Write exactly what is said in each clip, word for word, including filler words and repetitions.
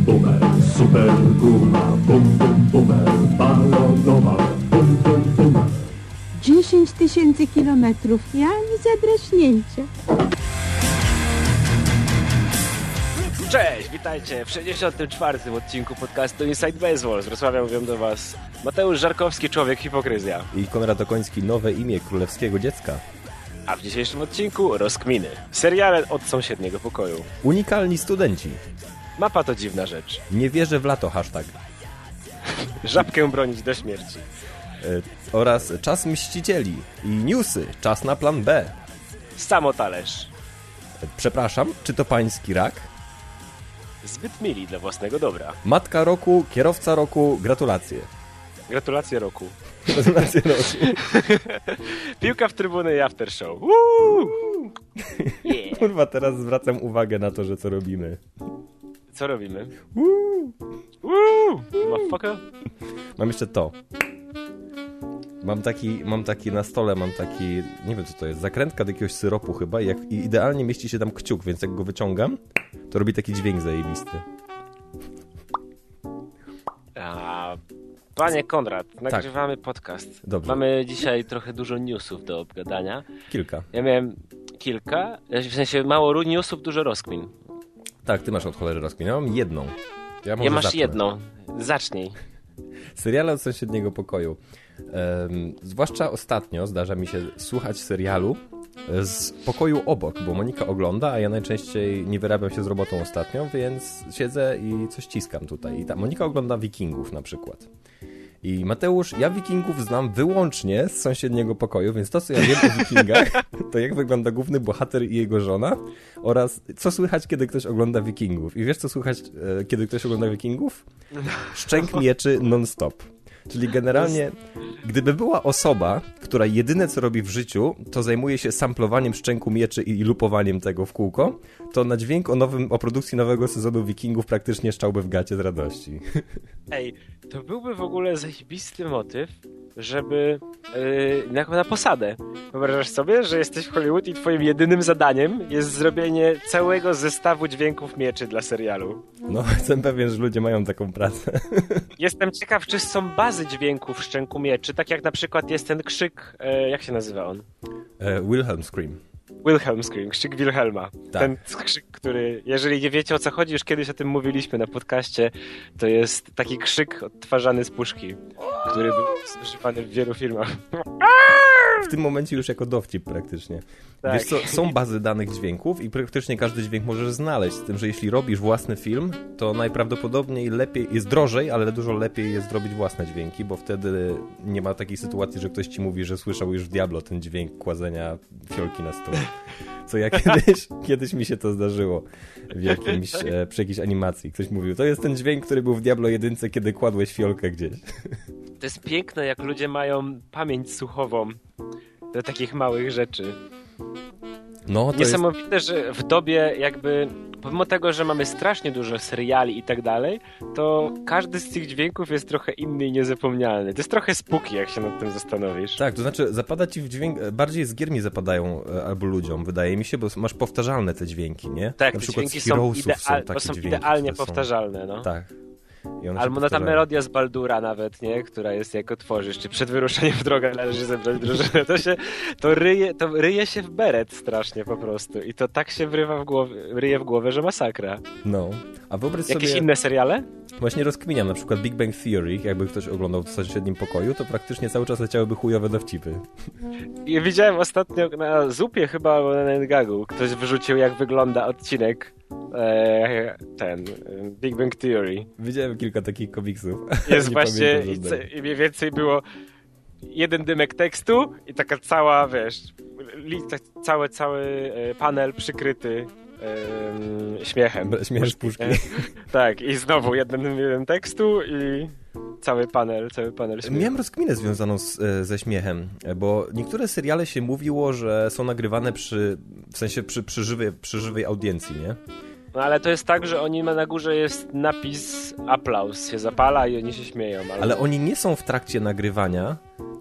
boomer, super guma, bum bum boomer, balonowa, bum bum boomer. Dziesięć tysięcy kilometrów, ja ani zadraśnięcia. Cześć, witajcie w sześćdziesiątym czwartym odcinku podcastu Inside Baseball. Z Wrocławia mówią do was Mateusz Żarkowski, człowiek hipokryzja. I Konrad Okoński, nowe imię królewskiego dziecka. A w dzisiejszym odcinku rozkminy. Seriale od sąsiedniego pokoju. Unikalni studenci. Mapa to dziwna rzecz. Nie wierzę w lato, hashtag. Żabkę bronić do śmierci. E, oraz czas mścicieli. I newsy, czas na plan B. Samotalerz. E, przepraszam, czy to pański rak? Zbyt mili dla własnego dobra. Matka roku, kierowca roku, gratulacje. Gratulacje roku. Gratulacje roku. Piłka w trybuny i after show. Woo! Yeah. Kurwa, teraz zwracam uwagę na to, że co robimy. Co robimy? Woo! Woo! Motherfucker. Mam jeszcze to. Mam taki, mam taki na stole, mam taki, nie wiem co to jest, zakrętka do jakiegoś syropu chyba i, jak, i idealnie mieści się tam kciuk, więc jak go wyciągam, to robi taki dźwięk zajebisty. A, panie Konrad, nagrywamy tak. podcast. Dobrze. Mamy dzisiaj trochę dużo newsów do obgadania. Kilka. Ja miałem kilka, w sensie mało newsów, dużo rozkmin. Tak, ty masz od cholery rozkmin, ja mam jedną. Ja, może ja masz zacznę. jedną, zacznij. Seriale od sąsiedniego pokoju. Um, zwłaszcza ostatnio zdarza mi się słuchać serialu z pokoju obok, bo Monika ogląda, a ja najczęściej nie wyrabiam się z robotą ostatnio, więc siedzę i coś ciskam tutaj. I ta Monika ogląda Wikingów na przykład. I Mateusz, ja Wikingów znam wyłącznie z sąsiedniego pokoju, więc to, co ja wiem o Wikingach, to jak wygląda główny bohater i jego żona oraz co słychać, kiedy ktoś ogląda Wikingów. I wiesz, co słychać, e, kiedy ktoś ogląda Wikingów? Szczęk mieczy non-stop. Czyli generalnie, gdyby była osoba, która jedyne co robi w życiu, to zajmuje się samplowaniem szczęku mieczy i lupowaniem tego w kółko, to na dźwięk o, nowym, o produkcji nowego sezonu Wikingów praktycznie szczałby w gacie z radości. Ej, to byłby w ogóle zajebisty motyw, żeby yy, na, na posadę. Wyobrażasz sobie, że jesteś w Hollywood i twoim jedynym zadaniem jest zrobienie całego zestawu dźwięków mieczy dla serialu. No, jestem pewien, że ludzie mają taką pracę. Jestem ciekaw, czy są bazy dźwięków w szczęku mieczy, tak jak na przykład jest ten krzyk, e, jak się nazywa on? E, Wilhelm Scream. Wilhelm Scream, krzyk Wilhelma. Tak. Ten krzyk, który, jeżeli nie wiecie o co chodzi, już kiedyś o tym mówiliśmy na podcaście, to jest taki krzyk odtwarzany z puszki, który był używany w wielu filmach. W tym momencie już jako dowcip praktycznie. Tak. Wiesz co, są bazy danych dźwięków i praktycznie każdy dźwięk możesz znaleźć, z tym, że jeśli robisz własny film, to najprawdopodobniej lepiej, jest drożej, ale dużo lepiej jest zrobić własne dźwięki, bo wtedy nie ma takiej sytuacji, że ktoś ci mówi, że słyszał już w Diablo ten dźwięk kładzenia fiolki na stół. Co ja kiedyś, kiedyś mi się to zdarzyło w jakimś, e, przy jakiejś animacji. Ktoś mówił, to jest ten dźwięk, który był w Diablo jedynce, kiedy kładłeś fiolkę gdzieś. To jest piękne, jak ludzie mają pamięć słuchową do takich małych rzeczy. No, to Niesamowite, jest... że w dobie jakby, pomimo tego, że mamy strasznie dużo seriali i tak dalej, to każdy z tych dźwięków jest trochę inny i niezapomnialny. To jest trochę spooky, jak się nad tym zastanowisz. Tak, to znaczy zapada ci w dźwięk, bardziej z gier mi zapadają albo ludziom, wydaje mi się, bo masz powtarzalne te dźwięki, nie? Tak, na te przykład dźwięki z są, Heroesów idea- są takie bo są dźwięki, idealnie które są... powtarzalne, no. Tak. Albo no ta melodia z Baldura nawet, nie? Która jest jak otworzysz, czy przed wyruszeniem w drogę należy zebrać drużynę. To się, to ryje, to ryje się w beret strasznie po prostu. I to tak się wrywa w głowę, ryje w głowę, że masakra. No. A wyobraź Jakieś sobie... inne seriale? Właśnie rozkminiam, na przykład Big Bang Theory, jakby ktoś oglądał w sąsiednim pokoju, to praktycznie cały czas leciałyby chujowe dowcipy. I widziałem ostatnio na Zupie chyba, albo na Nerdgagu, ktoś wyrzucił, jak wygląda odcinek e, ten, Big Bang Theory. Widziałem kilka takich komiksów. Jest właśnie, i, co, i mniej więcej było jeden dymek tekstu i taka cała, wiesz, li, tak, cały, cały panel przykryty e, śmiechem. Śmiechem z puszki. Tak, i znowu jeden, jeden tekstu i cały panel, cały panel śmiechu. Miałem rozkminę związaną z, ze śmiechem, bo niektóre seriale się mówiło, że są nagrywane przy, w sensie przy, przy, żywej, przy żywej audiencji, nie? No ale to jest tak, że oni ma na górze jest napis aplauz, się zapala i oni się śmieją. Ale, ale oni nie są w trakcie nagrywania,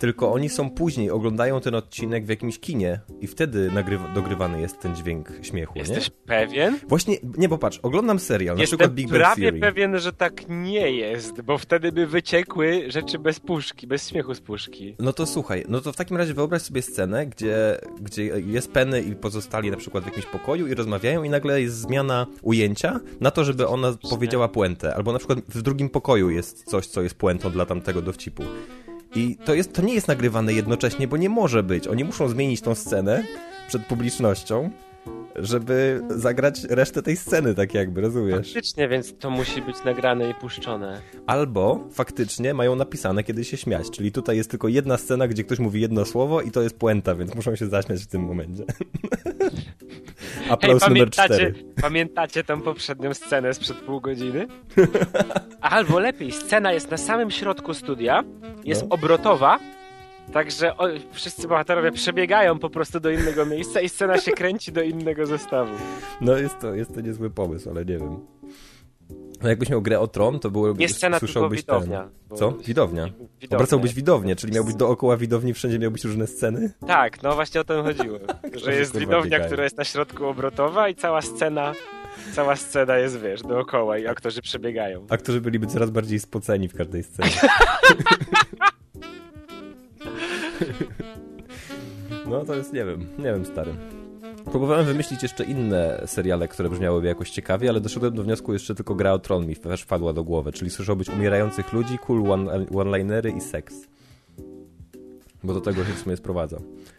tylko oni są później, oglądają ten odcinek w jakimś kinie i wtedy nagrywa, dogrywany jest ten dźwięk śmiechu, Jesteś nie? pewien? Właśnie, nie, bo patrz, oglądam serial, na Jestem przykład Big Bang prawie Theory. pewien, że tak nie jest, bo wtedy by wyciekły rzeczy bez puszki, bez śmiechu z puszki. No to słuchaj, no to w takim razie wyobraź sobie scenę, gdzie, gdzie jest Penny i pozostali na przykład w jakimś pokoju i rozmawiają i nagle jest zmiana ujęcia na to, żeby ona powiedziała puentę. Albo na przykład w drugim pokoju jest coś, co jest puentą dla tamtego dowcipu. I to, jest, to nie jest nagrywane jednocześnie, bo nie może być. Oni muszą zmienić tą scenę przed publicznością, żeby zagrać resztę tej sceny, tak jakby, rozumiesz? Faktycznie, więc to musi być nagrane i puszczone. Albo faktycznie mają napisane, kiedy się śmiać. Czyli tutaj jest tylko jedna scena, gdzie ktoś mówi jedno słowo i to jest puenta, więc muszą się zaśmiać w tym momencie. Aplauz Hej, numer pamiętacie, cztery. pamiętacie tą poprzednią scenę sprzed pół godziny? Albo lepiej, scena jest na samym środku studia, jest No. obrotowa, także o, wszyscy bohaterowie przebiegają po prostu do innego miejsca i scena się kręci do innego zestawu. No jest to, jest to niezły pomysł, ale nie wiem. No jakbyś miał grę o Tron, to byłoby... Nie scena, tylko słyszałbyś widownia. ten... bo- Co? Widownia? Widownia. Obracałbyś widownię, czyli miałbyś dookoła widowni, wszędzie miałbyś różne sceny? Tak, no właśnie o tym chodziło. Że jest kurwa widownia, biegają. która jest na środku obrotowa i cała scena, cała scena jest, wiesz, dookoła i aktorzy przebiegają. Aktorzy byliby coraz bardziej spoceni w każdej scenie. No to jest, nie wiem, nie wiem, stary. Próbowałem wymyślić jeszcze inne seriale, które brzmiałyby jakoś ciekawie, ale doszedłem do wniosku, jeszcze tylko Gra o Tron mi też wpadła do głowy, czyli słyszał być umierających ludzi, cool one- one-linery i seks. Bo do tego się w sumie sprowadza.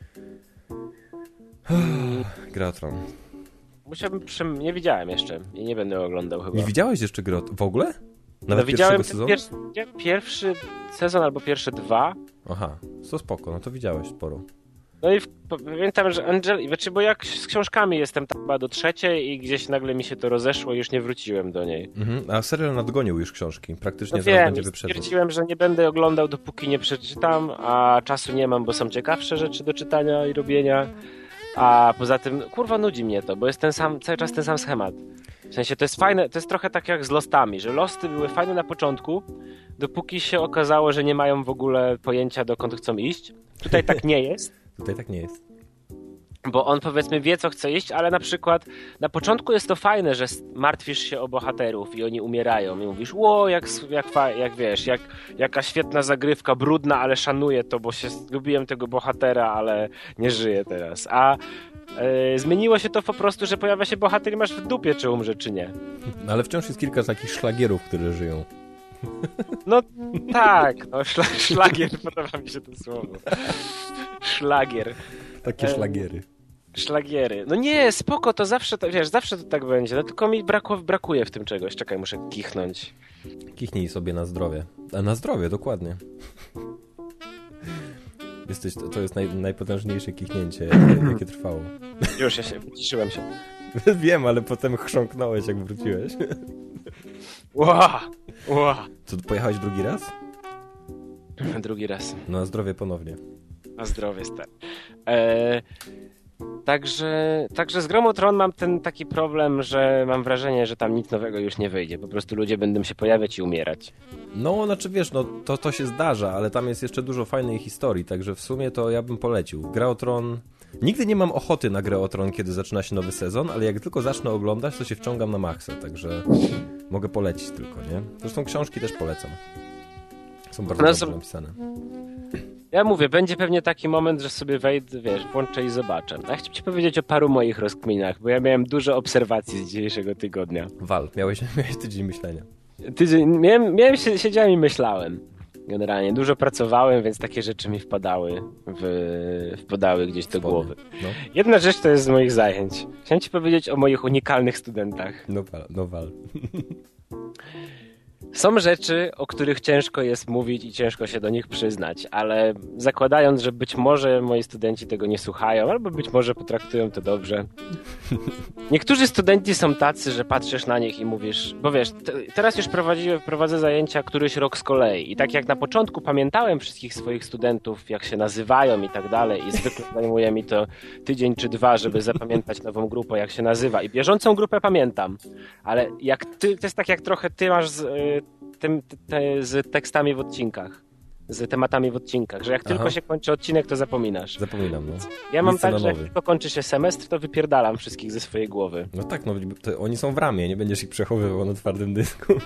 Gra o Tron. Musiałbym, przem... nie widziałem jeszcze i nie będę oglądał chyba. Nie widziałeś jeszcze Gry o Tron? W ogóle? Nawet No widziałem pierwszego ten sezonu? pierwszy, pierwszy sezon albo pierwsze dwa. Aha, to spoko, no to widziałeś sporo. No i w, pamiętam, że Angel, znaczy, bo jak z książkami jestem tam chyba do trzeciej i gdzieś nagle mi się to rozeszło i już nie wróciłem do niej. Mhm, a serial nadgonił już książki, praktycznie No zaraz wiem, będzie i wyprzedzał. stwierdziłem, że nie będę oglądał, dopóki nie przeczytam, a czasu nie mam, bo są ciekawsze rzeczy do czytania i robienia. A poza tym, kurwa, nudzi mnie to, bo jest ten sam, cały czas ten sam schemat. W sensie to jest fajne, to jest trochę tak jak z Lostami, że Losty były fajne na początku, dopóki się okazało, że nie mają w ogóle pojęcia, dokąd chcą iść. Tutaj tak nie jest. Tutaj tak nie jest. Bo on, powiedzmy, wie, co chce iść, ale na przykład na początku jest to fajne, że martwisz się o bohaterów i oni umierają i mówisz, ło, jak, jak, jak wiesz, jak, jaka świetna zagrywka, brudna, ale szanuję to, bo się lubiłem tego bohatera, ale nie żyje teraz. A e, zmieniło się to po prostu, że pojawia się bohater i masz w dupie, czy umrze, czy nie. No, ale wciąż jest kilka takich szlagierów, które żyją. No tak, no szla, szlagier, podoba mi się to słowo. Szlagier. Takie E, szlagiery. Szlagiery. No nie, spoko, to zawsze, to, wiesz, zawsze to tak będzie, no tylko mi brakło, brakuje w tym czegoś. Czekaj, muszę kichnąć. Kichnij sobie na zdrowie. A na zdrowie, dokładnie. Jesteś, to jest naj, najpotężniejsze kichnięcie, jakie, jakie trwało. Już, ja się, wyciszyłem się. Wiem, ale potem chrząknąłeś, jak wróciłeś. Ła, ła. Co, pojechałeś drugi raz? Drugi raz. No na zdrowie ponownie. Na zdrowie, stary. Eee, także, także z Grą o Tron mam ten taki problem, że mam wrażenie, że tam nic nowego już nie wyjdzie. Po prostu ludzie będą się pojawiać i umierać. No, znaczy wiesz, no to, to się zdarza, ale tam jest jeszcze dużo fajnej historii, także w sumie to ja bym polecił. Gra o Tron... Nigdy nie mam ochoty na Grę o Tron, kiedy zaczyna się nowy sezon, ale jak tylko zacznę oglądać, to się wciągam na maksa, także mogę polecić tylko, nie? Zresztą książki też polecam. Są bardzo No, dobrze są- napisane. Ja mówię, będzie pewnie taki moment, że sobie wejdę, wiesz, włączę i zobaczę. A ja chcę ci powiedzieć o paru moich rozkminach, bo ja miałem dużo obserwacji z dzisiejszego tygodnia. Wal, miałeś, miałeś tydzień myślenia. Tydzień, miałem, miałem się, siedziałem i myślałem. Generalnie dużo pracowałem, więc takie rzeczy mi wpadały, w, wpadały gdzieś do Spodnie. głowy. No, Jedna rzecz to jest z moich zajęć. Chciałem ci powiedzieć o moich unikalnych studentach. no wal, no wal. Są rzeczy, o których ciężko jest mówić i ciężko się do nich przyznać, ale zakładając, że być może moi studenci tego nie słuchają, albo być może potraktują to dobrze. Niektórzy studenci są tacy, że patrzysz na nich i mówisz, bo wiesz, te, teraz już prowadzi, prowadzę zajęcia któryś rok z kolei i tak jak na początku pamiętałem wszystkich swoich studentów, jak się nazywają i tak dalej i zwykle zajmuje mi to tydzień czy dwa, żeby zapamiętać nową grupę, jak się nazywa i bieżącą grupę pamiętam, ale jak ty, to jest tak jak trochę ty masz z, y, tym, te, z tekstami w odcinkach. z tematami w odcinkach, że jak Aha. tylko się kończy odcinek, to zapominasz. Zapominam, no. Ja mam Nic tak, na że jak nowy. tylko kończy się semestr, to wypierdalam wszystkich ze swojej głowy. No tak, no to oni są w ramie, nie będziesz ich przechowywał na twardym dysku.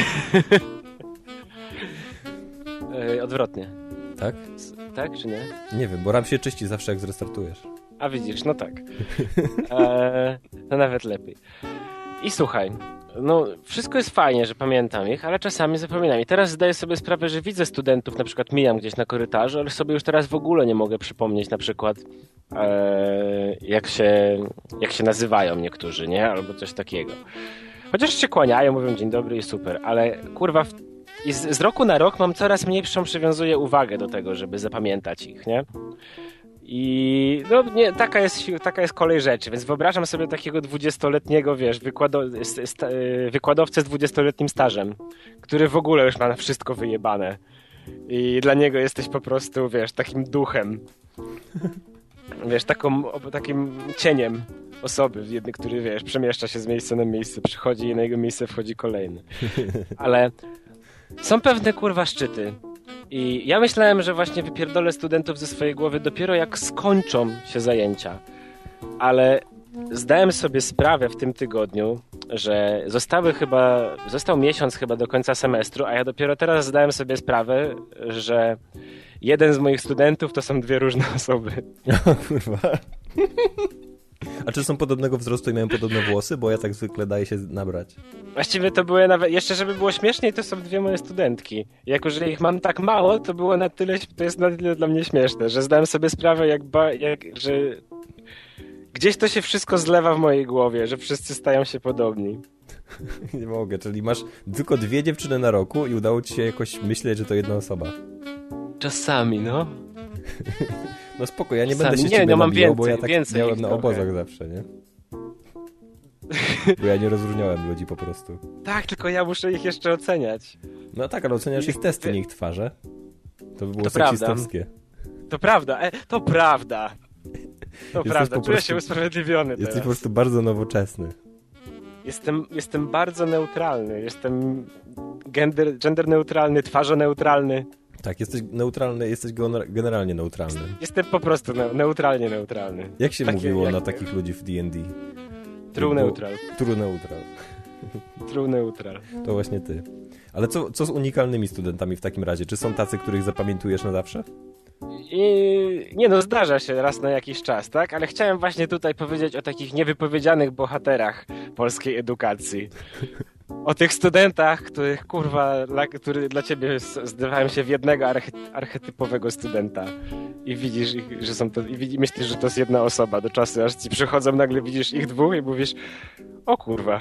Yy, odwrotnie. Tak? Tak czy nie? Nie wiem, bo RAM się czyści zawsze jak zrestartujesz. A widzisz, no tak. Eee, to nawet lepiej. I słuchaj, no wszystko jest fajnie, że pamiętam ich, ale czasami zapominam. I teraz zdaję sobie sprawę, że widzę studentów, na przykład mijam gdzieś na korytarzu, ale sobie już teraz w ogóle nie mogę przypomnieć na przykład eee, jak się, jak się nazywają niektórzy, nie? Albo coś takiego. Chociaż się kłaniają, mówią dzień dobry i super, ale kurwa w I z, z roku na rok mam coraz mniejszą przywiązuję uwagę do tego, żeby zapamiętać ich, nie? I no nie, taka jest, si- taka jest kolej rzeczy, więc wyobrażam sobie takiego dwudziestoletniego, wiesz, wykłado- sta- wykładowcę z dwudziestoletnim stażem, który w ogóle już ma na wszystko wyjebane. I dla niego jesteś po prostu, wiesz, takim duchem. Wiesz, taką, takim cieniem osoby, jedny, który, wiesz, przemieszcza się z miejsca na miejsce, przychodzi i na jego miejsce wchodzi kolejny. Ale są pewne, kurwa, szczyty. I ja myślałem, że właśnie wypierdolę studentów ze swojej głowy dopiero jak skończą się zajęcia. Ale zdałem sobie sprawę w tym tygodniu, że zostały chyba, został miesiąc chyba do końca semestru, a ja dopiero teraz zdałem sobie sprawę, że jeden z moich studentów to są dwie różne osoby. O kurwa. A czy są podobnego wzrostu i mają podobne włosy? Bo ja tak zwykle daję się nabrać. Właściwie to były nawet, jeszcze żeby było śmieszniej, to są dwie moje studentki. Jako, że ich mam tak mało, to było na tyle, to jest na tyle dla mnie śmieszne, że zdałem sobie sprawę, jak, ba, jak że gdzieś to się wszystko zlewa w mojej głowie, że wszyscy stają się podobni. Nie mogę, czyli masz tylko dwie dziewczyny na roku i udało ci się jakoś myśleć, że to jedna osoba. Czasami, no. No spoko, ja nie Czasami. będę się Nie, ciebie no mam nabijał, bo więcej, ja tak więcej miałem ich na trochę. obozach zawsze, nie? Bo ja nie rozróżniałem ludzi po prostu. Tak, tylko ja muszę ich jeszcze oceniać. No tak, ale oceniasz ich testy, nie ich twarze. To by było To prawda. seksistowskie. To prawda, e, to prawda. To Jesteś prawda, po czuję prostu- się usprawiedliwiony Jesteś teraz. po prostu bardzo nowoczesny. Jestem, jestem bardzo neutralny, jestem gender, gender neutralny, twarzoneutralny. Tak, jesteś neutralny, jesteś gener- generalnie neutralny. Jestem po prostu ne- neutralnie neutralny. Jak się Takie mówiło jak- na takich ludzi w D and D? True Było- neutral, True neutral. true neutral. To właśnie ty. Ale co, co z unikalnymi studentami w takim razie? Czy są tacy, których zapamiętujesz na zawsze? I nie no, zdarza się raz na jakiś czas, tak? Ale chciałem właśnie tutaj powiedzieć o takich niewypowiedzianych bohaterach polskiej edukacji. O tych studentach, których kurwa, dla, który dla ciebie s- zdawają się w jednego arche, archetypowego studenta. I widzisz ich, że są to, i widzi, myślisz, że to jest jedna osoba do czasu, aż ci przychodzą, nagle widzisz ich dwóch i mówisz, o kurwa.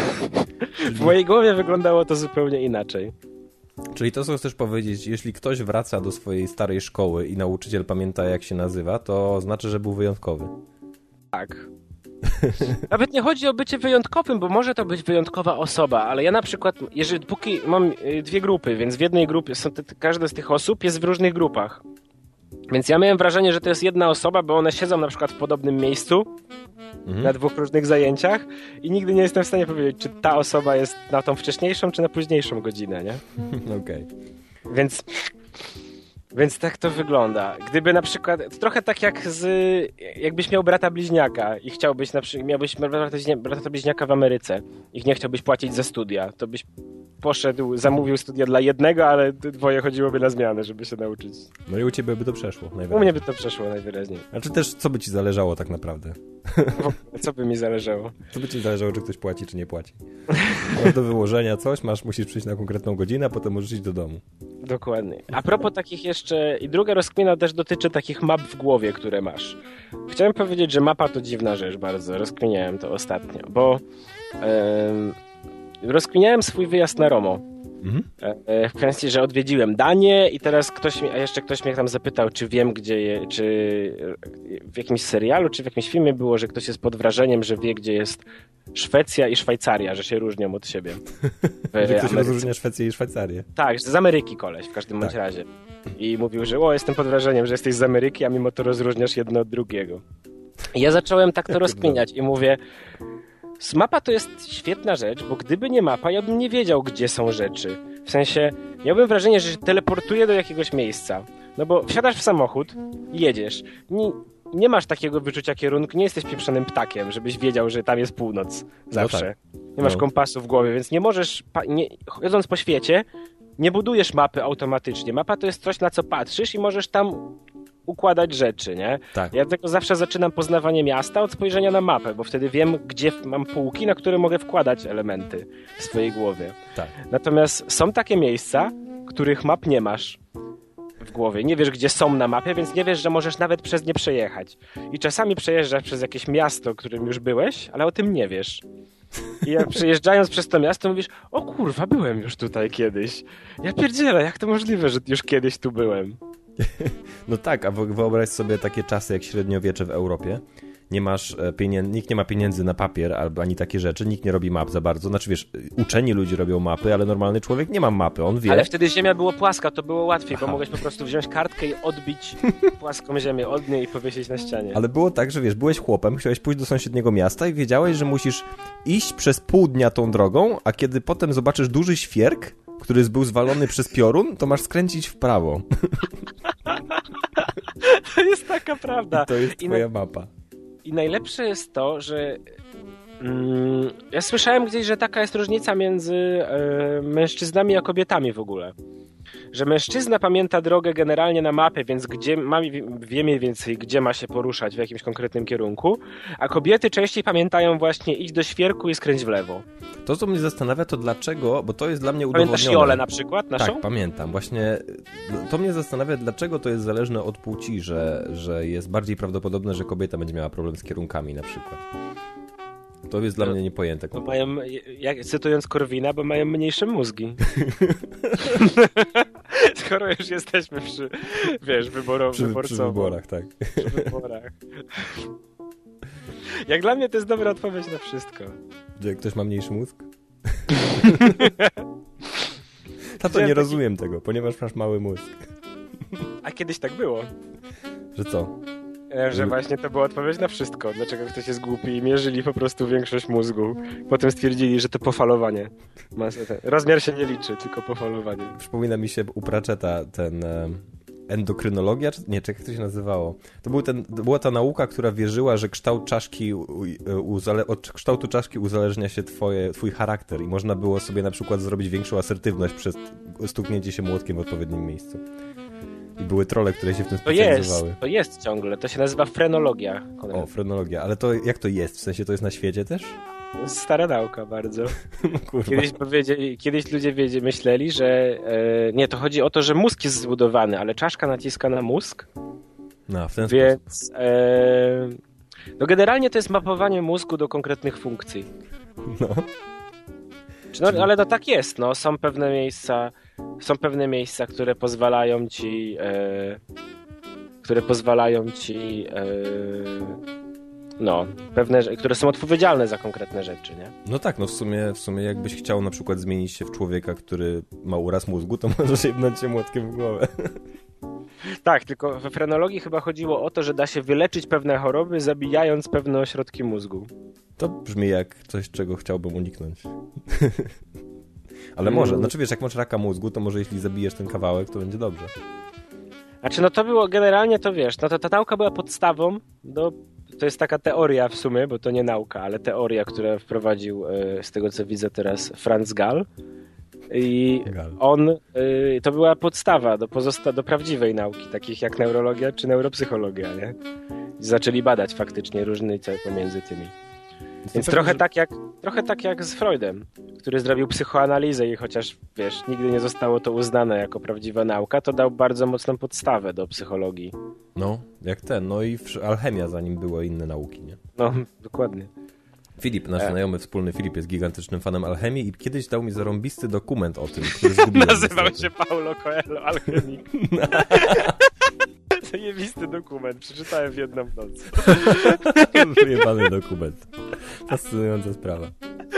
W mojej głowie wyglądało to zupełnie inaczej. Czyli to, co chcesz powiedzieć, jeśli ktoś wraca do swojej starej szkoły i nauczyciel pamięta, jak się nazywa, to znaczy, że był wyjątkowy. Tak. Nawet nie chodzi o bycie wyjątkowym, bo może to być wyjątkowa osoba, ale ja na przykład, jeżeli póki mam y, dwie grupy, więc w jednej grupie są te, każda z tych osób jest w różnych grupach. Więc ja miałem wrażenie, że to jest jedna osoba, bo one siedzą na przykład w podobnym miejscu, Mhm. na dwóch różnych zajęciach i nigdy nie jestem w stanie powiedzieć, czy ta osoba jest na tą wcześniejszą, czy na późniejszą godzinę, nie? Okej. Więc, więc tak to wygląda. Gdyby na przykład, to trochę tak jak z, jakbyś miał brata bliźniaka i chciałbyś, na przykład, miałbyś brata, bliźnia- brata bliźniaka w Ameryce i nie chciałbyś płacić za studia, to byś poszedł, zamówił studia dla jednego, ale dwoje chodziłoby na zmianę, żeby się nauczyć. No i u ciebie by to przeszło, U najwyraźniej. mnie by to przeszło najwyraźniej. Znaczy też, co by ci zależało tak naprawdę? W ogóle, co by mi zależało? Co by ci zależało, czy ktoś płaci, czy nie płaci? Masz do wyłożenia coś, masz, musisz przyjść na konkretną godzinę, a potem możesz iść do domu. Dokładnie. A propos takich jeszcze... I druga rozkmina też dotyczy takich map w głowie, które masz. Chciałem powiedzieć, że mapa to dziwna rzecz bardzo. Rozkminiałem to ostatnio, bo em, rozkminiałem swój wyjazd na Romo. Mhm. E, W kwestii, że odwiedziłem Danię i teraz ktoś mi, a jeszcze ktoś mnie tam zapytał, czy wiem, gdzie je, czy w jakimś serialu, czy w jakimś filmie było, że ktoś jest pod wrażeniem, że wie, gdzie jest Szwecja i Szwajcaria, że się różnią od siebie. W Gdzie ktoś Ameryce. rozróżnia Szwecję i Szwajcarię. Tak, z Ameryki koleś w każdym bądź Tak. razie. I mówił, że o, jestem pod wrażeniem, że jesteś z Ameryki, a mimo to rozróżniasz jedno od drugiego. I ja zacząłem tak to rozkminiać i mówię, mapa to jest świetna rzecz, bo gdyby nie mapa, ja bym nie wiedział, gdzie są rzeczy. W sensie, miałbym wrażenie, że się teleportuję do jakiegoś miejsca. No bo wsiadasz w samochód i jedziesz. Nie, nie masz takiego wyczucia kierunku, nie jesteś pieprzonym ptakiem, żebyś wiedział, że tam jest północ zawsze. No tak. Nie masz No. kompasu w głowie, więc nie możesz, nie, chodząc po świecie, nie budujesz mapy automatycznie. Mapa to jest coś, na co patrzysz i możesz tam układać rzeczy, nie? Tak. Ja tylko zawsze zaczynam poznawanie miasta od spojrzenia na mapę, bo wtedy wiem, gdzie mam półki, na które mogę wkładać elementy w swojej głowie. Tak. Natomiast są takie miejsca, których map nie masz w głowie. Nie wiesz, gdzie są na mapie, więc nie wiesz, że możesz nawet przez nie przejechać. I czasami przejeżdżasz przez jakieś miasto, którym już byłeś, ale o tym nie wiesz. I jak przejeżdżając przez to miasto mówisz, o kurwa, byłem już tutaj kiedyś. Ja pierdzielę, jak to możliwe, że już kiedyś tu byłem? No tak, a wyobraź sobie takie czasy jak średniowiecze w Europie. Nie masz pieniędzy, nikt nie ma pieniędzy na papier albo ani takie rzeczy, nikt nie robi map za bardzo. Znaczy wiesz, uczeni ludzie robią mapy, ale normalny człowiek nie ma mapy, on wie. Ale wtedy ziemia była płaska, to było łatwiej, Aha. bo mogłeś po prostu wziąć kartkę i odbić płaską ziemię od niej i powiesić na ścianie. Ale było tak, że wiesz, byłeś chłopem, chciałeś pójść do sąsiedniego miasta i wiedziałeś, że musisz iść przez pół dnia tą drogą, a kiedy potem zobaczysz duży świerk, który był zwalony przez piorun, to masz skręcić w prawo. To jest taka prawda. I to jest I twoja na... mapa. I najlepsze jest to, że mm, ja słyszałem gdzieś, że taka jest różnica między e, mężczyznami a kobietami w ogóle. Że mężczyzna pamięta drogę generalnie na mapie, więc gdzie ma, wie mniej więcej, gdzie ma się poruszać w jakimś konkretnym kierunku, a kobiety częściej pamiętają właśnie idź do świerku i skręć w lewo. To, co mnie zastanawia, to dlaczego, bo to jest dla mnie udowodnione. Pamiętasz Jolę na przykład, naszą? Tak, pamiętam. Właśnie to mnie zastanawia, dlaczego to jest zależne od płci, że, że jest bardziej prawdopodobne, że kobieta będzie miała problem z kierunkami na przykład. To jest dla No, mnie niepojęte. Bo mają, jak, cytując Korwina, bo mają mniejsze mózgi. Skoro już jesteśmy przy, wiesz, wyboro, Przy, wyborcowo. przy wyborach, tak. Przy wyborach. Jak dla mnie to jest dobra odpowiedź na wszystko. Że ktoś ma mniejszy mózg? Tato, Chciałem nie taki- rozumiem tego, ponieważ masz mały mózg. A kiedyś tak było. Że co? E, Że właśnie to była odpowiedź na wszystko. Dlaczego ktoś jest głupi i mierzyli po prostu większość mózgu. Potem stwierdzili, że to pofalowanie. Mas- ten- Rozmiar się nie liczy, tylko pofalowanie. Przypomina mi się u Pratchetta ten e, endokrynologia, czy nie, czekaj, jak to się nazywało? To, był ten, to była ta nauka, która wierzyła, że kształt czaszki, u, u, uzale, od kształtu czaszki uzależnia się twoje, twój charakter i można było sobie na przykład zrobić większą asertywność przez stuknięcie się młotkiem w odpowiednim miejscu. I były trolle, które się w tym To jest, specjalizowały. to jest ciągle. To się nazywa frenologia. Konrad. O, frenologia. Ale to jak to jest? W sensie to jest na świecie też? Stara nauka bardzo. No, kurwa. Kiedyś, powiedzieli, kiedyś ludzie wiedzie, myśleli, że e, nie, to chodzi o to, że mózg jest zbudowany, ale czaszka naciska na mózg, No, w ten sposób. więc e, no generalnie to jest mapowanie mózgu do konkretnych funkcji. No. Czy no, ale to tak jest, no. Są pewne miejsca, są pewne miejsca, które pozwalają ci e, które pozwalają ci e, no, pewne, które są odpowiedzialne za konkretne rzeczy, nie? No tak, no w sumie, w sumie jakbyś chciał na przykład zmienić się w człowieka, który ma uraz mózgu, to możesz jebnąć się młotkiem w głowę. Tak, tylko we frenologii chyba chodziło o to, że da się wyleczyć pewne choroby, zabijając pewne ośrodki mózgu. To brzmi jak coś, czego chciałbym uniknąć. Ale może, znaczy wiesz, jak masz raka mózgu, to może jeśli zabijesz ten kawałek, to będzie dobrze. Znaczy, no to było generalnie, to wiesz, no to ta nauka była podstawą do... To jest taka teoria w sumie, bo to nie nauka, ale teoria, którą wprowadził, e, z tego co widzę teraz, Franz Gall. I Gall. on, e, to była podstawa do, pozosta- do prawdziwej nauki, takich jak neurologia czy neuropsychologia, nie? Zaczęli badać faktycznie różnice pomiędzy tymi. Więc trochę tak, jak, trochę tak jak z Freudem, który zrobił psychoanalizę i chociaż, wiesz, nigdy nie zostało to uznane jako prawdziwa nauka, to dał bardzo mocną podstawę do psychologii. No, jak ten, no i w- alchemia, zanim były inne nauki, nie? No, dokładnie. Filip, nasz E. znajomy wspólny Filip jest gigantycznym fanem alchemii i kiedyś dał mi zarąbisty dokument o tym, który zgubiłem. Nazywał niestety. się Paulo Coelho, alchemik. Zajebisty dokument, przeczytałem w jedną noc. Wyjebany dokument. Fascynująca sprawa.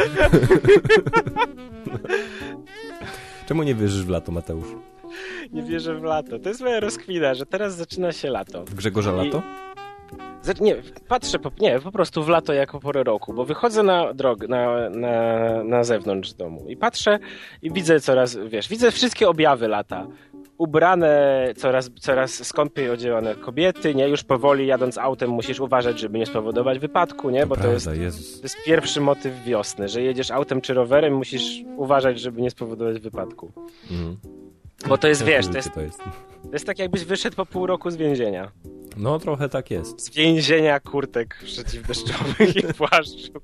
Czemu nie wierzysz w lato, Mateusz? Nie wierzę w lato. To jest moja rozkwina, że teraz zaczyna się lato. W Grzegorza I- Lato? Nie, patrzę, po, nie, po prostu w lato jako porę roku, bo wychodzę na drogę, na, na, na zewnątrz domu i patrzę i widzę coraz, wiesz, widzę wszystkie objawy lata. Ubrane, coraz, coraz skąpiej odziewane kobiety, nie? Już powoli jadąc autem musisz uważać, żeby nie spowodować wypadku, nie? Bo to, prawda, jest, Jezus. to jest pierwszy motyw wiosny, że jedziesz autem czy rowerem, musisz uważać, żeby nie spowodować wypadku. Mhm. Bo to jest, Jak wiesz, życie to jest, to jest. to jest tak jakbyś wyszedł po pół roku z więzienia. No trochę tak jest. Z więzienia kurtek przeciwdeszczowych i płaszczów.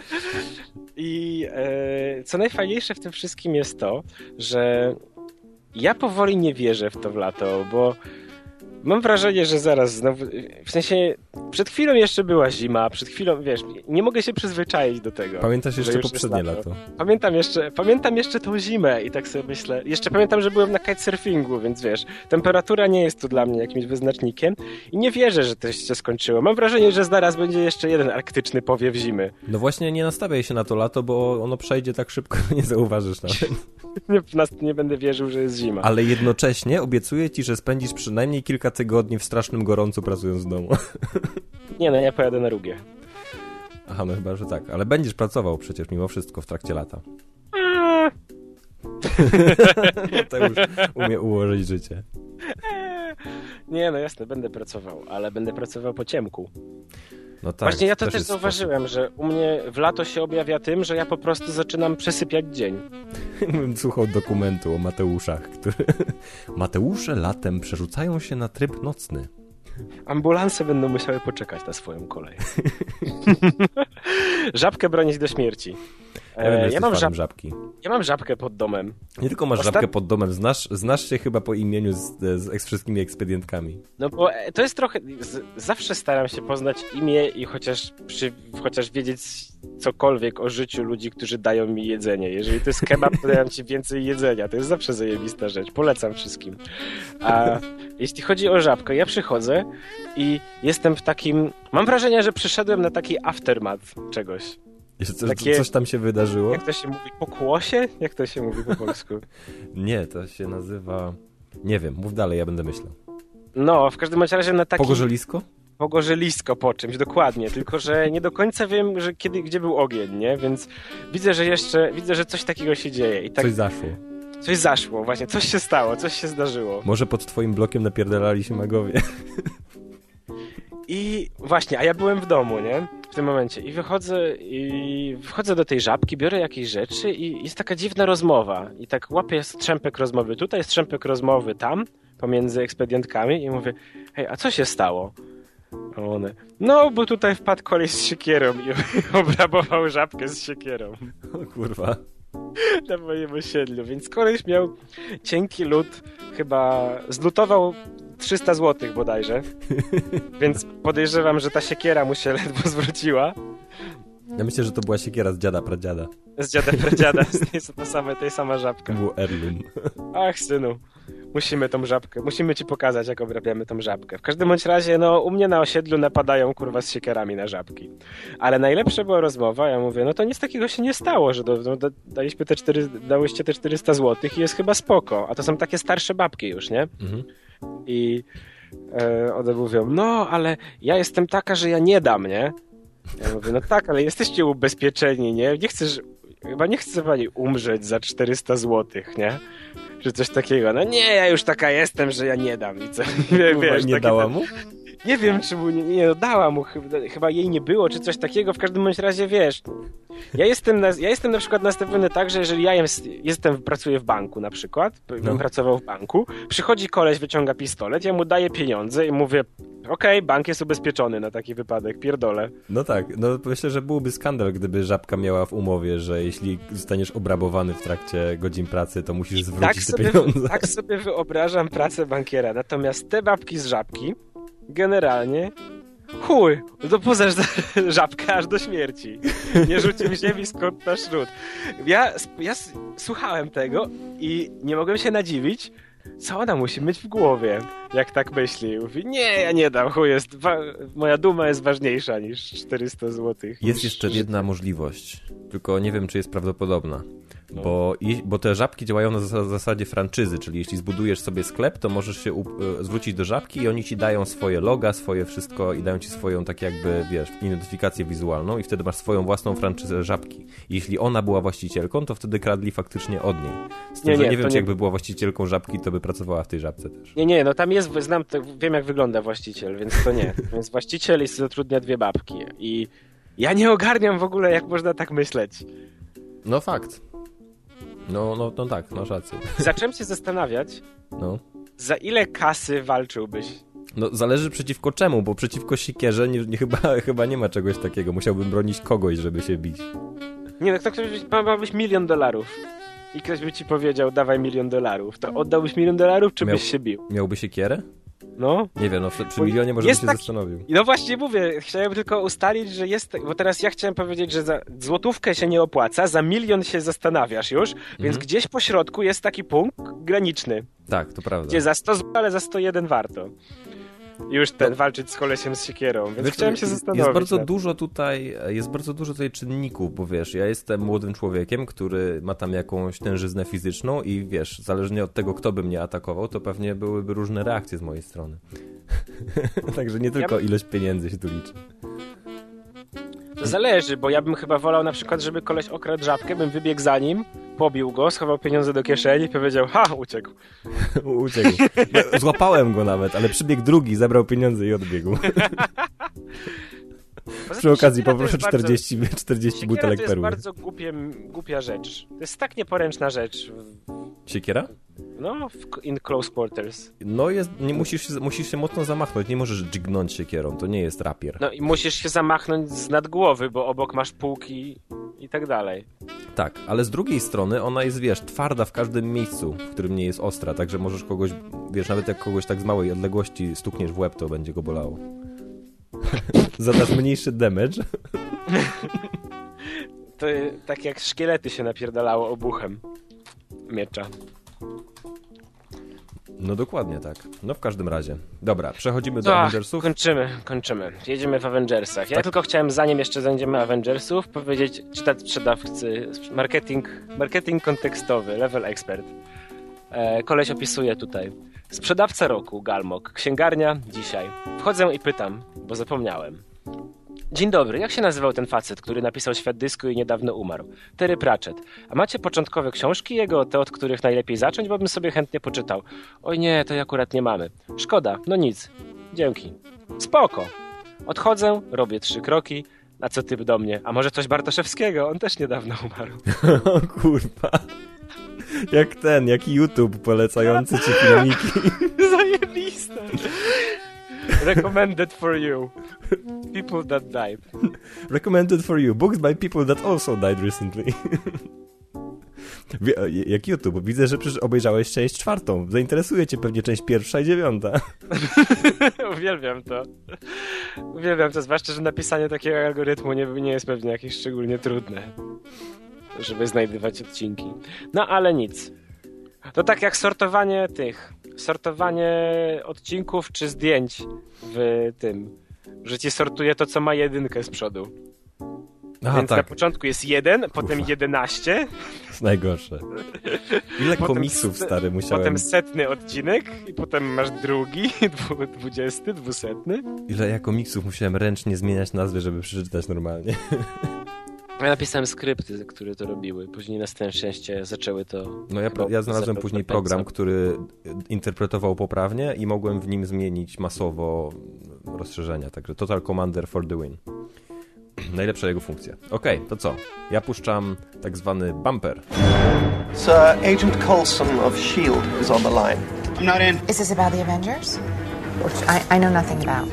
I e, co najfajniejsze w tym wszystkim jest to, że ja powoli nie wierzę w to w lato, bo mam wrażenie, że zaraz znowu, w sensie przed chwilą jeszcze była zima, przed chwilą, wiesz, nie mogę się przyzwyczaić do tego. Pamiętasz jeszcze już poprzednie jest lato? Pamiętam jeszcze, pamiętam jeszcze tą zimę i tak sobie myślę, jeszcze pamiętam, że byłem na kitesurfingu, więc wiesz, temperatura nie jest tu dla mnie jakimś wyznacznikiem i nie wierzę, że to się skończyło. Mam wrażenie, że zaraz będzie jeszcze jeden arktyczny powiew zimy. No właśnie nie nastawiaj się na to lato, bo ono przejdzie tak szybko, nie zauważysz nawet. Nie, w nas nie będę wierzył, że jest zima. Ale jednocześnie obiecuję ci, że spędzisz przynajmniej kilka tygodni w strasznym gorącu pracując w domu. Nie no, ja pojadę na Rugię. Aha, no chyba, że tak. Ale będziesz pracował przecież mimo wszystko w trakcie lata. To już umie ułożyć życie. Nie no, jasne, będę pracował, ale będę pracował po ciemku. No tak, Właśnie ja to też też jest zauważyłem, że u mnie w lato się objawia tym, że ja po prostu zaczynam przesypiać dzień. Bym słuchał dokumentu o Mateuszach, który... Mateusze latem przerzucają się na tryb nocny. Ambulanse będą musiały poczekać na swoją kolej. Żabkę bronić do śmierci. Ja, wiem, E, ja, mam żab... żabki. ja mam żabkę pod domem. Nie tylko masz Ostat... żabkę pod domem, znasz, znasz się chyba po imieniu z, z, z wszystkimi ekspedientkami. No bo to jest trochę... Z... Zawsze staram się poznać imię i chociaż, przy... chociaż wiedzieć cokolwiek o życiu ludzi, którzy dają mi jedzenie. Jeżeli to jest kebab, to dają ci więcej jedzenia. To jest zawsze zajebista rzecz. Polecam wszystkim. A jeśli chodzi o żabkę, ja przychodzę i jestem w takim... Mam wrażenie, że przyszedłem na taki aftermath czegoś. Co, Takie, coś tam się wydarzyło? Jak to się mówi? Pokłosie? Jak to się mówi po polsku? Nie, to się nazywa... Nie wiem, mów dalej, ja będę myślał. No, w każdym razie na takim... Pogorzelisko? Pogorzelisko po czymś, dokładnie. Tylko, że nie do końca wiem, że kiedy, gdzie był ogień, nie? Więc widzę, że jeszcze... Widzę, że coś takiego się dzieje. I tak... Coś zaszło. Coś zaszło, właśnie. Coś się stało, coś się zdarzyło. Może pod twoim blokiem napierdalali się magowie. I właśnie, a ja byłem w domu, nie? W tym momencie. I wychodzę i wchodzę do tej żabki, biorę jakieś rzeczy i jest taka dziwna rozmowa. I tak łapię strzępek rozmowy tutaj, strzępek rozmowy tam, pomiędzy ekspedientkami i mówię, hej, a co się stało? A one, no, bo tutaj wpadł koleś z siekierą i obrabował żabkę z siekierą. O kurwa. Na moim osiedlu, więc koleś miał cienki lód, chyba zlutował trzysta złotych bodajże, więc podejrzewam, że ta siekiera mu się ledwo zwróciła. Ja myślę, że to była siekiera z dziada, pradziada. Z dziada, pradziada, jest to same, tej sama żabka. To było heirloom. Ach, synu, musimy tą żabkę, musimy ci pokazać, jak obrabiamy tą żabkę. W każdym bądź razie, no, u mnie na osiedlu napadają, kurwa, z siekierami na żabki. Ale najlepsza była rozmowa, ja mówię, no to nic takiego się nie stało, że do, no, daliśmy te cztery, dałyście te czterysta złotych i jest chyba spoko. A to są takie starsze babki już, nie? Mhm. I e, one mówią, no, ale ja jestem taka, że ja nie dam, nie? Ja mówię, no tak, ale jesteście ubezpieczeni, nie? Nie chcesz, chyba nie chce pani umrzeć za czterysta złotych, nie? Czy coś takiego. No nie, ja już taka jestem, że ja nie dam. I co? Wiesz, nie dała mu? Nie wiem, czy mu nie, nie no, dała mu, chyba, chyba jej nie było, czy coś takiego. W każdym bądź razie, wiesz, ja jestem na, ja jestem na przykład nastawiony tak, że jeżeli ja jest, jestem, pracuję w banku na przykład, bym no. pracował w banku, przychodzi koleś, wyciąga pistolet, ja mu daję pieniądze i mówię, okej, okay, bank jest ubezpieczony na taki wypadek, pierdolę. No tak, no myślę, że byłby skandal, gdyby żabka miała w umowie, że jeśli zostaniesz obrabowany w trakcie godzin pracy, to musisz zwrócić tak te sobie, pieniądze. Tak sobie wyobrażam pracę bankiera, natomiast te babki z żabki generalnie chuj, to poza żabkę aż do śmierci. Nie rzucił ziemi skąd na szrut. Ja, ja słuchałem tego i nie mogłem się nadziwić, co ona musi mieć w głowie, jak tak myśli. Mówi, nie, ja nie dam, chuj, jest moja duma jest ważniejsza niż czterysta złotych. Jest jeszcze jedna możliwość, tylko nie wiem, czy jest prawdopodobna. No. Bo, i, bo te żabki działają na zas- zasadzie franczyzy, czyli jeśli zbudujesz sobie sklep, to możesz się u- zwrócić do żabki i oni ci dają swoje loga, swoje wszystko i dają ci swoją tak jakby, wiesz, identyfikację wizualną i wtedy masz swoją własną franczyzę żabki. Jeśli ona była właścicielką, to wtedy kradli faktycznie od niej. Z tym, Nie, że nie, nie wiem, to czy nie- jakby była właścicielką żabki, to by pracowała w tej żabce też. Nie, nie, no tam jest, znam, to, wiem jak wygląda właściciel, więc to nie. Więc właściciel jest, zatrudnia dwie babki i ja nie ogarniam w ogóle, jak można tak myśleć. No fakt. No, no, no tak, masz rację. Zacząłem się zastanawiać, No. za ile kasy walczyłbyś? No zależy przeciwko czemu, bo przeciwko siekierze nie, nie, chyba, chyba nie ma czegoś takiego. Musiałbym bronić kogoś, żeby się bić. Nie, no ktoś miałbyś milion dolarów i ktoś by ci powiedział, dawaj milion dolarów, to oddałbyś milion dolarów, czy Miał- byś się bił? Miałby siekierę? No. Nie wiem, no przy, przy Bo milionie może jest bym się taki- zastanowił. I no właśnie mówię, chciałem tylko ustalić, że jest, bo teraz ja chciałem powiedzieć, że za złotówkę się nie opłaca, za milion się zastanawiasz już, więc gdzieś po środku jest taki punkt graniczny, Tak, to prawda. gdzie za sto złotych, ale za sto jeden warto. I już ten, walczyć z kolesiem z siekierą, więc Wiesz, chciałem się jest zastanowić. bardzo nad- dużo tutaj, jest bardzo dużo tutaj czynników, bo wiesz, ja jestem młodym człowiekiem, który ma tam jakąś tężyznę fizyczną i wiesz, zależnie od tego, kto by mnie atakował, to pewnie byłyby różne reakcje z mojej strony. Także nie tylko Ja- ilość pieniędzy się tu liczy. To zależy, bo ja bym chyba wolał na przykład, żeby koleś okradł żabkę, bym wybiegł za nim, pobił go, schował pieniądze do kieszeni i powiedział, ha, uciekł. Uciekł. Ja złapałem go nawet, ale przybiegł drugi, zabrał pieniądze i odbiegł. Poza Przy tym okazji siekiera to poproszę jest bardzo- czterdzieści, czterdzieści Siekiera butelek to jest perły. bardzo głupie, głupia rzecz. To jest tak nieporęczna rzecz. Siekiera? No, w- in close quarters. No jest, nie musisz, się- musisz się mocno zamachnąć, nie możesz dźgnąć siekierą, to nie jest rapier. No i musisz się zamachnąć z nad głowy, bo obok masz półki i tak dalej. Tak, ale z drugiej strony ona jest, wiesz, twarda w każdym miejscu, w którym nie jest ostra, także możesz kogoś, wiesz, nawet jak kogoś tak z małej odległości stukniesz w łeb, to będzie go bolało. Zadasz mniejszy damage. To tak jak szkielety się napierdalało obuchem miecza. No dokładnie tak. No w każdym razie. Dobra, przechodzimy do Ach, Avengersów. kończymy, kończymy. Jedziemy w Avengersach. Ja Tak. tylko chciałem, zanim jeszcze zajdziemy Avengersów, powiedzieć, czytać sprzedawcy, marketing, marketing kontekstowy, level expert. E, koleś opisuje tutaj. Sprzedawca roku, Galmok, księgarnia, dzisiaj. Wchodzę i pytam, bo zapomniałem. Dzień dobry, jak się nazywał ten facet, który napisał Świat Dysku i niedawno umarł? Terry Pratchett. A macie początkowe książki jego, te od których najlepiej zacząć, bo bym sobie chętnie poczytał. Oj nie, to akurat nie mamy. Szkoda, no nic. Dzięki. Spoko. Odchodzę, robię trzy kroki. Na co typ do mnie? A może coś Bartoszewskiego? On też niedawno umarł. O kurwa. Jak ten, jak YouTube polecający ci filmiki. Zajebiste. Recommended for you. People that died. Recommended for you. Books by people that also died recently. Wie- Jak YouTube. Widzę, że przecież obejrzałeś część czwartą. Zainteresuje cię pewnie część pierwsza i dziewiąta. Uwielbiam to. Uwielbiam to, zwłaszcza, że napisanie takiego algorytmu nie, nie jest pewnie jakieś szczególnie trudne, żeby znajdywać odcinki. No ale nic. To tak jak sortowanie tych, sortowanie odcinków czy zdjęć w tym, że ci sortuje to, co ma jedynkę z przodu. Aha, Więc na tak. początku jest jeden, potem jedenaście, To jest najgorsze. Ile Potem komiksów, se- stary, musiałem... potem setny odcinek i potem masz drugi, dwu, dwudziesty, dwusetny. Ile ja komiksów musiałem ręcznie zmieniać nazwy, żeby przeczytać normalnie. Ja napisałem skrypty, które to robiły. Później na szczęście zaczęły to... No ja, chyba ja znalazłem zacząć później do końca. program, który interpretował poprawnie i mogłem w nim zmienić masowo rozszerzenia. Także Total Commander for the win. Najlepsza jego funkcja. Okej, to co? Ja puszczam tak zwany bumper. Sir, Agent Coulson of S H I E L D is on the line. I'm not in. Is this about the Avengers? Which I, I know nothing about.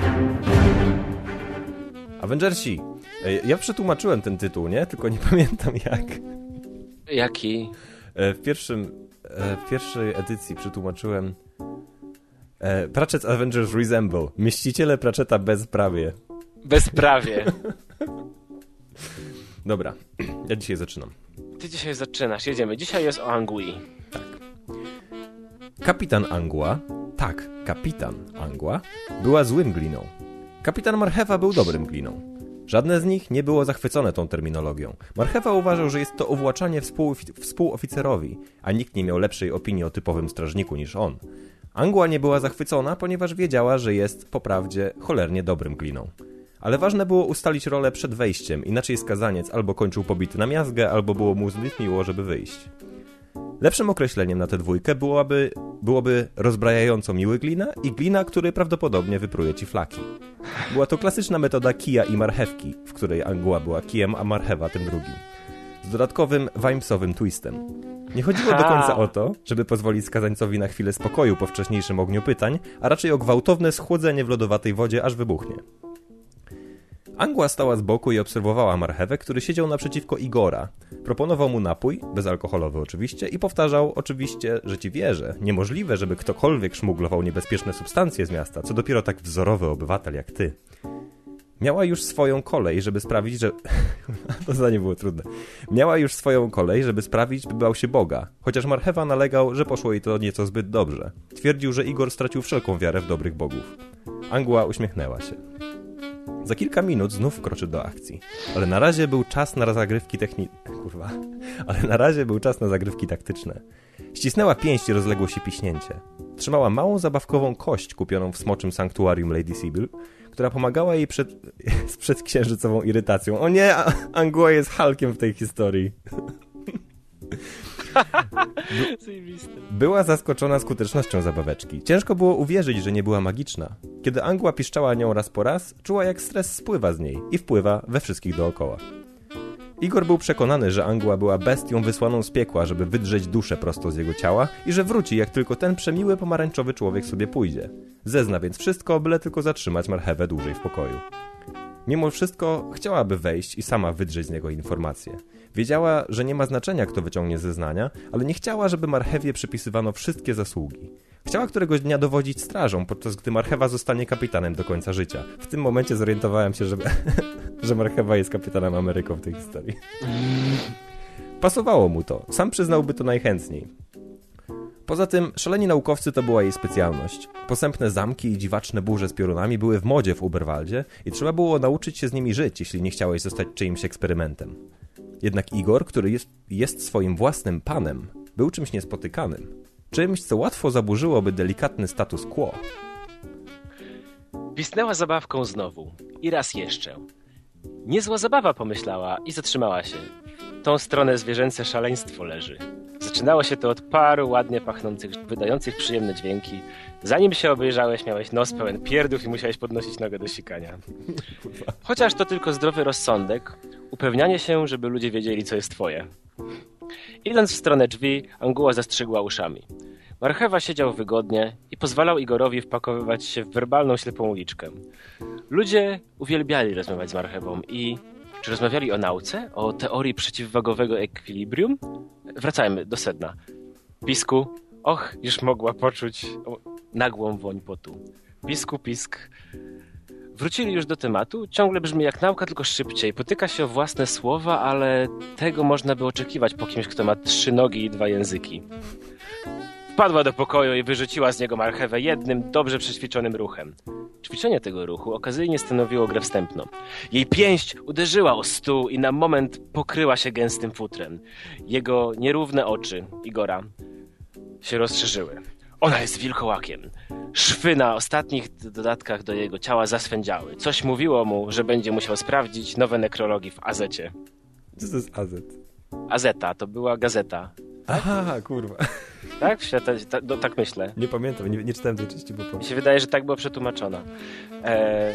Avengersi. E, Ja przetłumaczyłem ten tytuł, nie? Tylko nie pamiętam jak. Jaki? E, W pierwszym, e, w pierwszej edycji przetłumaczyłem e, Pratchett's Avengers Resemble. Mściciele Pratchetta bezprawie. Bezprawie. Dobra, ja dzisiaj zaczynam. Ty dzisiaj zaczynasz, jedziemy. Dzisiaj jest o Angui. Kapitan Angła, tak, kapitan Angła, była złym gliną. Kapitan Marchewa był dobrym gliną. Żadne z nich nie było zachwycone tą terminologią. Marchewa uważał, że jest to uwłaczanie współofi- współoficerowi, a nikt nie miał lepszej opinii o typowym strażniku niż on. Angua nie była zachwycona, ponieważ wiedziała, że jest, po prawdzie, cholernie dobrym gliną. Ale ważne było ustalić rolę przed wejściem, inaczej skazaniec albo kończył pobity na miazgę, albo było mu zbyt miło, żeby wyjść. Lepszym określeniem na tę dwójkę byłoby, byłoby rozbrajająco miły glina i glina, który prawdopodobnie wypruje ci flaki. Była to klasyczna metoda kija i marchewki, w której Angua była kijem, a marchewa tym drugim. Z dodatkowym vibesowym twistem. Nie chodziło do końca o to, żeby pozwolić skazańcowi na chwilę spokoju po wcześniejszym ogniu pytań, a raczej o gwałtowne schłodzenie w lodowatej wodzie, aż wybuchnie. Angua stała z boku i obserwowała marchewę, który siedział naprzeciwko Igora. Proponował mu napój, bezalkoholowy oczywiście, i powtarzał oczywiście, że ci wierzę. Niemożliwe, żeby ktokolwiek szmuglował niebezpieczne substancje z miasta, co dopiero tak wzorowy obywatel jak ty. Miała już swoją kolej, żeby sprawić, że... to zdanie było trudne. Miała już swoją kolej, żeby sprawić, by bał się Boga. Chociaż marchewa nalegał, że poszło jej to nieco zbyt dobrze. Twierdził, że Igor stracił wszelką wiarę w dobrych bogów. Angua uśmiechnęła się. Za kilka minut znów wkroczy do akcji. Ale na razie był czas na zagrywki techni... Kurwa. Ale na razie był czas na zagrywki taktyczne. Ścisnęła pięść i rozległo się piśnięcie. Trzymała małą zabawkową kość kupioną w smoczym sanktuarium Lady Sibyl, która pomagała jej przed... z przedksiężycową irytacją. O nie, Angua jest Hulkiem w tej historii. Była zaskoczona skutecznością zabaweczki. Ciężko było uwierzyć, że nie była magiczna. Kiedy Angua piszczała nią raz po raz, czuła jak stres spływa z niej i wpływa we wszystkich dookoła. Igor był przekonany, że Angua była bestią wysłaną z piekła, żeby wydrzeć duszę prosto z jego ciała i że wróci, jak tylko ten przemiły pomarańczowy człowiek sobie pójdzie. Zezna więc wszystko, byle tylko zatrzymać marchewę dłużej w pokoju. Mimo wszystko chciałaby wejść i sama wydrzeć z niego informacje. Wiedziała, że nie ma znaczenia, kto wyciągnie zeznania, ale nie chciała, żeby marchewie przypisywano wszystkie zasługi. Chciała któregoś dnia dowodzić strażą, podczas gdy marchewa zostanie kapitanem do końca życia. W tym momencie zorientowałem się, że, że marchewa jest kapitanem Ameryką w tej historii. Pasowało mu to. Sam przyznałby to najchętniej. Poza tym szaleni naukowcy to była jej specjalność. Posępne zamki i dziwaczne burze z piorunami były w modzie w Uberwaldzie i trzeba było nauczyć się z nimi żyć, jeśli nie chciałeś zostać czyimś eksperymentem. Jednak Igor, który jest, jest swoim własnym panem, był czymś niespotykanym. Czymś, co łatwo zaburzyłoby delikatny status quo. Pisnęła zabawką znowu. I raz jeszcze. Niezła zabawa, pomyślała i zatrzymała się. W tą stronę zwierzęce szaleństwo leży. Zaczynało się to od paru ładnie pachnących, wydających przyjemne dźwięki. Zanim się obejrzałeś, miałeś nos pełen pierdów i musiałeś podnosić nogę do sikania. Chociaż to tylko zdrowy rozsądek, upewnianie się, żeby ludzie wiedzieli, co jest twoje. Idąc w stronę drzwi, Angua zastrzygła uszami. Marchewa siedział wygodnie i pozwalał Igorowi wpakowywać się w werbalną ślepą uliczkę. Ludzie uwielbiali rozmawiać z Marchewą i... Czy rozmawiali o nauce? O teorii przeciwwagowego ekwilibrium? Wracajmy do sedna. Pisku, och, już mogła poczuć nagłą woń potu. Pisku, pisk. Wrócili już do tematu. Ciągle brzmi jak nauka, tylko szybciej. Potyka się o własne słowa, ale tego można by oczekiwać po kimś, kto ma trzy nogi i dwa języki. Wpadła do pokoju i wyrzuciła z niego marchewę jednym, dobrze przećwiczonym ruchem. Ćwiczenie tego ruchu okazyjnie stanowiło grę wstępną. Jej pięść uderzyła o stół i na moment pokryła się gęstym futrem. Jego nierówne oczy, Igora, się rozszerzyły. Ona jest wilkołakiem. Szwy na ostatnich dodatkach do jego ciała zaswędziały. Coś mówiło mu, że będzie musiał sprawdzić nowe nekrologi w Azecie. Co to jest Azet? Azeta, to była gazeta. Aha, kurwa. Tak? Ta, ta, tak myślę. Nie pamiętam, nie, nie czytałem tej części, bo... Mi się wydaje, że tak była przetłumaczona. E...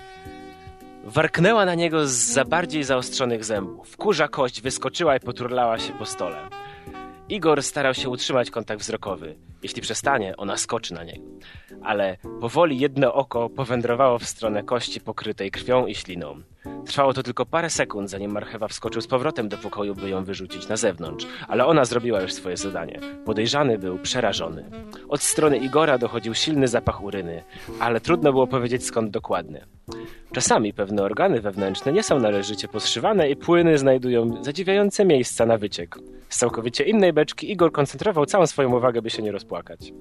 Warknęła na niego zza bardziej zaostrzonych zębów. Kurza kość wyskoczyła i poturlała się po stole. Igor starał się utrzymać kontakt wzrokowy. Jeśli przestanie, ona skoczy na niego. Ale powoli jedno oko powędrowało w stronę kości pokrytej krwią i śliną. Trwało to tylko parę sekund, zanim marchewa wskoczył z powrotem do pokoju, by ją wyrzucić na zewnątrz. Ale ona zrobiła już swoje zadanie. Podejrzany był przerażony. Od strony Igora dochodził silny zapach uryny, ale trudno było powiedzieć skąd dokładnie. Czasami pewne organy wewnętrzne nie są należycie poszywane i płyny znajdują zadziwiające miejsca na wyciek. Z całkowicie innej beczki Igor koncentrował całą swoją uwagę, by się nie rozpłakać.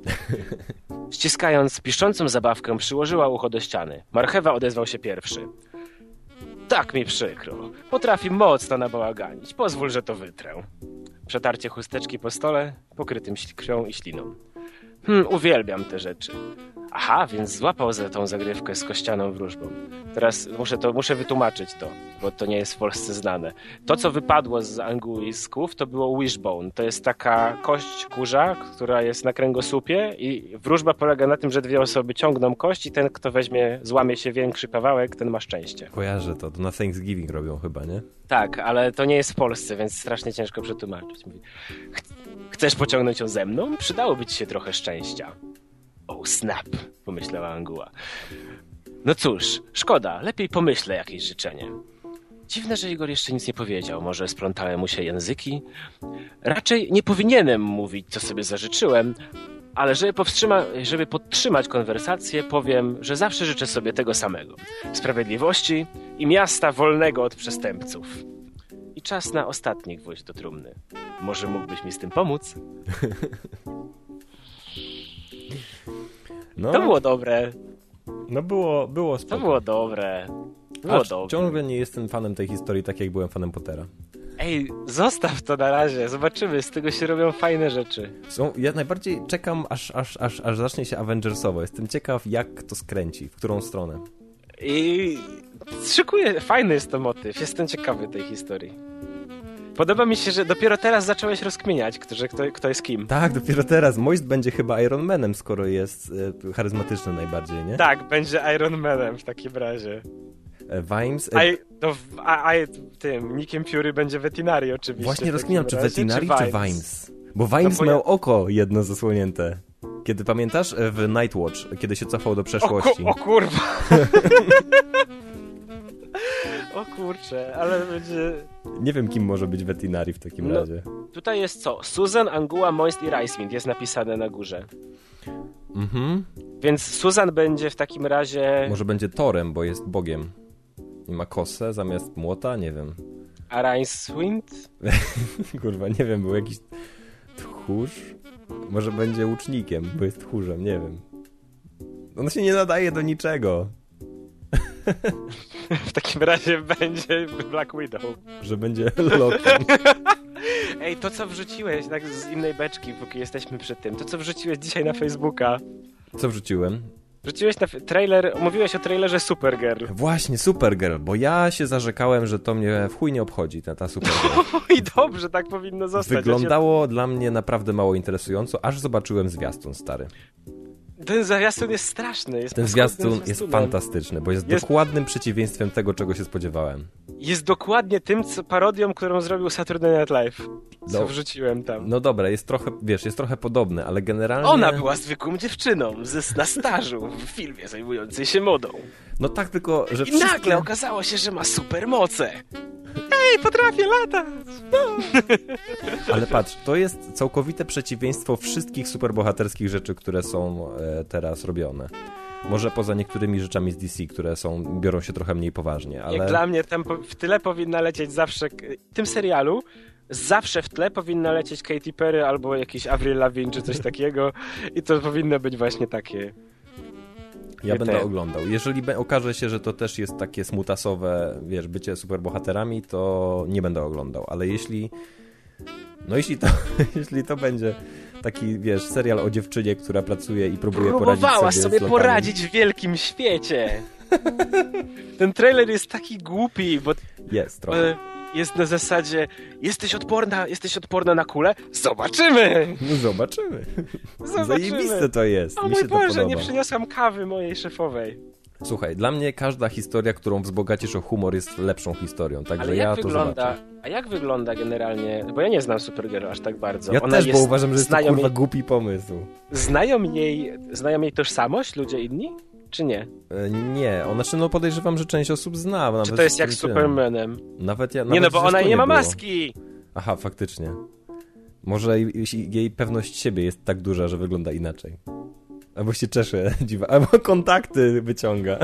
Ściskając piszczącą zabawkę, przyłożyła ucho do ściany. Marchewa odezwał się pierwszy. Tak mi przykro. Potrafi mocno nabałaganić. Pozwól, że to wytrę. Przetarcie chusteczki po stole, pokrytym krwią i śliną. Hmm, uwielbiam te rzeczy. Aha, więc złapał za tą zagrywkę z kościaną wróżbą. Teraz muszę to, muszę wytłumaczyć to, bo to nie jest w Polsce znane. To, co wypadło z angielsków, to było wishbone. To jest taka kość kurza, która jest na kręgosłupie i wróżba polega na tym, że dwie osoby ciągną kość i ten, kto weźmie, złamie się większy kawałek, ten ma szczęście. Kojarzę to, to na Thanksgiving robią chyba, nie? Tak, ale to nie jest w Polsce, więc strasznie ciężko przetłumaczyć. Mówi, chcesz pociągnąć ją ze mną? Przydałoby ci się trochę szczęścia. Oh snap, pomyślała Anguła. No cóż, szkoda, lepiej pomyślę jakieś życzenie. Dziwne, że Igor jeszcze nic nie powiedział. Może splątały mu się języki? Raczej nie powinienem mówić, co sobie zażyczyłem, ale żeby, powstrzyma, żeby podtrzymać konwersację, powiem, że zawsze życzę sobie tego samego. Sprawiedliwości i miasta wolnego od przestępców. I czas na ostatni gwóźdź do trumny. Może mógłbyś mi z tym pomóc? No, To było dobre. no było, było spoko. To było dobre. Było Acz dobre. ciągle nie jestem fanem tej historii, tak jak byłem fanem Pottera. Ej, zostaw to na razie. Zobaczymy, z tego się robią fajne rzeczy. Są, ja najbardziej czekam, aż, aż, aż, aż zacznie się Avengersowo. Jestem ciekaw, jak to skręci, w którą stronę. I szykuję, fajny jest to motyw. Jestem ciekawy tej historii. Podoba mi się, że dopiero teraz zacząłeś rozkminiać, kto, że kto, kto jest kim. Tak, dopiero teraz. Moist będzie chyba Iron Manem, skoro jest e, charyzmatyczny najbardziej, nie? Tak, będzie Iron Manem w takim razie. E, Vimes... A, E, no, a, a tym Nickiem Fury będzie Vetinari oczywiście. właśnie w rozkminiam, takim czy razie, Vetinari, czy Vimes. Vimes? Bo Vimes No bo ja- miał oko jedno zasłonięte. Kiedy pamiętasz e, w Nightwatch, kiedy się cofał do O, przeszłości. ku, o kurwa. O kurczę, ale będzie... Nie wiem, kim może być Vetinari w takim No. razie. Tutaj jest co? Susan, Anguła, Moist i Ricewind jest napisane na górze. Mhm. Więc Susan będzie w takim razie... Może będzie Torem, bo jest bogiem. I ma kosę zamiast młota? Nie wiem. A Ricewind? Kurwa, nie wiem, był jakiś tchórz? Może będzie łucznikiem, bo jest tchórzem, nie wiem. On się nie nadaje do niczego. W takim razie będzie Black Widow. Że będzie Loki. Ej, to co wrzuciłeś tak z innej beczki, póki jesteśmy przy tym, to co wrzuciłeś dzisiaj na Facebooka, Co wrzuciłem? wrzuciłeś na f- trailer, mówiłeś o trailerze Supergirl. Właśnie, Supergirl, bo ja się zarzekałem, że to mnie w chuj nie obchodzi, ta, ta Supergirl. I dobrze, tak powinno zostać. Wyglądało dla mnie naprawdę mało interesująco, aż zobaczyłem zwiastun, stary. Ten zwiastun jest straszny. Jest Ten paskudnym zwiastun jest zwiastunem. fantastyczny, bo jest, Jest- dokładnym przeciwieństwem tego, czego się spodziewałem. Jest dokładnie tym co parodią, którą zrobił Saturday Night Live. Co No. wrzuciłem tam. No dobra, jest trochę, wiesz, jest trochę podobny, ale generalnie... Ona była zwykłą dziewczyną z, na stażu w filmie zajmującej się modą. No tak, tylko, że I wszystkie... nagle okazało się, że ma supermoce. Ej, potrafię latać! Ale patrz, to jest całkowite przeciwieństwo wszystkich superbohaterskich rzeczy, które są e, teraz robione. Może poza niektórymi rzeczami z D C, które są, biorą się trochę mniej poważnie, ale... Jak dla mnie tam po, w tyle powinna lecieć zawsze, w tym serialu zawsze w tle powinna lecieć Katy Perry albo jakiś Avril Lavigne czy coś takiego i to powinno być właśnie takie. Ja te- będę oglądał. Jeżeli be- okaże się, że to też jest takie smutasowe, wiesz, bycie superbohaterami, to nie będę oglądał, ale jeśli... No jeśli to, jeśli to będzie taki, wiesz, serial o dziewczynie, która pracuje i próbuje poradzić Próbowałaś sobie, sobie z lotami. poradzić w wielkim świecie. Ten trailer jest taki głupi, bo Jest trochę. e, jest na zasadzie jesteś odporna, jesteś odporna na kulę? Zobaczymy! No zobaczymy. Zobaczymy. Zajebiste to jest. O Mi mój się to Boże, podoba. nie przyniosłam kawy mojej szefowej. Słuchaj, dla mnie każda historia, którą wzbogacisz o humor, jest lepszą historią, także Ale ja jak to wygląda, zobaczę. a jak wygląda generalnie, bo ja nie znam Supergirl aż tak bardzo. Ja Ona też, jest, bo uważam, że jest to znają kurwa jej, głupi pomysł. znają jej, znają jej tożsamość ludzie inni? Czy nie? E, Nie, ona znaczy, no podejrzewam, że część osób zna. Nawet Czy to jest z jak tym z tym. Supermanem? Nawet ja, Nie nawet no, bo w ona zwiastunie nie ma było. maski! Aha, faktycznie. Może jej, jej pewność siebie jest tak duża, że wygląda inaczej. Albo się czesze, dziwa. Albo kontakty wyciąga.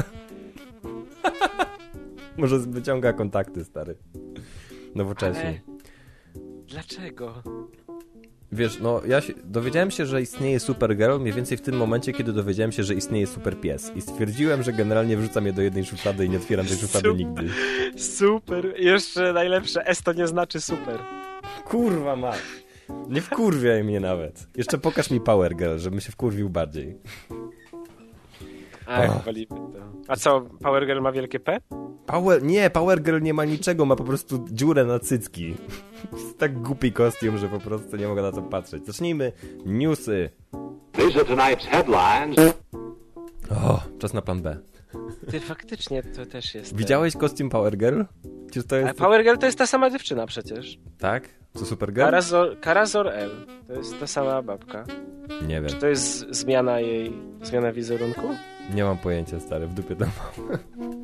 Może wyciąga kontakty, stary. Nowocześnie. Ale dlaczego? Wiesz, no ja się, dowiedziałem się, że istnieje Supergirl mniej więcej w tym momencie, kiedy dowiedziałem się, że istnieje Superpies. I stwierdziłem, że generalnie wrzucam je do jednej szuflady i nie otwieram tej szuflady Super. nigdy. Super. Jeszcze najlepsze, S to nie znaczy super. Kurwa mać. Nie wkurwiaj mnie nawet. Jeszcze pokaż mi Power Girl, żebym się wkurwił bardziej. Ach, walimy to. A co, Power Girl ma wielkie P? Power... Nie, Power Girl nie ma niczego, ma po prostu dziurę na cycki. Jest tak głupi kostium, że po prostu nie mogę na to patrzeć. Zacznijmy newsy. These are tonight's headlines. O, czas na plan B. Ty, faktycznie to też jest... Widziałeś kostium Power Girl? Czy to A jest... Power Girl to jest ta sama dziewczyna przecież. Tak? Co Supergirl? Karazor, Karazor L. To jest ta sama babka. Nie wiem. Czy to jest zmiana jej... zmiana wizerunku? Nie mam pojęcia, stary, w dupie to mam.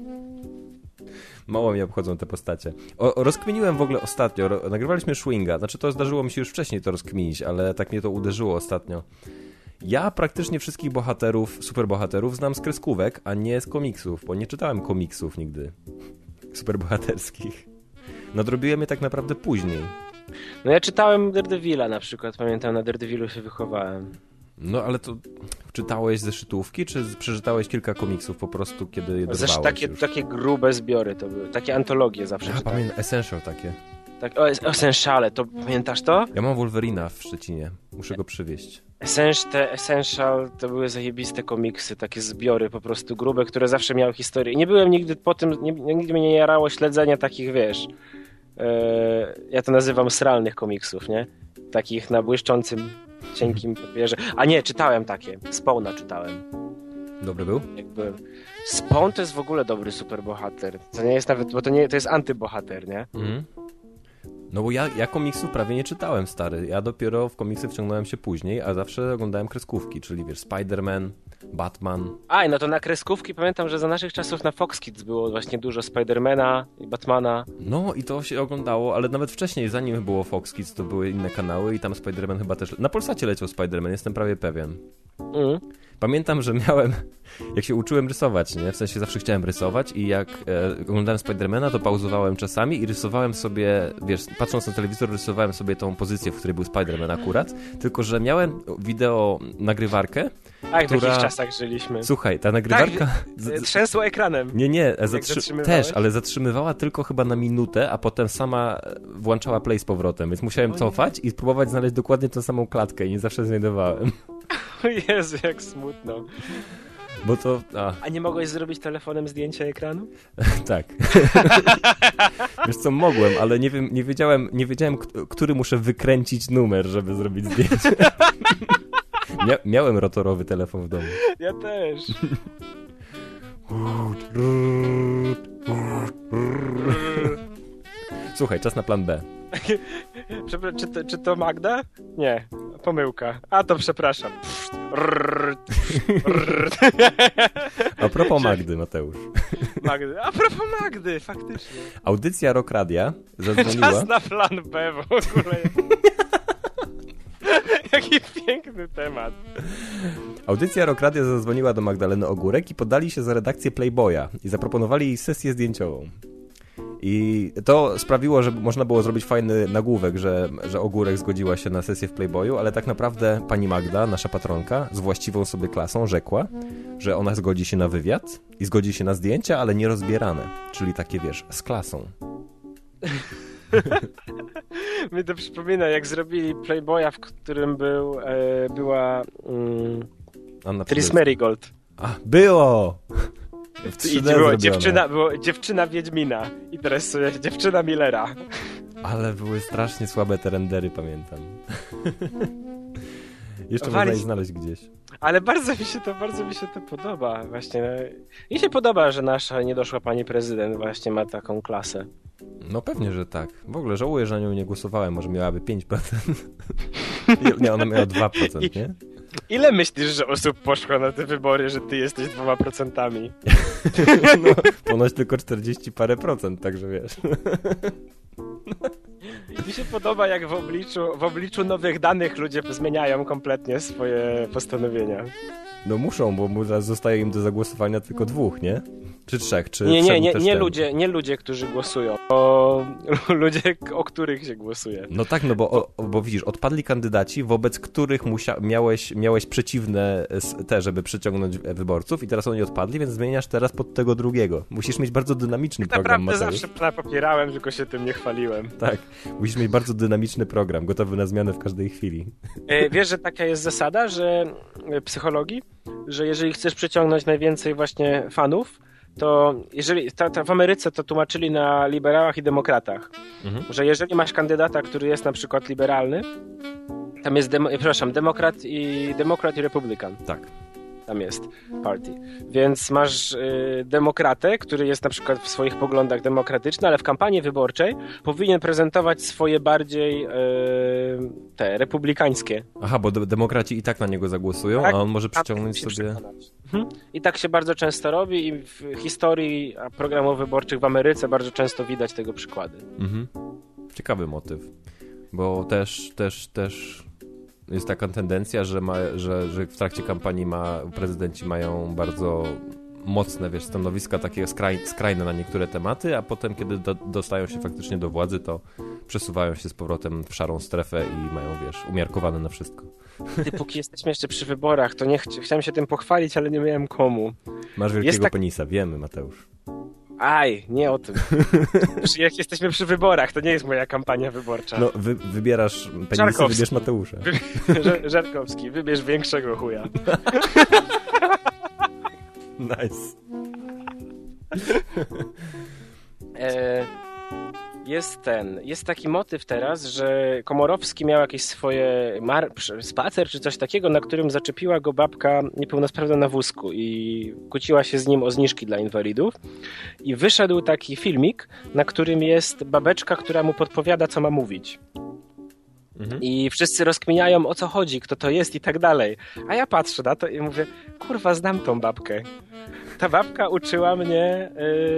Mało mnie obchodzą te postacie. O, rozkminiłem w ogóle ostatnio, ro, nagrywaliśmy Schwinga, znaczy to zdarzyło mi się już wcześniej to rozkminić, ale tak mnie to uderzyło ostatnio. Ja praktycznie wszystkich bohaterów, superbohaterów znam z kreskówek, a nie z komiksów, bo nie czytałem komiksów nigdy superbohaterskich. Nadrobiłem je tak naprawdę później. No ja czytałem Daredevila na przykład, pamiętam, na Daredevilu się wychowałem. No ale to czytałeś zeszytówki, czy przeczytałeś kilka komiksów po prostu, kiedy je dorwałeś Zresztą takie, już? takie grube zbiory to były, takie antologie zawsze Ja czytałem. pamiętam, Essential takie. Tak, o, Essentiale, to pamiętasz to? Ja mam Wolverina w Szczecinie, muszę go przywieźć. Essential, te Essential to były zajebiste komiksy, takie zbiory po prostu grube, które zawsze miały historię. I nie byłem nigdy po tym, nie, nigdy mnie nie jarało śledzenie takich, wiesz, e, ja to nazywam sralnych komiksów, nie? Takich na błyszczącym, cienkim papierze. A nie, czytałem takie, Spawna czytałem. Dobry był? Jak byłem. Spawn to jest w ogóle dobry superbohater. To nie jest nawet, bo to nie, to jest antybohater, nie? Mhm. No bo ja, ja komiksów prawie nie czytałem, stary. Ja dopiero w komiksy wciągnąłem się później, a zawsze oglądałem kreskówki, czyli wiesz, Spider-Man, Batman. A, no to na kreskówki pamiętam, że za naszych czasów na Fox Kids było właśnie dużo Spidermana i Batmana. No i to się oglądało, ale nawet wcześniej, zanim było Fox Kids, to były inne kanały i tam Spider-Man chyba też... Na Polsacie leciał Spider-Man, jestem prawie pewien. Mm. Pamiętam, że miałem, jak się uczyłem rysować, nie? W sensie zawsze chciałem rysować i jak e, oglądałem Spidermana, to pauzowałem czasami i rysowałem sobie, wiesz, patrząc na telewizor, rysowałem sobie tą pozycję, w której był Spiderman akurat, tylko że miałem wideo nagrywarkę, A jak która... w jakich czasach żyliśmy. Słuchaj, ta nagrywarka... Tak, trzęsło ekranem. Nie, nie, zatrzy... zatrzymywałeś? też, ale zatrzymywała tylko chyba na minutę, a potem sama włączała play z powrotem, więc musiałem cofać i spróbować znaleźć dokładnie tą samą klatkę i nie zawsze znajdowałem. O Jezu, jak smutno. Bo to... A, A nie mogłeś zrobić telefonem zdjęcia ekranu? tak. Wiesz co, mogłem, ale nie wiem, nie wiedziałem, nie wiedziałem, k- który muszę wykręcić numer, żeby zrobić zdjęcie. Mia- miałem rotorowy telefon w domu. Ja też. Słuchaj, czas na plan B. Przepraszam, czy to, czy to Magda? Nie, pomyłka. A to przepraszam. A propos Magdy, Mateusz. Magdy. A propos Magdy, faktycznie. Audycja Rock Radia zadzwoniła... Czas na plan B w ogóle. Jaki piękny temat. Audycja Rock Radia zadzwoniła do Magdaleny Ogórek i podali się za redakcję Playboya i zaproponowali jej sesję zdjęciową. I to sprawiło, że można było zrobić fajny nagłówek, że, że Ogórek zgodziła się na sesję w Playboyu, ale tak naprawdę pani Magda, nasza patronka, z właściwą sobie klasą rzekła, że ona zgodzi się na wywiad i zgodzi się na zdjęcia, ale nie rozbierane. Czyli takie, wiesz, z klasą. Mi to przypomina, jak zrobili Playboya, w którym był, e, była mm, Anna Tris Przydylska. Marigold. A, było! W I trzy D było zrobione. dziewczyna, było dziewczyna Wiedźmina i teraz sobie dziewczyna Millera. Ale były strasznie słabe te rendery, pamiętam. Jeszcze Walić- można je znaleźć gdzieś. Ale bardzo mi się to, bardzo mi się to podoba właśnie. Mi się podoba, że nasza niedoszła pani prezydent właśnie ma taką klasę. No pewnie, że tak. W ogóle żałuję, że na nią nie głosowałem. Może miałaby pięć procent. Nie, ona miała dwa procent, nie? Ile myślisz, że osób poszło na te wybory, że ty jesteś dwoma procentami? No, ponoć tylko czterdzieści parę procent, także wiesz. Mi się podoba, jak w obliczu, w obliczu nowych danych ludzie zmieniają kompletnie swoje postanowienia. No muszą, bo mu zaraz zostaje im do zagłosowania tylko dwóch, nie? Czy trzech? Czy nie, nie, nie, też nie, ten... ludzie, nie ludzie, którzy głosują, o ludzie, o których się głosuje. No tak, no bo, o, bo widzisz, odpadli kandydaci, wobec których musia, miałeś, miałeś przeciwne te, żeby przyciągnąć wyborców i teraz oni odpadli, więc zmieniasz teraz pod tego drugiego. Musisz mieć bardzo dynamiczny Tak program, naprawdę Mateusz. zawsze pana popierałem, tylko się tym nie chwaliłem. Tak, musisz mieć bardzo dynamiczny program, gotowy na zmianę w każdej chwili. E, wiesz, że taka jest zasada, że e, psychologii, że jeżeli chcesz przyciągnąć najwięcej właśnie fanów, to jeżeli ta, ta w Ameryce to tłumaczyli na liberałach i demokratach, mhm. że jeżeli masz kandydata, który jest na przykład liberalny, tam jest, demo, przepraszam, demokrat i demokrat i republikan. Tak. Tam jest party. Więc masz y, demokratę, który jest na przykład w swoich poglądach demokratyczny, ale w kampanii wyborczej powinien prezentować swoje bardziej y, te republikańskie. Aha, bo de- demokraci i tak na niego zagłosują, tak, a on może przyciągnąć sobie... Mhm. I tak się bardzo często robi i w historii programów wyborczych w Ameryce bardzo często widać tego przykłady. Mhm. Ciekawy motyw, bo też, też, też... Jest taka tendencja, że, ma, że, że w trakcie kampanii ma, prezydenci mają bardzo mocne, wiesz, stanowiska takie skraj, skrajne na niektóre tematy, a potem, kiedy do, dostają się faktycznie do władzy, to przesuwają się z powrotem w szarą strefę i mają, wiesz, umiarkowane na wszystko. Ty, póki jesteśmy jeszcze przy wyborach, to nie ch- chciałem się tym pochwalić, ale nie miałem komu. Masz wielkiego tak... penisa, wiemy, Mateusz. Aj, nie o tym. Jak jesteśmy przy wyborach, to nie jest moja kampania wyborcza. No, wy, wybierasz penisy, wybierz Mateusza. Wy, Żarkowski, wybierz większego chuja. Nice. e, jest ten, jest taki motyw teraz, że Komorowski miał jakieś swoje mar- spacer czy coś takiego, na którym zaczepiła go babka niepełnosprawna na wózku i kłóciła się z nim o zniżki dla inwalidów i wyszedł taki filmik, na którym jest babeczka, która mu podpowiada, co ma mówić. Mhm. I wszyscy rozkminiają, o co chodzi, kto to jest i tak dalej. A ja patrzę na to i mówię, kurwa, znam tą babkę. Ta babka uczyła mnie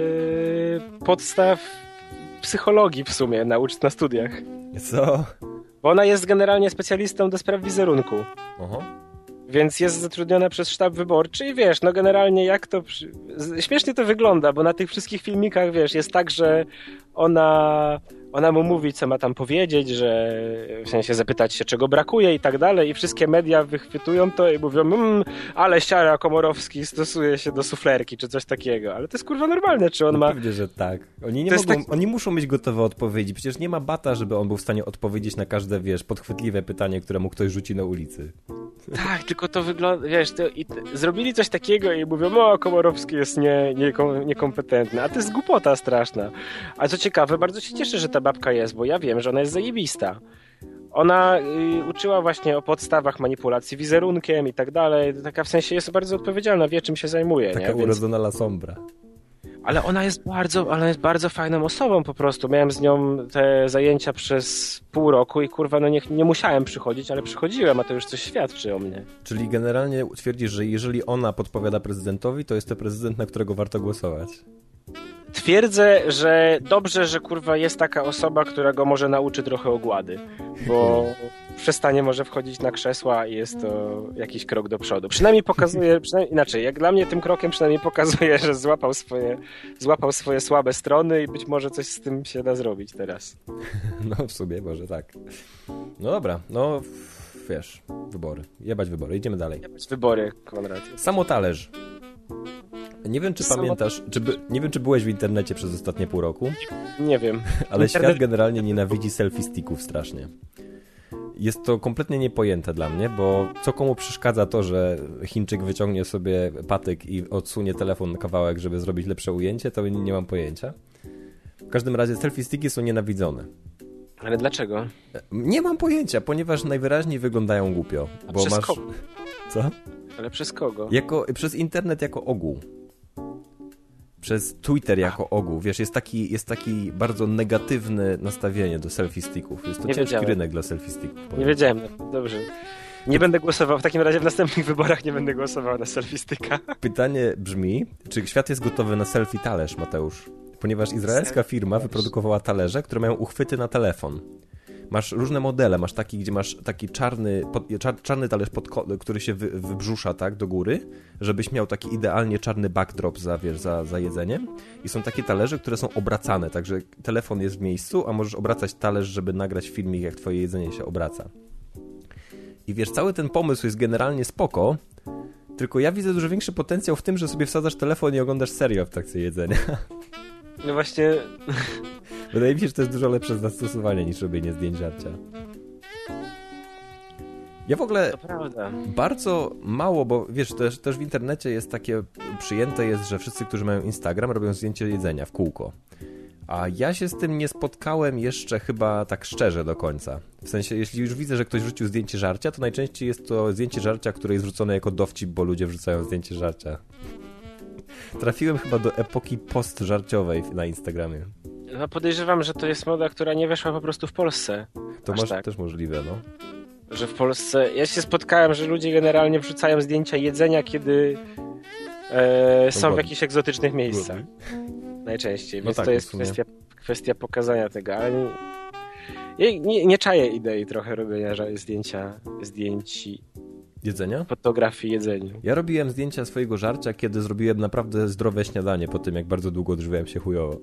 yy, podstaw psychologii w sumie na, ucz- na studiach. Co? Bo ona jest generalnie specjalistą do spraw wizerunku. Aha. Więc jest zatrudniona przez sztab wyborczy i wiesz, no generalnie jak to... Śmiesznie to wygląda, bo na tych wszystkich filmikach, wiesz, jest tak, że ona... Ona mu mówi, co ma tam powiedzieć, że w sensie zapytać się, czego brakuje i tak dalej i wszystkie media wychwytują to i mówią, mmm, ale siara Komorowski stosuje się do suflerki czy coś takiego, ale to jest kurwa normalne, czy on no ma... Pewnie, że tak. Oni nie to mogą, tak... oni muszą mieć gotowe odpowiedzi, przecież nie ma bata, żeby on był w stanie odpowiedzieć na każde, wiesz, podchwytliwe pytanie, które mu ktoś rzuci na ulicy. Tak, tylko to wygląda, wiesz, to, i, zrobili coś takiego i mówią, o, Komorowski jest nie, nie, niekompetentny, a to jest głupota straszna. A co ciekawe, bardzo się cieszę, że ta babka jest, bo ja wiem, że ona jest zajebista. Ona y, uczyła właśnie o podstawach manipulacji wizerunkiem i tak dalej, taka w sensie jest bardzo odpowiedzialna, wie czym się zajmuje. Taka nie? urodzona la sombra. Ale ona jest bardzo, ona jest bardzo fajną osobą po prostu. Miałem z nią te zajęcia przez pół roku i kurwa, no nie, nie musiałem przychodzić, ale przychodziłem, a to już coś świadczy o mnie. Czyli generalnie twierdzisz, że jeżeli ona podpowiada prezydentowi, to jest to prezydent, na którego warto głosować. Twierdzę, że dobrze, że kurwa jest taka osoba, która go może nauczy trochę ogłady, bo przestanie może wchodzić na krzesła i jest to jakiś krok do przodu. Przynajmniej pokazuje, przynajmniej, inaczej, jak dla mnie tym krokiem przynajmniej pokazuje, że złapał swoje, złapał swoje słabe strony i być może coś z tym się da zrobić teraz. No w sumie może tak. No dobra, no wiesz, wybory. Jebać wybory, idziemy dalej. Jebać wybory, Konrad. Samotalerz. Nie wiem, czy Samo... pamiętasz, czy by, nie wiem, czy byłeś w internecie przez ostatnie pół roku. Nie wiem. Ale Internet... świat generalnie nienawidzi selfie sticków strasznie. Jest to kompletnie niepojęte dla mnie, bo co komu przeszkadza to, że Chińczyk wyciągnie sobie patyk i odsunie telefon na kawałek, żeby zrobić lepsze ujęcie, to nie, nie mam pojęcia. W każdym razie selfie sticki są nienawidzone. Ale dlaczego? Nie mam pojęcia, ponieważ najwyraźniej wyglądają głupio. A bo przez masz... kogo? Co? Ale przez kogo? Jako, przez internet jako ogół. Przez Twitter jako ogół. Wiesz, jest taki, jest taki bardzo negatywne nastawienie do selfie sticków. Jest to nie ciężki wiedziałem. rynek dla selfie sticków. Nie wiedziałem. Dobrze. Nie będę głosował. W takim razie w następnych wyborach nie będę głosował na selfie sticka. Pytanie brzmi, czy świat jest gotowy na selfie talerz, Mateusz? Ponieważ izraelska firma wyprodukowała talerze, które mają uchwyty na telefon. Masz różne modele, masz taki, gdzie masz taki czarny, pod, czar, czarny talerz, pod, który się wy, wybrzusza tak do góry, żebyś miał taki idealnie czarny backdrop za, wiesz, za, za jedzeniem. I są takie talerze, które są obracane, także telefon jest w miejscu, a możesz obracać talerz, żeby nagrać filmik, jak twoje jedzenie się obraca. I wiesz, cały ten pomysł jest generalnie spoko, tylko ja widzę dużo większy potencjał w tym, że sobie wsadzasz telefon i oglądasz serial w trakcie jedzenia. No właśnie... Wydaje mi się, że to jest dużo lepsze zastosowanie niż robienie zdjęć żarcia. Ja w ogóle to prawda. Bardzo mało, bo wiesz, też, też w internecie jest takie przyjęte jest, że wszyscy, którzy mają Instagram, robią zdjęcie jedzenia w kółko. A ja się z tym nie spotkałem jeszcze chyba tak szczerze do końca. W sensie, jeśli już widzę, że ktoś wrzucił zdjęcie żarcia, to najczęściej jest to zdjęcie żarcia, które jest wrzucone jako dowcip, bo ludzie wrzucają zdjęcie żarcia. Trafiłem chyba do epoki post-żarciowej na Instagramie. No podejrzewam, że to jest moda, która nie weszła po prostu w Polsce. To Aż masz tak. też możliwe, no. Że w Polsce... Ja się spotkałem, że ludzie generalnie wrzucają zdjęcia jedzenia, kiedy e, są w jakichś egzotycznych miejscach. Najczęściej, więc no tak, to jest kwestia, kwestia pokazania tego, ale nie, nie, nie, nie czaję idei trochę robienia zdjęcia, zdjęć jedzenia? Fotografii jedzeniu. Ja robiłem zdjęcia swojego żarcia, kiedy zrobiłem naprawdę zdrowe śniadanie po tym, jak bardzo długo odżywiałem się chujowo.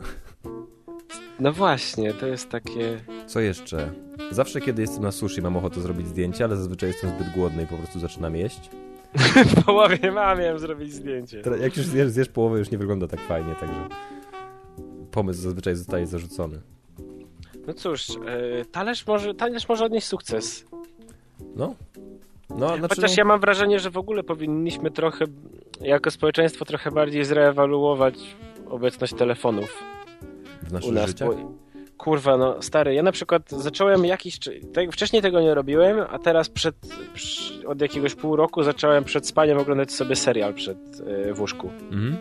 No właśnie, to jest takie... Co jeszcze? Zawsze, kiedy jestem na sushi, mam ochotę zrobić zdjęcie, ale zazwyczaj jestem zbyt głodny i po prostu zaczynam jeść. W połowie mam, miałem zrobić zdjęcie. Teraz, jak już zjesz, zjesz połowę, już nie wygląda tak fajnie, także pomysł zazwyczaj zostaje zarzucony. No cóż, yy, talerz, może, talerz może odnieść sukces. No. no znaczy, Chociaż no... ja mam wrażenie, że w ogóle powinniśmy trochę, jako społeczeństwo, trochę bardziej zreewaluować obecność telefonów w u naszych nas. życiach? Bo, kurwa, no stary, ja na przykład zacząłem jakiś... Tak, wcześniej tego nie robiłem, a teraz przed, przy, od jakiegoś pół roku zacząłem przed spaniem oglądać sobie serial przed, yy, w łóżku. Mhm.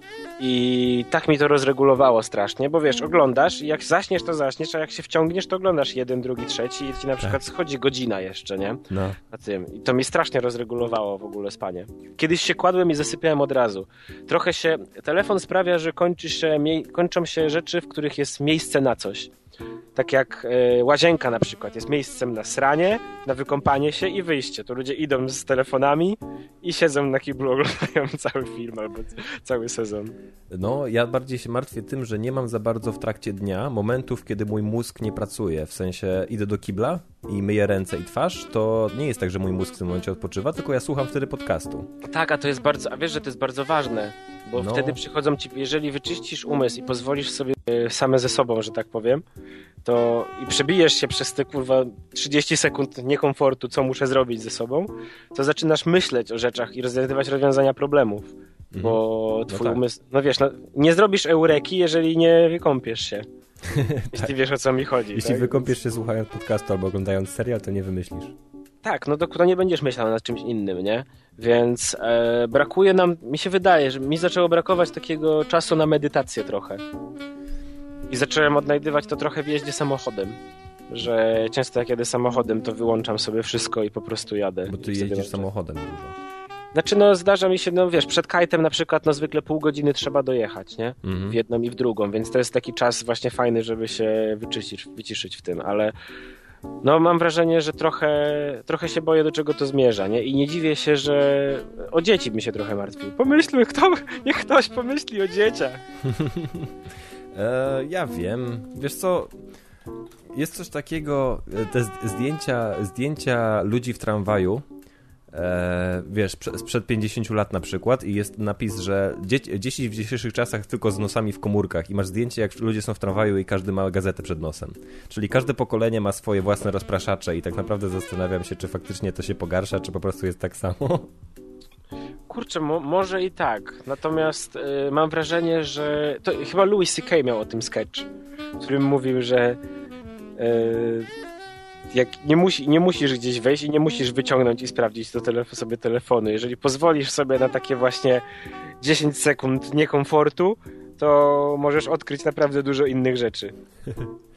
I tak mi to rozregulowało strasznie, bo wiesz, oglądasz i jak zaśniesz, to zaśniesz, a jak się wciągniesz, to oglądasz jeden, drugi, trzeci i ci na przykład schodzi godzina jeszcze, nie? No. Na tym. I to mi strasznie rozregulowało w ogóle spanie. Kiedyś się kładłem i zasypiałem od razu. Trochę się... Telefon sprawia, że kończy się, mie... kończą się rzeczy, w których jest miejsce na coś. Tak jak e, łazienka na przykład jest miejscem na sranie, na wykąpanie się i wyjście. To ludzie idą z telefonami i siedzą na kiblu, oglądają cały film albo c- cały sezon. No, ja bardziej się martwię tym, że nie mam za bardzo w trakcie dnia momentów, kiedy mój mózg nie pracuje. W sensie idę do kibla i myję ręce i twarz, to nie jest tak, że mój mózg w tym momencie odpoczywa, tylko ja słucham wtedy podcastu. Tak, a to jest bardzo, a wiesz, że to jest bardzo ważne, bo no. wtedy przychodzą ci, jeżeli wyczyścisz umysł i pozwolisz sobie same ze sobą, że tak powiem, to i przebijesz się przez te kurwa trzydzieści sekund niekomfortu, co muszę zrobić ze sobą, to zaczynasz myśleć o rzeczach i rozwiązywać rozwiązania problemów, mhm. bo twój no tak. umysł, no wiesz, no, nie zrobisz eureki, jeżeli nie wykąpiesz się. Jeśli tak. wiesz, o co mi chodzi. Jeśli tak? wykąpiesz się słuchając podcastu albo oglądając serial, to nie wymyślisz. Tak, no to, to nie będziesz myślał nad czymś innym, nie? Więc e, brakuje nam, mi się wydaje, że mi zaczęło brakować takiego czasu na medytację trochę. I zacząłem odnajdywać to trochę w jeździe samochodem. Że często jak jadę samochodem, to wyłączam sobie wszystko i po prostu jadę. Bo ty jeździsz samochodem dużo. Znaczy, no zdarza mi się, no wiesz, przed kajtem na przykład, no zwykle pół godziny trzeba dojechać, nie? Mhm. W jedną i w drugą, więc to jest taki czas właśnie fajny, żeby się wyciszyć, wyciszyć w tym, ale no mam wrażenie, że trochę, trochę się boję, do czego to zmierza, nie? I nie dziwię się, że o dzieci bym się trochę martwił. Pomyślmy, kto, niech ktoś pomyśli o dzieciach. e, ja wiem. Wiesz co, jest coś takiego, te zdjęcia, zdjęcia ludzi w tramwaju, e, wiesz, sprzed pięćdziesięciu lat na przykład i jest napis, że dzieci, dzieci w dzisiejszych czasach tylko z nosami w komórkach i masz zdjęcie, jak ludzie są w tramwaju i każdy ma gazetę przed nosem. Czyli każde pokolenie ma swoje własne rozpraszacze i tak naprawdę zastanawiam się, czy faktycznie to się pogarsza, czy po prostu jest tak samo. Kurczę, mo- może i tak. Natomiast y, mam wrażenie, że... To chyba Louis C K miał o tym sketch, w którym mówił, że y, jak nie, musi, nie musisz gdzieś wejść i nie musisz wyciągnąć i sprawdzić to telefon, sobie telefonu. Jeżeli pozwolisz sobie na takie właśnie dziesięć sekund niekomfortu, to możesz odkryć naprawdę dużo innych rzeczy.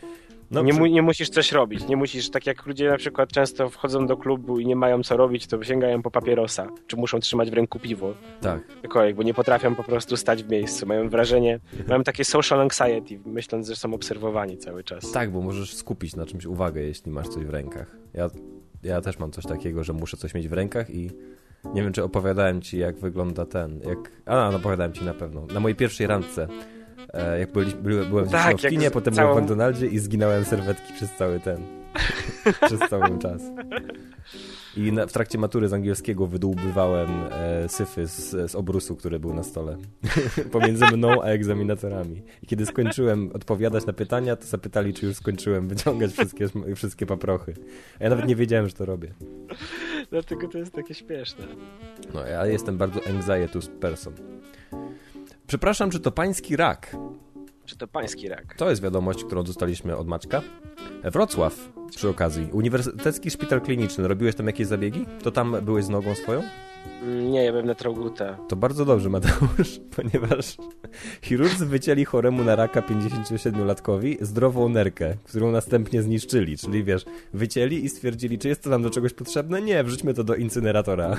No, nie, przy... mu, nie musisz coś robić, nie musisz, tak jak ludzie na przykład często wchodzą do klubu i nie mają co robić, to sięgają po papierosa, czy muszą trzymać w ręku piwo. Tak. Cokolwiek, bo nie potrafią po prostu stać w miejscu, mają wrażenie, mają takie social anxiety, myśląc, że są obserwowani cały czas. Tak, bo możesz skupić na czymś uwagę, jeśli masz coś w rękach. Ja, ja też mam coś takiego, że muszę coś mieć w rękach i nie wiem, czy opowiadałem ci, jak wygląda ten, jak... A, no, opowiadałem ci na pewno. Na mojej pierwszej randce, e, jak byli, byli, byłem tak, w kinie, jak potem całą... byłem w McDonaldzie i zginałem serwetki przez cały ten... przez cały czas. I na, w trakcie matury z angielskiego wydłubywałem e, syfy z, z obrusu, który był na stole. Pomiędzy mną a egzaminatorami. I kiedy skończyłem odpowiadać na pytania, to zapytali, czy już skończyłem wyciągać wszystkie, wszystkie paprochy. A ja nawet nie wiedziałem, że to robię. Dlatego to jest takie śmieszne. No, ja jestem bardzo anxiety person. Przepraszam, czy to pański rak? Czy to pański rak? To jest wiadomość, którą dostaliśmy od Maćka. Wrocław, przy okazji. Uniwersytecki Szpital Kliniczny. Robiłeś tam jakieś zabiegi? To tam byłeś z nogą swoją? Nie, ja byłem na Troguta. To bardzo dobrze, Mateusz, ponieważ chirurdzy wycięli choremu na raka pięćdziesięciosiedmiolatkowi zdrową nerkę, którą następnie zniszczyli. Czyli wiesz, wycięli i stwierdzili, czy jest to nam do czegoś potrzebne? Nie, wrzućmy to do incineratora.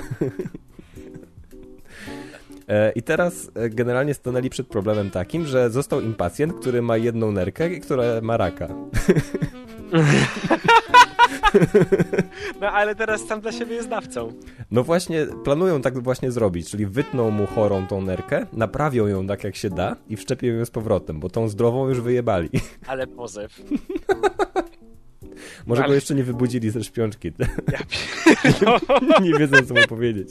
I teraz generalnie stanęli przed problemem takim, że został im pacjent, który ma jedną nerkę i która ma raka. No ale teraz sam dla siebie jest dawcą. No właśnie, planują tak właśnie zrobić, czyli wytną mu chorą tą nerkę, naprawią ją tak jak się da i wszczepią ją z powrotem, bo tą zdrową już wyjebali. Ale pozew. Może ale... go jeszcze nie wybudzili ze śpiączki. Ja pierdolę. Nie wiedzą, co mu powiedzieć.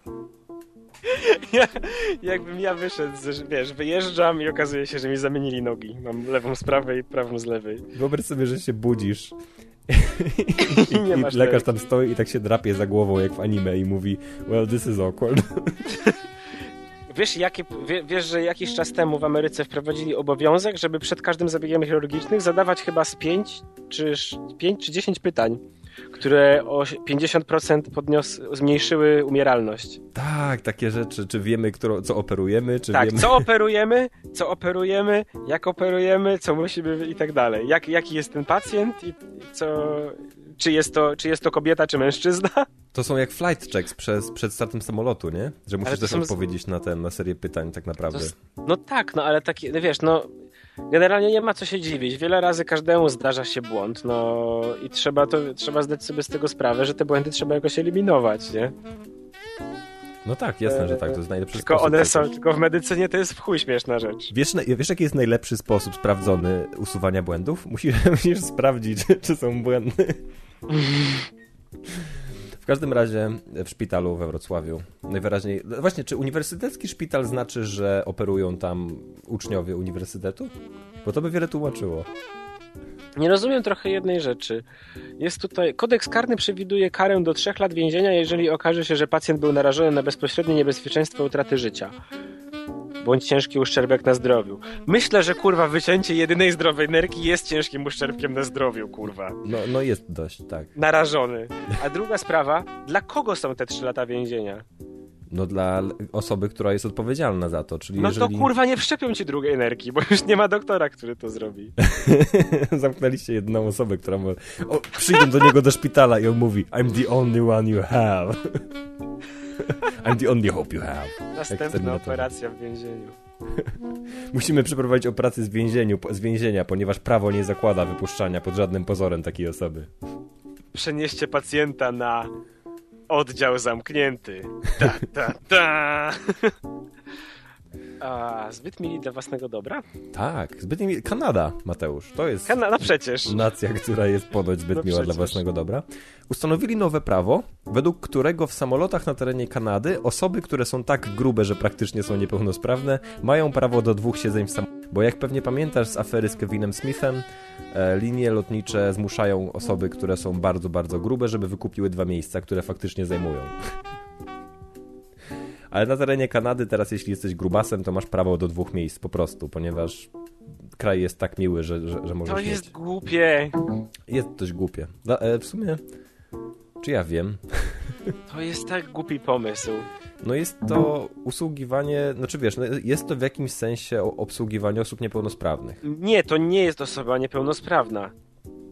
Ja, jakbym ja wyszedł, wiesz, wyjeżdżam i okazuje się, że mi zamienili nogi. Mam lewą z prawej, prawą z lewej. Wyobraź sobie, że się budzisz i, I, nie i masz lekarz tej. tam stoi i tak się drapie za głową jak w anime i mówi well, this is awkward. Wiesz, jakie, wie, wiesz, że jakiś czas temu w Ameryce wprowadzili obowiązek, żeby przed każdym zabiegiem chirurgicznym zadawać chyba z pięć czy, pięć, czy dziesięć pytań, które o pięćdziesiąt procent podnios, zmniejszyły umieralność. Tak, takie rzeczy. Czy wiemy, którą, co operujemy? Czy tak, wiemy... co operujemy, co operujemy, jak operujemy, co musimy i tak dalej. Jak, jaki jest ten pacjent i co... Czy jest, to, czy jest to kobieta, czy mężczyzna? To są jak flight checks przez, przed startem samolotu, nie? Że musisz też są... odpowiedzieć na, ten, na serię pytań tak naprawdę. To, no tak, no ale takie, no wiesz, no generalnie nie ma co się dziwić. Wiele razy każdemu zdarza się błąd, no i trzeba, to, trzeba zdać sobie z tego sprawę, że te błędy trzeba jakoś eliminować, nie? No tak, jasne, że tak, to jest najlepszy tylko sposób. One są, tylko w medycynie to jest w chuj śmieszna rzecz. Wiesz, wiesz, jaki jest najlepszy sposób sprawdzony usuwania błędów? Musisz, musisz sprawdzić, czy, czy są błędy. W każdym razie w szpitalu we Wrocławiu najwyraźniej... Właśnie, czy uniwersytecki szpital znaczy, że operują tam uczniowie uniwersytetu? Bo to by wiele tłumaczyło. Nie rozumiem trochę jednej rzeczy. Jest tutaj... Kodeks karny przewiduje karę do trzech lat więzienia, jeżeli okaże się, że pacjent był narażony na bezpośrednie niebezpieczeństwo utraty życia. Bądź ciężki uszczerbek na zdrowiu. Myślę, że kurwa wycięcie jedynej zdrowej nerki jest ciężkim uszczerbkiem na zdrowiu, kurwa. No, no jest dość, tak. Narażony. A druga sprawa, dla kogo są te trzy lata więzienia? No dla osoby, która jest odpowiedzialna za to, czyli No jeżeli... to kurwa nie wszczepią ci drugiej nerki, bo już nie ma doktora, który to zrobi. Zamknęliście jedną osobę, która mówi... O, przyjdą do niego do szpitala i on mówi I'm the only one you have. I'm the only hope you have. Następna operacja w więzieniu. Musimy przeprowadzić operację z, więzieniu, z więzienia, ponieważ prawo nie zakłada wypuszczania pod żadnym pozorem takiej osoby. Przenieście pacjenta na oddział zamknięty. Ta, ta, ta. A zbyt mili dla własnego dobra? Tak, zbyt mili... Kanada, Mateusz, to jest Kanada, no przecież. nacja, która jest ponoć zbyt no miła przecież. dla własnego dobra. Ustanowili nowe prawo, według którego w samolotach na terenie Kanady osoby, które są tak grube, że praktycznie są niepełnosprawne, mają prawo do dwóch siedzeń w samolocie. Bo jak pewnie pamiętasz z afery z Kevinem Smithem, e, linie lotnicze zmuszają osoby, które są bardzo, bardzo grube, żeby wykupiły dwa miejsca, które faktycznie zajmują. Ale na terenie Kanady teraz, jeśli jesteś grubasem, to masz prawo do dwóch miejsc po prostu, ponieważ kraj jest tak miły, że, że, że możesz To jest mieć. głupie. Jest dość głupie. Da, e, w sumie, czy ja wiem? To jest tak głupi pomysł. No jest to usługiwanie, znaczy wiesz, no jest to w jakimś sensie obsługiwanie osób niepełnosprawnych. Nie, to nie jest osoba niepełnosprawna.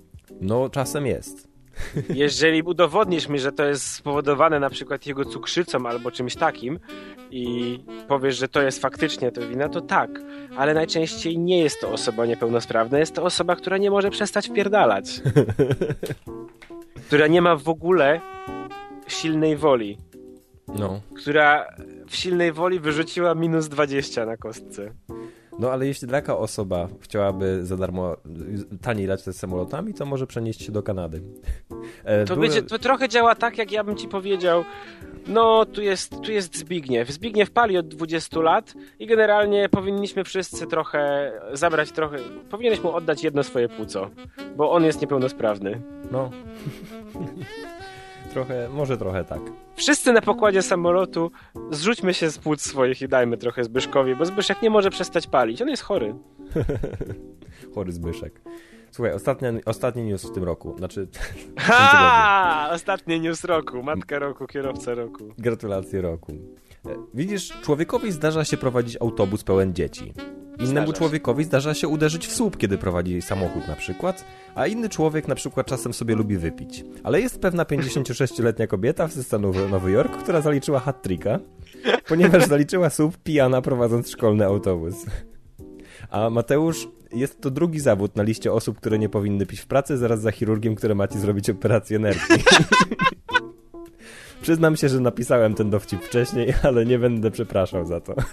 No, czasem jest. Jeżeli udowodnisz mi, że to jest spowodowane na przykład jego cukrzycą albo czymś takim i powiesz, że to jest faktycznie to wina, to tak. Ale najczęściej nie jest to osoba niepełnosprawna, jest to osoba, która nie może przestać wpierdalać. Która nie ma w ogóle silnej woli. No. Która w silnej woli wyrzuciła minus dwadzieścia na kostce. No ale jeśli taka osoba chciałaby za darmo taniej latać samolotami, to może przenieść się do Kanady. E, to, były... będzie, to trochę działa tak, jak ja bym ci powiedział, no tu jest, tu jest Zbigniew. Zbigniew pali od dwudziestu lat i generalnie powinniśmy wszyscy trochę zabrać trochę, powinieneś mu oddać jedno swoje płuco, bo on jest niepełnosprawny. No. Trochę, może trochę tak. Wszyscy na pokładzie samolotu zrzućmy się z płuc swoich i dajmy trochę Zbyszkowi, bo Zbyszek nie może przestać palić, on jest chory. Chory Zbyszek. Słuchaj, ostatni, ostatni news w tym roku, znaczy... Ha! Ostatni news roku, matka roku, kierowca roku. Gratulacje roku. Widzisz, człowiekowi zdarza się prowadzić autobus pełen dzieci. Innemu Zdarza człowiekowi zdarza się uderzyć w słup, kiedy prowadzi samochód na przykład, a inny człowiek na przykład czasem sobie lubi wypić. Ale jest pewna pięćdziesięciosześcioletnia kobieta z stanu Nowy Jork, która zaliczyła hat-tricka, ponieważ zaliczyła słup pijana prowadząc szkolny autobus. A Mateusz, jest to drugi zawód na liście osób, które nie powinny pić w pracy, zaraz za chirurgiem, który ma ci zrobić operację nerki. Przyznam się, że napisałem ten dowcip wcześniej, ale nie będę przepraszał za to.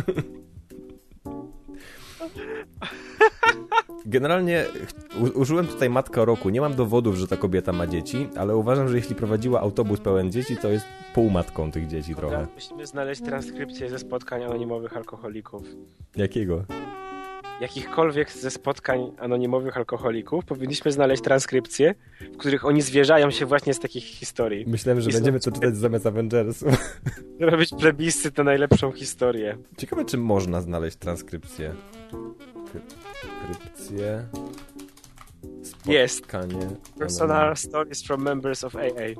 Generalnie u- użyłem tutaj matka roku. Nie mam dowodów, że ta kobieta ma dzieci, ale uważam, że jeśli prowadziła autobus pełen dzieci, to jest półmatką tych dzieci trochę. Musimy znaleźć transkrypcję ze spotkań anonimowych alkoholików. Jakiego? Jakichkolwiek ze spotkań anonimowych alkoholików powinniśmy znaleźć transkrypcje, w których oni zwierzają się właśnie z takich historii. Myślałem, że I będziemy są... to czytać zamiast Avengersów. Robić plebiscyt na najlepszą historię. Ciekawe, czy można znaleźć transkrypcję. Krypcję. Jest. Spotkanie. Personal stories from members of A A.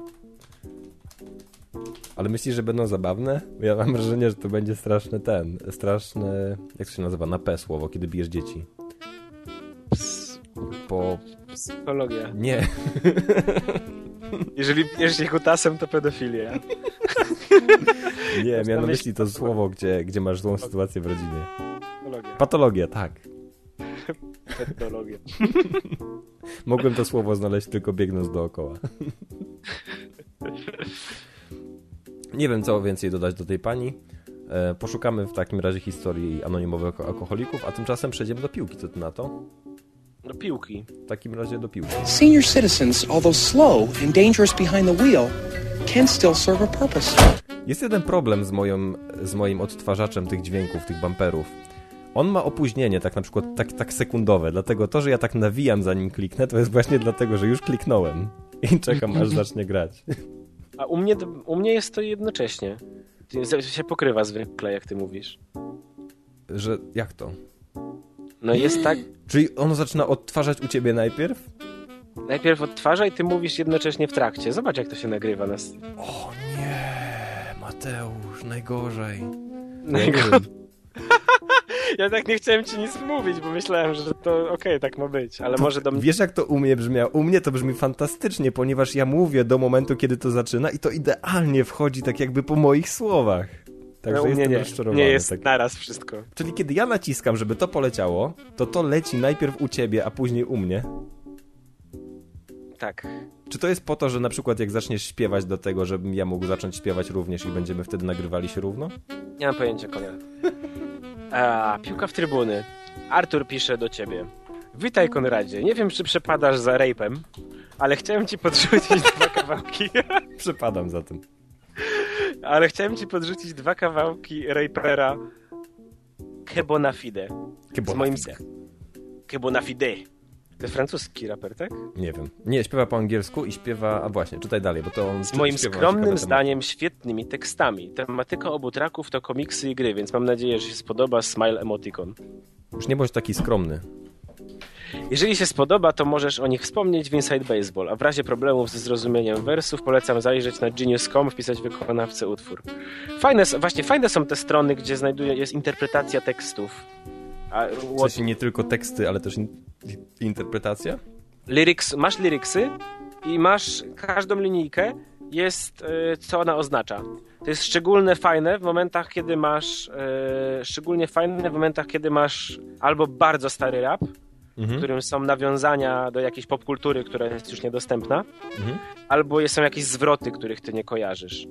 Ale myślisz, że będą zabawne? Ja mam wrażenie, że to będzie straszny ten, straszny, jak to się nazywa, na P słowo, kiedy bijesz dzieci. Ps, Po... psychologia. Nie. Jeżeli bijesz się kutasem, to pedofilia. Nie, miałem na myśli to słowo, gdzie, gdzie masz złą sytuację w rodzinie. Patologia. Patologia, tak. Patologia. Mogłem to słowo znaleźć tylko biegnąc dookoła. Nie wiem, co więcej dodać do tej pani. E, poszukamy w takim razie historii anonimowych alkoholików, a tymczasem przejdziemy do piłki. Co ty na to? Do piłki. W takim razie do piłki. Senior citizens, although slow and dangerous behind the wheel, can still serve a purpose. Jest jeden problem z, moją, z moim odtwarzaczem tych dźwięków, tych bumperów. On ma opóźnienie, tak na przykład tak, tak sekundowe, dlatego to, że ja tak nawijam zanim kliknę, to jest właśnie dlatego, że już kliknąłem i czekam, aż zacznie grać. A u mnie, u mnie jest to jednocześnie. To się pokrywa zwykle, jak ty mówisz. Że jak to? No jest tak... Czyli ono zaczyna odtwarzać u ciebie najpierw? Najpierw odtwarza i ty mówisz jednocześnie w trakcie. Zobacz, jak to się nagrywa. Nas... O nie, Mateusz, najgorzej. Najgorzej. Ja tak nie chciałem ci nic mówić, bo myślałem, że to okej, okay, tak ma być, ale to, może do mnie... Wiesz, jak to u mnie brzmiało? U mnie to brzmi fantastycznie, ponieważ ja mówię do momentu, kiedy to zaczyna i to idealnie wchodzi tak jakby po moich słowach. Także no, u mnie jestem nie, rozczarowany. nie jest tak. naraz wszystko. Czyli kiedy ja naciskam, żeby to poleciało, to to leci najpierw u ciebie, a później u mnie? Tak. Czy to jest po to, że na przykład jak zaczniesz śpiewać do tego, żebym ja mógł zacząć śpiewać również i będziemy wtedy nagrywali się równo? Nie mam pojęcia, Konrad. A, piłka w trybuny. Artur pisze do ciebie. Witaj, Konradzie. Nie wiem, czy przepadasz za rejpem, ale chciałem ci podrzucić dwa kawałki. Przepadam za tym. Ale chciałem ci podrzucić dwa kawałki rejpera Kebonafide. Kebonafide. Kebonafide. To jest francuski raper, tak? Nie wiem. Nie, śpiewa po angielsku i śpiewa... A właśnie, czytaj dalej, bo to on... Z moim skromnym zdaniem świetnymi tekstami. Tematyka obu traków to komiksy i gry, więc mam nadzieję, że się spodoba Smile Emoticon. Już nie bądź taki skromny. Jeżeli się spodoba, to możesz o nich wspomnieć w Inside Baseball, a w razie problemów ze zrozumieniem wersów polecam zajrzeć na genius kropka com, wpisać wykonawcę utwór. Fajne, właśnie fajne są te strony, gdzie znajduje, jest interpretacja tekstów. A, w sensie nie tylko teksty, ale też in, interpretacja? lyrics, masz lyricsy i masz każdą linijkę, jest y, co ona oznacza. To jest szczególnie fajne w momentach, kiedy masz y, szczególnie fajne w momentach, kiedy masz albo bardzo stary rap, mhm. w którym są nawiązania do jakiejś popkultury, która jest już niedostępna, mhm. albo są jakieś zwroty, których ty nie kojarzysz.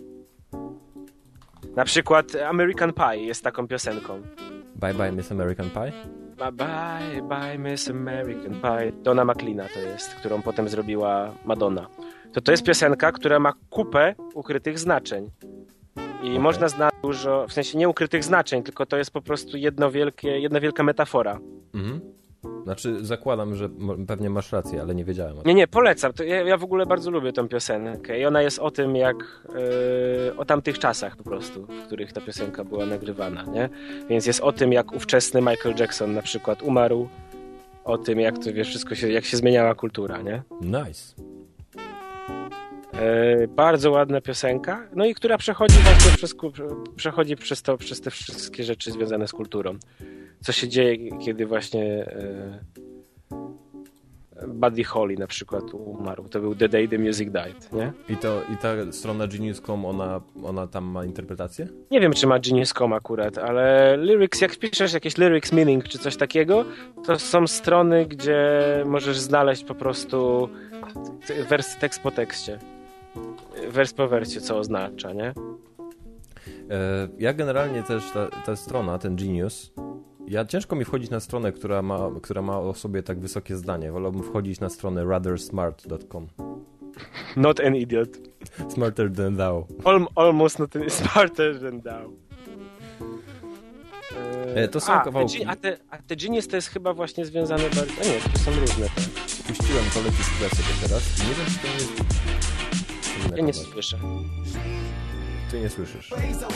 Na przykład American Pie jest taką piosenką. Bye Bye Miss American Pie? Bye Bye Bye Miss American Pie. Donna McLeana to jest, którą potem zrobiła Madonna. To to jest piosenka, która ma kupę ukrytych znaczeń. I okay. można znaleźć dużo, w sensie nie ukrytych znaczeń, tylko to jest po prostu jedno wielkie, jedna wielka metafora. Mhm. Znaczy zakładam, że pewnie masz rację, ale nie wiedziałem o tym. Nie, nie, polecam. To ja, ja w ogóle bardzo lubię tę piosenkę i ona jest o tym, jak yy, o tamtych czasach po prostu, w których ta piosenka była nagrywana, nie? Więc jest o tym, jak ówczesny Michael Jackson na przykład umarł, o tym, jak to, wiesz, wszystko się, jak się zmieniała kultura, nie? Nice. Yy, bardzo ładna piosenka, no i która przechodzi właśnie przez, przechodzi przez to, przez te wszystkie rzeczy związane z kulturą. Co się dzieje, kiedy właśnie yy, Buddy Holly na przykład umarł. To był The Day the Music Died, nie? I, to, i ta strona Genius kropka com, ona, ona tam ma interpretację? Nie wiem, czy ma Genius kropka com akurat, ale lyrics, jak piszesz jakieś lyrics meaning czy coś takiego, to są strony, gdzie możesz znaleźć po prostu wers, tekst po tekście. Wers po wersie, co oznacza, nie? Ja generalnie też, ta, ta strona, ten Genius, ja ciężko mi wchodzić na stronę, która ma, która ma o sobie tak wysokie zdanie. Wolałbym wchodzić na stronę rather smart dot com. Not an idiot. Smarter than thou. Al, almost not an, smarter than thou. E, to są a, kawałki. Te, a, te, a te Genius to jest chyba właśnie związane bardziej... A nie, to są różne. Te. Puściłem to leci w tle sobie teraz. Nie wiem, czy to nie... Ja nie słyszę. Ty nie słyszysz.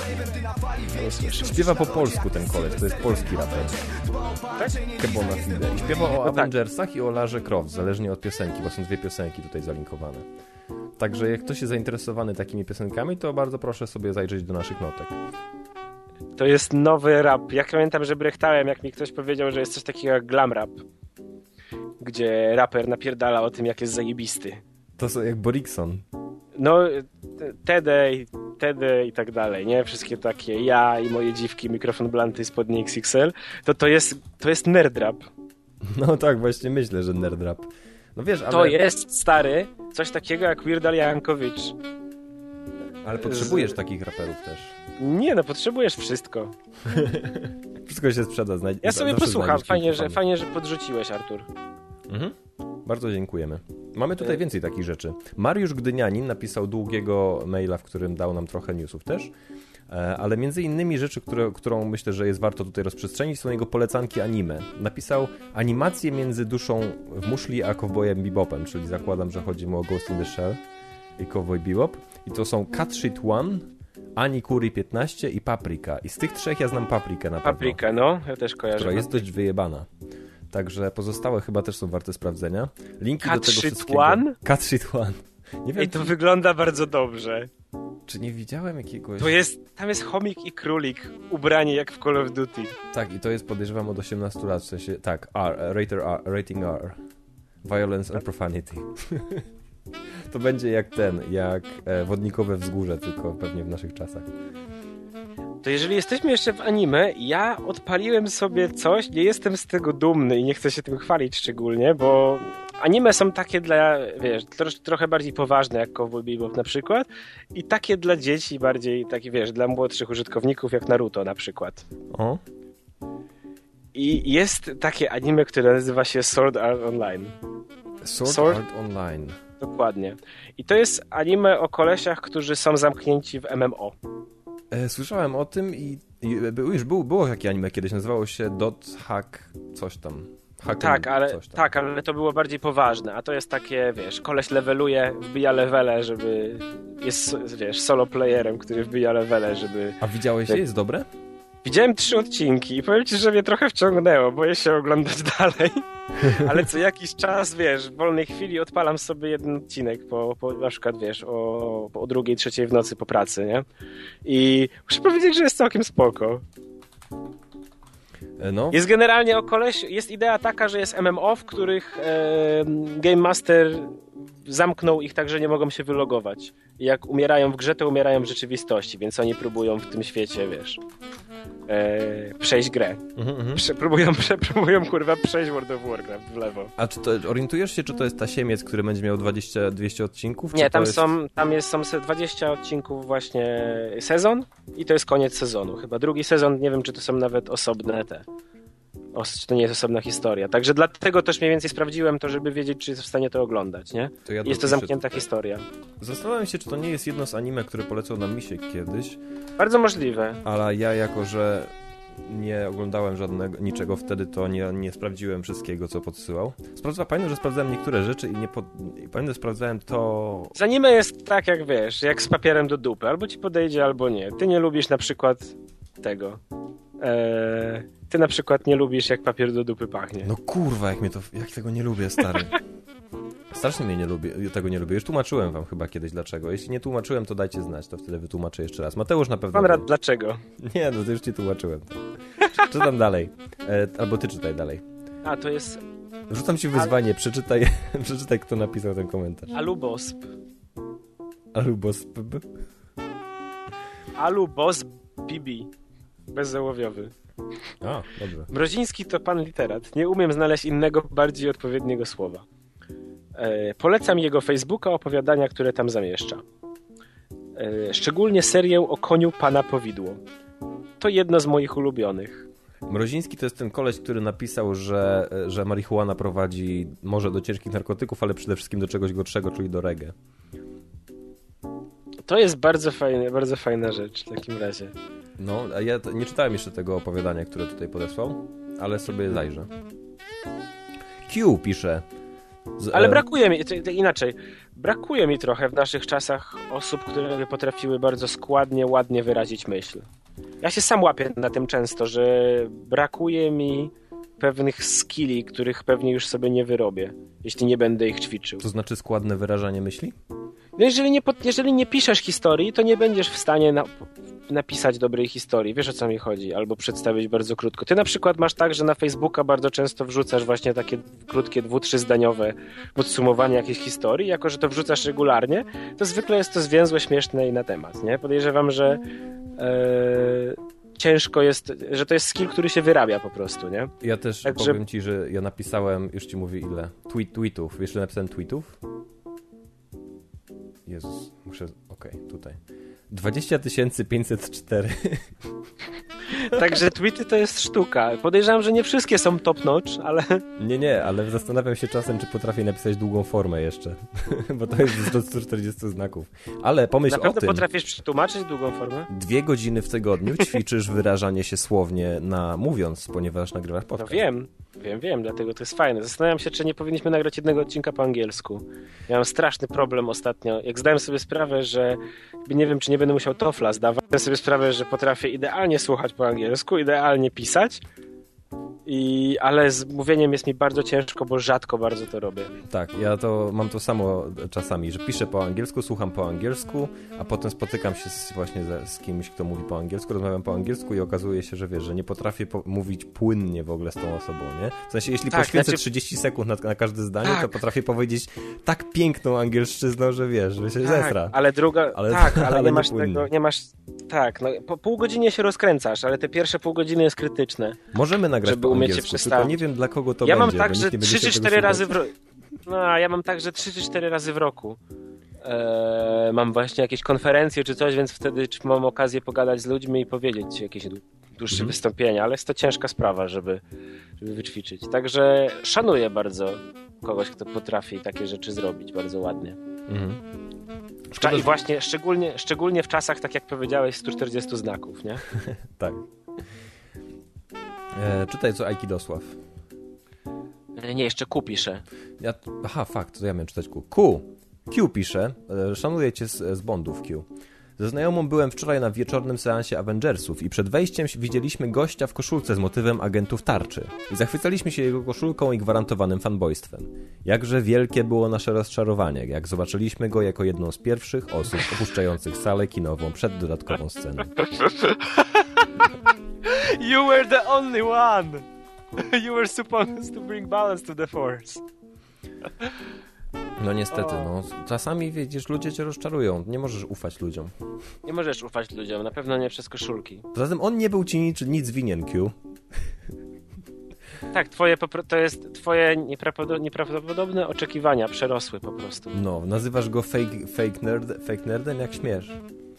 Nie słyszysz. Śpiewa po polsku ten koleś, to jest polski raper. Tak? Chyba na chwilę. I śpiewa o Avengersach i o Larze Croft, zależnie od piosenki, bo są dwie piosenki tutaj zalinkowane. Także jak ktoś jest zainteresowany takimi piosenkami, to bardzo proszę sobie zajrzeć do naszych notek. To jest nowy rap. Ja pamiętam, że brechtałem, jak mi ktoś powiedział, że jest coś takiego jak glam rap, gdzie raper napierdala o tym, jak jest zajebisty. To są jak Borikson. No, Tedej, Tedej i tak dalej, nie? Wszystkie takie, ja i moje dziwki, mikrofon blanty, spodnie X X L, to to jest, to jest nerd rap. No tak, właśnie myślę, że nerd rap. No wiesz, ale... To jest, stary, coś takiego jak Weird Al Jankowicz. Ale potrzebujesz Z... takich raperów też. Nie, no potrzebujesz wszystko. Wszystko się sprzeda. Znajdź... Ja sobie posłucham, fajnie że, fajnie, że podrzuciłeś, Artur. Mhm. Bardzo dziękujemy. Mamy tutaj więcej takich rzeczy. Mariusz Gdynianin napisał długiego maila, w którym dał nam trochę newsów też, ale między innymi rzeczy, które, którą myślę, że jest warto tutaj rozprzestrzenić, są jego polecanki anime. Napisał animację między Duszą w muszli a Cowboyem Bebopem, czyli zakładam, że chodzi mu o Ghost in the Shell i Cowboy Bebop. I to są Cat Shit One, Ani Kuri piętnaście i Paprika. I z tych trzech ja znam Paprikę na pewno. Paprikę, no, ja też kojarzę. Która jest dość wyjebana. Także pozostałe chyba też są warte sprawdzenia. Linki Cat do tego Shit wszystkiego. One? Cat Shit One. Nie wiem, Ej, to czy... wygląda bardzo dobrze. Czy nie widziałem jakiegoś... To jest, tam jest chomik i królik ubrani jak w Call of Duty. Tak, i to jest, podejrzewam, od osiemnastu lat, w sensie, tak, R, rated R, rating R. Violence and Profanity. To będzie jak ten, jak e, Wodnikowe Wzgórze, tylko pewnie w naszych czasach. To jeżeli jesteśmy jeszcze w anime, ja odpaliłem sobie coś, nie jestem z tego dumny i nie chcę się tym chwalić szczególnie, bo anime są takie dla, wiesz, tro- trochę bardziej poważne jak Cowboy Bebop na przykład i takie dla dzieci bardziej, takie wiesz, dla młodszych użytkowników jak Naruto na przykład. O. I jest takie anime, które nazywa się Sword Art Online. Sword, Sword Art Online. Dokładnie. I to jest anime o kolesiach, którzy są zamknięci w M M O. E, słyszałem o tym i, i już był, było takie anime kiedyś, nazywało się Dot Hack coś tam. Hack tak, ale, coś tam. tak, ale to było bardziej poważne, a to jest takie, wiesz, koleś leveluje, wbija levele, żeby jest, wiesz, solo playerem, który wbija levele, żeby... A widziałeś je? Jest dobre? Widziałem trzy odcinki i powiem ci, że mnie trochę wciągnęło, boję się oglądać dalej, ale co jakiś czas, wiesz, w wolnej chwili odpalam sobie jeden odcinek, po, po na przykład, wiesz, o, o drugiej, trzeciej w nocy po pracy, nie? I muszę powiedzieć, że jest całkiem spoko. No. Jest generalnie o koleś, jest idea taka, że jest M M O, w których e, Game Master zamknął ich tak, że nie mogą się wylogować. I jak umierają w grze, to umierają w rzeczywistości, więc oni próbują w tym świecie, wiesz, e, przejść grę. Mhm, Prze, próbują, prze, próbują, kurwa, przejść World of Warcraft w lewo. A czy to, orientujesz się, czy to jest tasiemiec, który będzie miał dwadzieścia dwieście odcinków? Nie, czy tam to jest... są, tam jest, są dwadzieścia odcinków właśnie sezon i to jest koniec sezonu. Chyba drugi sezon, nie wiem, czy to są nawet osobne te... O, czy to nie jest osobna historia. Także dlatego też mniej więcej sprawdziłem to, żeby wiedzieć, czy jest w stanie to oglądać, nie? To ja jest to zamknięta tutaj. historia. Zastanawiam się, czy to nie jest jedno z anime, które polecał nam Misiek kiedyś. Bardzo możliwe. Ale ja jako, że nie oglądałem żadnego, niczego wtedy, to nie, nie sprawdziłem wszystkiego, co podsyłał. Sprawdzałem, pamiętam, że sprawdzałem niektóre rzeczy i nie pod... i pamiętam, że sprawdzałem to... Z anime jest tak, jak wiesz, jak z papierem do dupy. Albo ci podejdzie, albo nie. Ty nie lubisz na przykład tego... Eee, ty na przykład nie lubisz, jak papier do dupy pachnie. No kurwa, jak mnie to... jak tego nie lubię, stary. Strasznie mnie nie lubię, tego nie lubię. Już tłumaczyłem wam chyba kiedyś dlaczego. Jeśli nie tłumaczyłem, to dajcie znać, to wtedy wytłumaczę jeszcze raz. Mateusz na pewno... Konrad, dlaczego? Nie, no to już ci tłumaczyłem. Czytam dalej. E, albo ty czytaj dalej. A, to jest... Rzucam ci wyzwanie, przeczytaj, przeczytaj, kto napisał ten komentarz. Alubosp. Alubosp. Alubosp B B. Bezzołowiowy. A, dobrze. Mroziński to pan literat. Nie umiem znaleźć innego, bardziej odpowiedniego słowa. E, polecam jego Facebooka, opowiadania, które tam zamieszcza. E, szczególnie serię o koniu pana Powidło. To jedno z moich ulubionych. Mroziński to jest ten koleś, który napisał, że, że marihuana prowadzi może do ciężkich narkotyków, ale przede wszystkim do czegoś gorszego, czyli do reggae. To jest bardzo fajne, bardzo fajna rzecz w takim razie. No, a ja nie czytałem jeszcze tego opowiadania, które tutaj podesłał, ale sobie zajrzę. Q pisze. Z, Ale e... brakuje mi, to, to inaczej, brakuje mi trochę w naszych czasach osób, które by potrafiły bardzo składnie, ładnie wyrazić myśl. Ja się sam łapię na tym często, że brakuje mi pewnych skilli, których pewnie już sobie nie wyrobię, jeśli nie będę ich ćwiczył. To znaczy składne wyrażanie myśli? No jeżeli nie, jeżeli nie piszesz historii, to nie będziesz w stanie na, napisać dobrej historii. Wiesz, o co mi chodzi? Albo przedstawić bardzo krótko. Ty na przykład masz tak, że na Facebooka bardzo często wrzucasz właśnie takie krótkie, dwu-, trzyzdaniowe podsumowanie jakiejś historii. Jako że to wrzucasz regularnie, to zwykle jest to zwięzłe, śmieszne i na temat, nie? Podejrzewam, że e, ciężko jest, że to jest skill, który się wyrabia po prostu, nie? Ja też tak, powiem że... ci, że ja napisałem, już ci mówię ile, tweet, tweetów. Wiesz, ile napisałem tweetów? Jezus, muszę... Okej, okay, tutaj. dwadzieścia tysięcy pięćset cztery. Także tweety to jest sztuka. Podejrzewam, że nie wszystkie są top notch, ale... Nie, nie, ale zastanawiam się czasem, czy potrafię napisać długą formę jeszcze. Bo to jest do stu czterdziestu znaków. Ale pomyśl o tym... Naprawdę potrafisz przetłumaczyć długą formę? Dwie godziny w tygodniu ćwiczysz wyrażanie się słownie na mówiąc, ponieważ nagrywasz podcast. No wiem, wiem, wiem, dlatego to jest fajne. Zastanawiam się, czy nie powinniśmy nagrać jednego odcinka po angielsku. Miałem straszny problem ostatnio. Jak zdałem sobie sprawę, że nie wiem, czy nie będę musiał TOEFLa zdawać, zdałem sobie sprawę, że potrafię idealnie słuchać po angielsku, idealnie pisać, i, ale z mówieniem jest mi bardzo ciężko, bo rzadko bardzo to robię. Tak, ja to mam to samo czasami, że piszę po angielsku, słucham po angielsku, a potem spotykam się z, właśnie z, z kimś, kto mówi po angielsku, rozmawiam po angielsku i okazuje się, że wiesz, że nie potrafię po- mówić płynnie w ogóle z tą osobą, nie? W sensie, jeśli tak, poświęcę znaczy... trzydzieści sekund na, na każde zdanie, tak. to potrafię powiedzieć tak piękną angielszczyzną, że wiesz, że się tak, zesra. ale druga... Ale, tak, ale, ale nie masz płynnie. tego, nie masz... Tak, no po pół godzinie się rozkręcasz, ale te pierwsze pół godziny jest krytyczne. Możemy nagrać żeby po umieć angielsku, się tylko nie wiem dla kogo to ja będzie. Mam tak, że trzy czy cztery razy w roku. No, ja mam tak, że trzy czy cztery razy w roku. Eee, mam właśnie jakieś konferencje czy coś, więc wtedy czy mam okazję pogadać z ludźmi i powiedzieć jakieś dłuższe mhm. wystąpienia, ale jest to ciężka sprawa, żeby, żeby wyćwiczyć. Także szanuję bardzo kogoś, kto potrafi takie rzeczy zrobić bardzo ładnie. Mhm. Szkoda, I właśnie szczególnie, szczególnie w czasach, tak jak powiedziałeś, stu czterdziestu znaków, nie? Tak. E, czytaj co Aikidosław. Nie, jeszcze Q pisze. Ja, aha, fakt, to ja miałem czytać Q. Q. Q pisze, e, szanuję cię z, z Bondów, Q. Ze znajomą byłem wczoraj na wieczornym seansie Avengersów i przed wejściem widzieliśmy gościa w koszulce z motywem agentów tarczy. I zachwycaliśmy się jego koszulką i gwarantowanym fanboystwem. Jakże wielkie było nasze rozczarowanie, jak zobaczyliśmy go jako jedną z pierwszych osób opuszczających salę kinową przed dodatkową sceną. You were the only one! You were supposed to bring balance to the force. No niestety, no. Czasami, widzisz, ludzie cię rozczarują. Nie możesz ufać ludziom. Nie możesz ufać ludziom, na pewno nie przez koszulki. Poza tym on nie był ci nic, nic winien, Q. Tak, twoje popro- to jest twoje nieprawdopodobne, nieprawdopodobne oczekiwania przerosły po prostu. No, nazywasz go fake, fake, nerd, fake nerdem, jak śmiesz.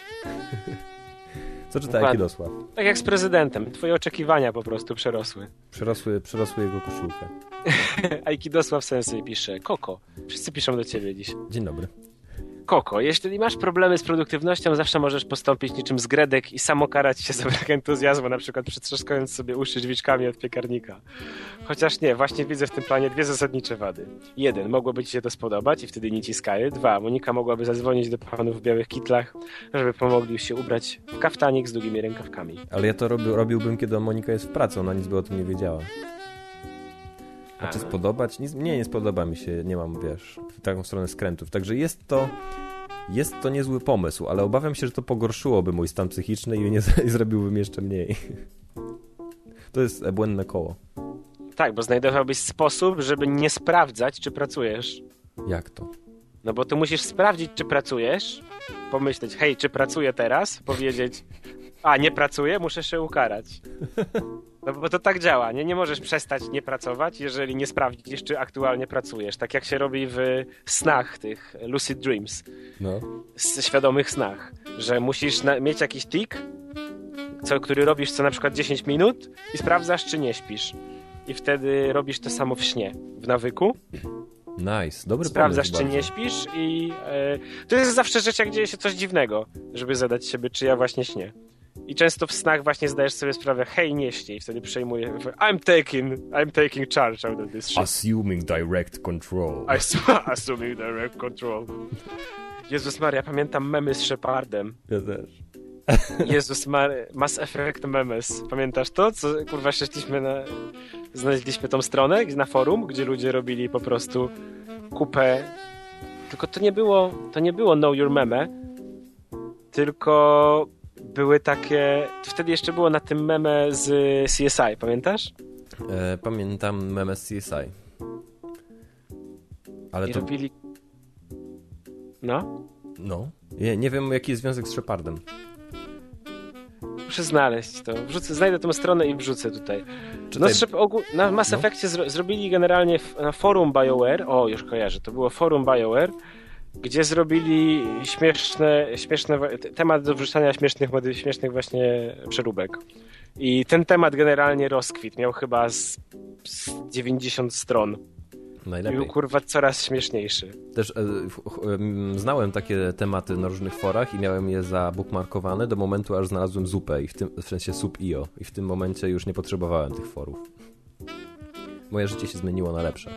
Co czyta Aikidosław? Tak jak z prezydentem. Twoje oczekiwania po prostu przerosły. Przerosły, przerosły jego koszulkę. Aikidosław Sensei pisze. Koko. Wszyscy piszą do ciebie dziś. Dzień dobry. Koko, jeśli masz problemy z produktywnością, zawsze możesz postąpić niczym zgredek i samo karać się za brak entuzjazmu, na przykład przytrzaskając sobie uszy drzwiczkami od piekarnika. Chociaż nie, właśnie widzę w tym planie dwie zasadnicze wady. Jeden, mogłoby ci się to spodobać i wtedy nie ciskaje. Dwa, Monika mogłaby zadzwonić do panów w białych kitlach, żeby pomogli się ubrać w kaftanik z długimi rękawkami. Ale ja to robi, robiłbym, kiedy Monika jest w pracy, ona nic by o tym nie wiedziała. A czy spodobać? Nic, nie, nie spodoba mi się, nie mam, wiesz, w taką stronę skrętów. Także jest to, jest to niezły pomysł, ale obawiam się, że to pogorszyłoby mój stan psychiczny i, nie, i zrobiłbym jeszcze mniej. To jest błędne koło. Tak, bo znajdowałbyś sposób, żeby nie sprawdzać, czy pracujesz. Jak to? No bo ty musisz sprawdzić, czy pracujesz, pomyśleć, hej, czy pracuję teraz? Powiedzieć, a, nie pracuję, muszę się ukarać. No bo to tak działa, nie? Nie możesz przestać nie pracować, jeżeli nie sprawdzisz, czy aktualnie pracujesz. Tak jak się robi w snach tych lucid dreams. No. Z świadomych snach. Że musisz na- mieć jakiś tik, co, który robisz co na przykład dziesięć minut i sprawdzasz, czy nie śpisz. I wtedy robisz to samo w śnie, w nawyku. Nice, dobry Sprawdzasz, pomysł czy nie śpisz i e, to jest zawsze rzecz, jak dzieje się coś dziwnego, żeby zadać sobie, czy ja właśnie śnię. I często w snach właśnie zdajesz sobie sprawę, hej, nie śnię, i wtedy przejmuję, I'm taking, I'm taking charge out of this shit. Assuming direct control. Assuming direct control. Jezus Maria, pamiętam memy z Shepardem. Ja też. Jezus Maria, Mass Effect memes. Pamiętasz to? Co, kurwa, szliśmy na... Znaleźliśmy tą stronę na forum, gdzie ludzie robili po prostu kupę... Tylko to nie było, to nie było Know Your Meme, tylko były takie... Wtedy jeszcze było na tym meme z C S I, pamiętasz? E, pamiętam meme z C S I. Ale I to... robili... No? No. Nie, nie wiem, jaki jest związek z Shepardem. Muszę znaleźć to. Wrzucę, znajdę tą stronę i wrzucę tutaj. Czytaj... No, Shep- ogół, na Mass Effectie no. zro- zrobili generalnie w, na forum BioWare, o już kojarzę, to było forum BioWare, gdzie zrobili śmieszne, śmieszne temat do wrzucania śmiesznych, mody, śmiesznych właśnie przeróbek. I ten temat generalnie rozkwitł. Miał chyba z, z dziewięćdziesiąt stron. Najlepiej. I był, kurwa, coraz śmieszniejszy. Też e, e, znałem takie tematy na różnych forach i miałem je zabookmarkowane do momentu, aż znalazłem zupę, i w, tym, w sensie sub kropka i o. I w tym momencie już nie potrzebowałem tych forów. Moje życie się zmieniło na lepsze.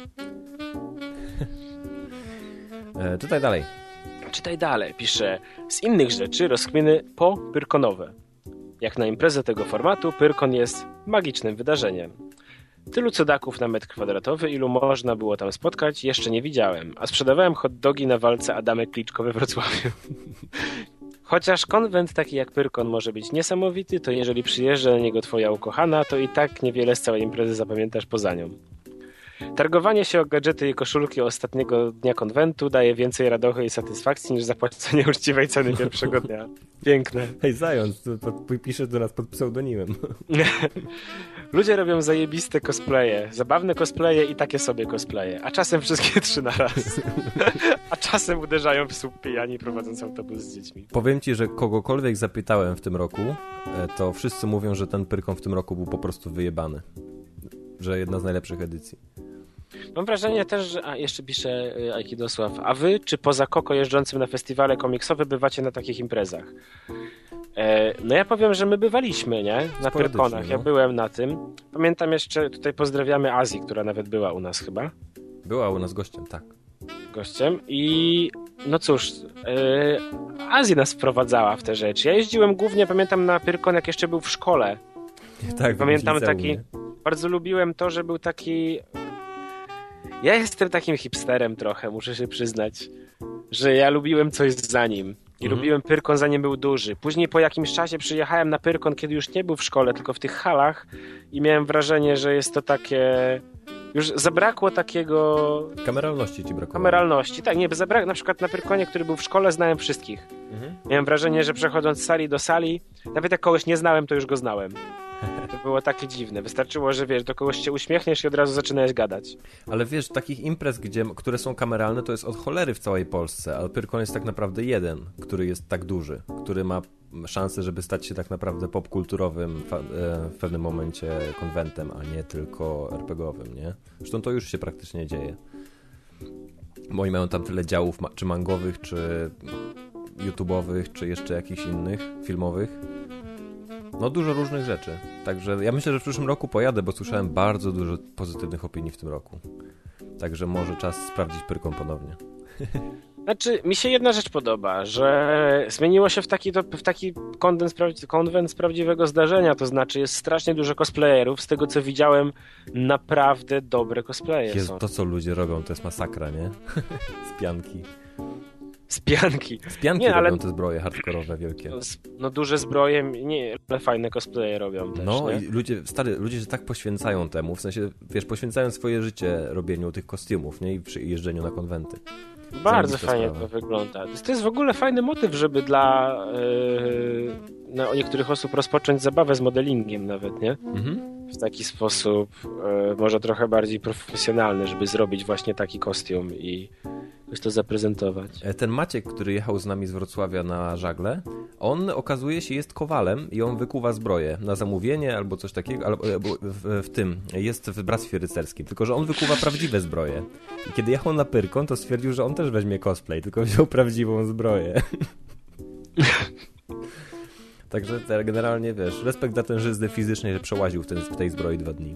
e, czytaj dalej. Czytaj dalej. Pisze, z innych rzeczy rozkminy popyrkonowe. Jak na imprezę tego formatu, Pyrkon jest magicznym wydarzeniem. Tylu cudaków na metr kwadratowy, ilu można było tam spotkać, jeszcze nie widziałem, a sprzedawałem hot dogi na walce Adamek Kliczko we Wrocławiu. Chociaż konwent taki jak Pyrkon może być niesamowity, to jeżeli przyjeżdża na niego twoja ukochana, to i tak niewiele z całej imprezy zapamiętasz poza nią. Targowanie się o gadżety i koszulki ostatniego dnia konwentu daje więcej radochy i satysfakcji niż zapłacenie uczciwej ceny pierwszego dnia. Piękne. Hej, zając, pisze do nas pod pseudonimem. Ludzie robią zajebiste cosplaye, zabawne cosplaye i takie sobie cosplaye, a czasem wszystkie trzy na raz. A czasem uderzają w słup pijani prowadząc autobus z dziećmi. Powiem ci, że kogokolwiek zapytałem w tym roku, to wszyscy mówią, że ten Pyrkon w tym roku był po prostu wyjebany. Że jedna z najlepszych edycji. Mam wrażenie też, że... A, jeszcze pisze Aikidosław. A wy, czy poza Koko jeżdżącym na festiwale komiksowe bywacie na takich imprezach? E, no ja powiem, że my bywaliśmy, nie? Na Pyrkonach. Ja no. byłem na tym. Pamiętam jeszcze, tutaj pozdrawiamy Azji, która nawet była u nas chyba. Była u nas gościem, tak. Gościem i no cóż, e, Azja nas wprowadzała w te rzeczy. Ja jeździłem głównie, pamiętam, na Pyrkon, jak jeszcze był w szkole. Tak, pamiętam liceum, taki... nie? Bardzo lubiłem to, że był taki... Ja jestem takim hipsterem trochę, muszę się przyznać, że ja lubiłem coś za nim. I Mhm. lubiłem Pyrkon, zanim był duży. Później po jakimś czasie przyjechałem na Pyrkon, kiedy już nie był w szkole, tylko w tych halach i miałem wrażenie, że jest to takie... Już zabrakło takiego... Kameralności ci brakowało. Kameralności. Tak, nie, zabrak... na przykład na Pyrkonie, który był w szkole, znałem wszystkich. Mhm. Miałem wrażenie, że przechodząc z sali do sali, nawet jak kogoś nie znałem, to już go znałem. To było takie dziwne. Wystarczyło, że wiesz, do kogoś się uśmiechniesz i od razu zaczynałeś gadać. Ale wiesz, takich imprez, gdzie, które są kameralne, to jest od cholery w całej Polsce, ale Pyrkon jest tak naprawdę jeden, który jest tak duży, który ma szansę, żeby stać się tak naprawdę popkulturowym fa- e, w pewnym momencie konwentem, a nie tylko er pe gie owym, nie? Zresztą to już się praktycznie dzieje. Bo oni mają tam tyle działów, ma- czy mangowych, czy YouTube'owych, czy jeszcze jakichś innych, filmowych. No dużo różnych rzeczy. Także ja myślę, że w przyszłym roku pojadę, bo słyszałem bardzo dużo pozytywnych opinii w tym roku. Także może czas sprawdzić Pyrkon ponownie. Znaczy, mi się jedna rzecz podoba, że zmieniło się w taki, to, w taki konwent, konwent z prawdziwego zdarzenia, to znaczy jest strasznie dużo cosplayerów, z tego co widziałem, naprawdę dobre cosplaye Jest są. to, co ludzie robią, to jest masakra, nie? Z pianki. Z pianki. Z pianki Nie, ale- robią te zbroje hardkorowe wielkie. No duże zbroje, nie, ale fajne cosplaye robią też, No nie? i ludzie, stary, ludzie się tak poświęcają temu, w sensie, wiesz, poświęcają swoje życie robieniu tych kostiumów, nie? I przy jeżdżeniu na konwenty. Bardzo Zajebista fajnie sprawa. to wygląda. To jest, to jest w ogóle fajny motyw, żeby dla yy, no, u niektórych osób rozpocząć zabawę z modelingiem nawet, nie? Mhm. W taki sposób yy, może trochę bardziej profesjonalny, żeby zrobić właśnie taki kostium i jakoś to zaprezentować. E, Ten Maciek, który jechał z nami z Wrocławia na żagle, on okazuje się jest kowalem i on wykuwa zbroję na zamówienie albo coś takiego, albo albo w, w tym, jest w Bractwie Rycerskim, tylko że on wykuwa prawdziwe zbroje. I kiedy jechał na Pyrkon, to stwierdził, że on też weźmie cosplay, tylko wziął prawdziwą zbroję. Także te- generalnie, wiesz, respekt dla tężyzny fizycznej, że przełaził w, ten, w tej zbroi dwa dni.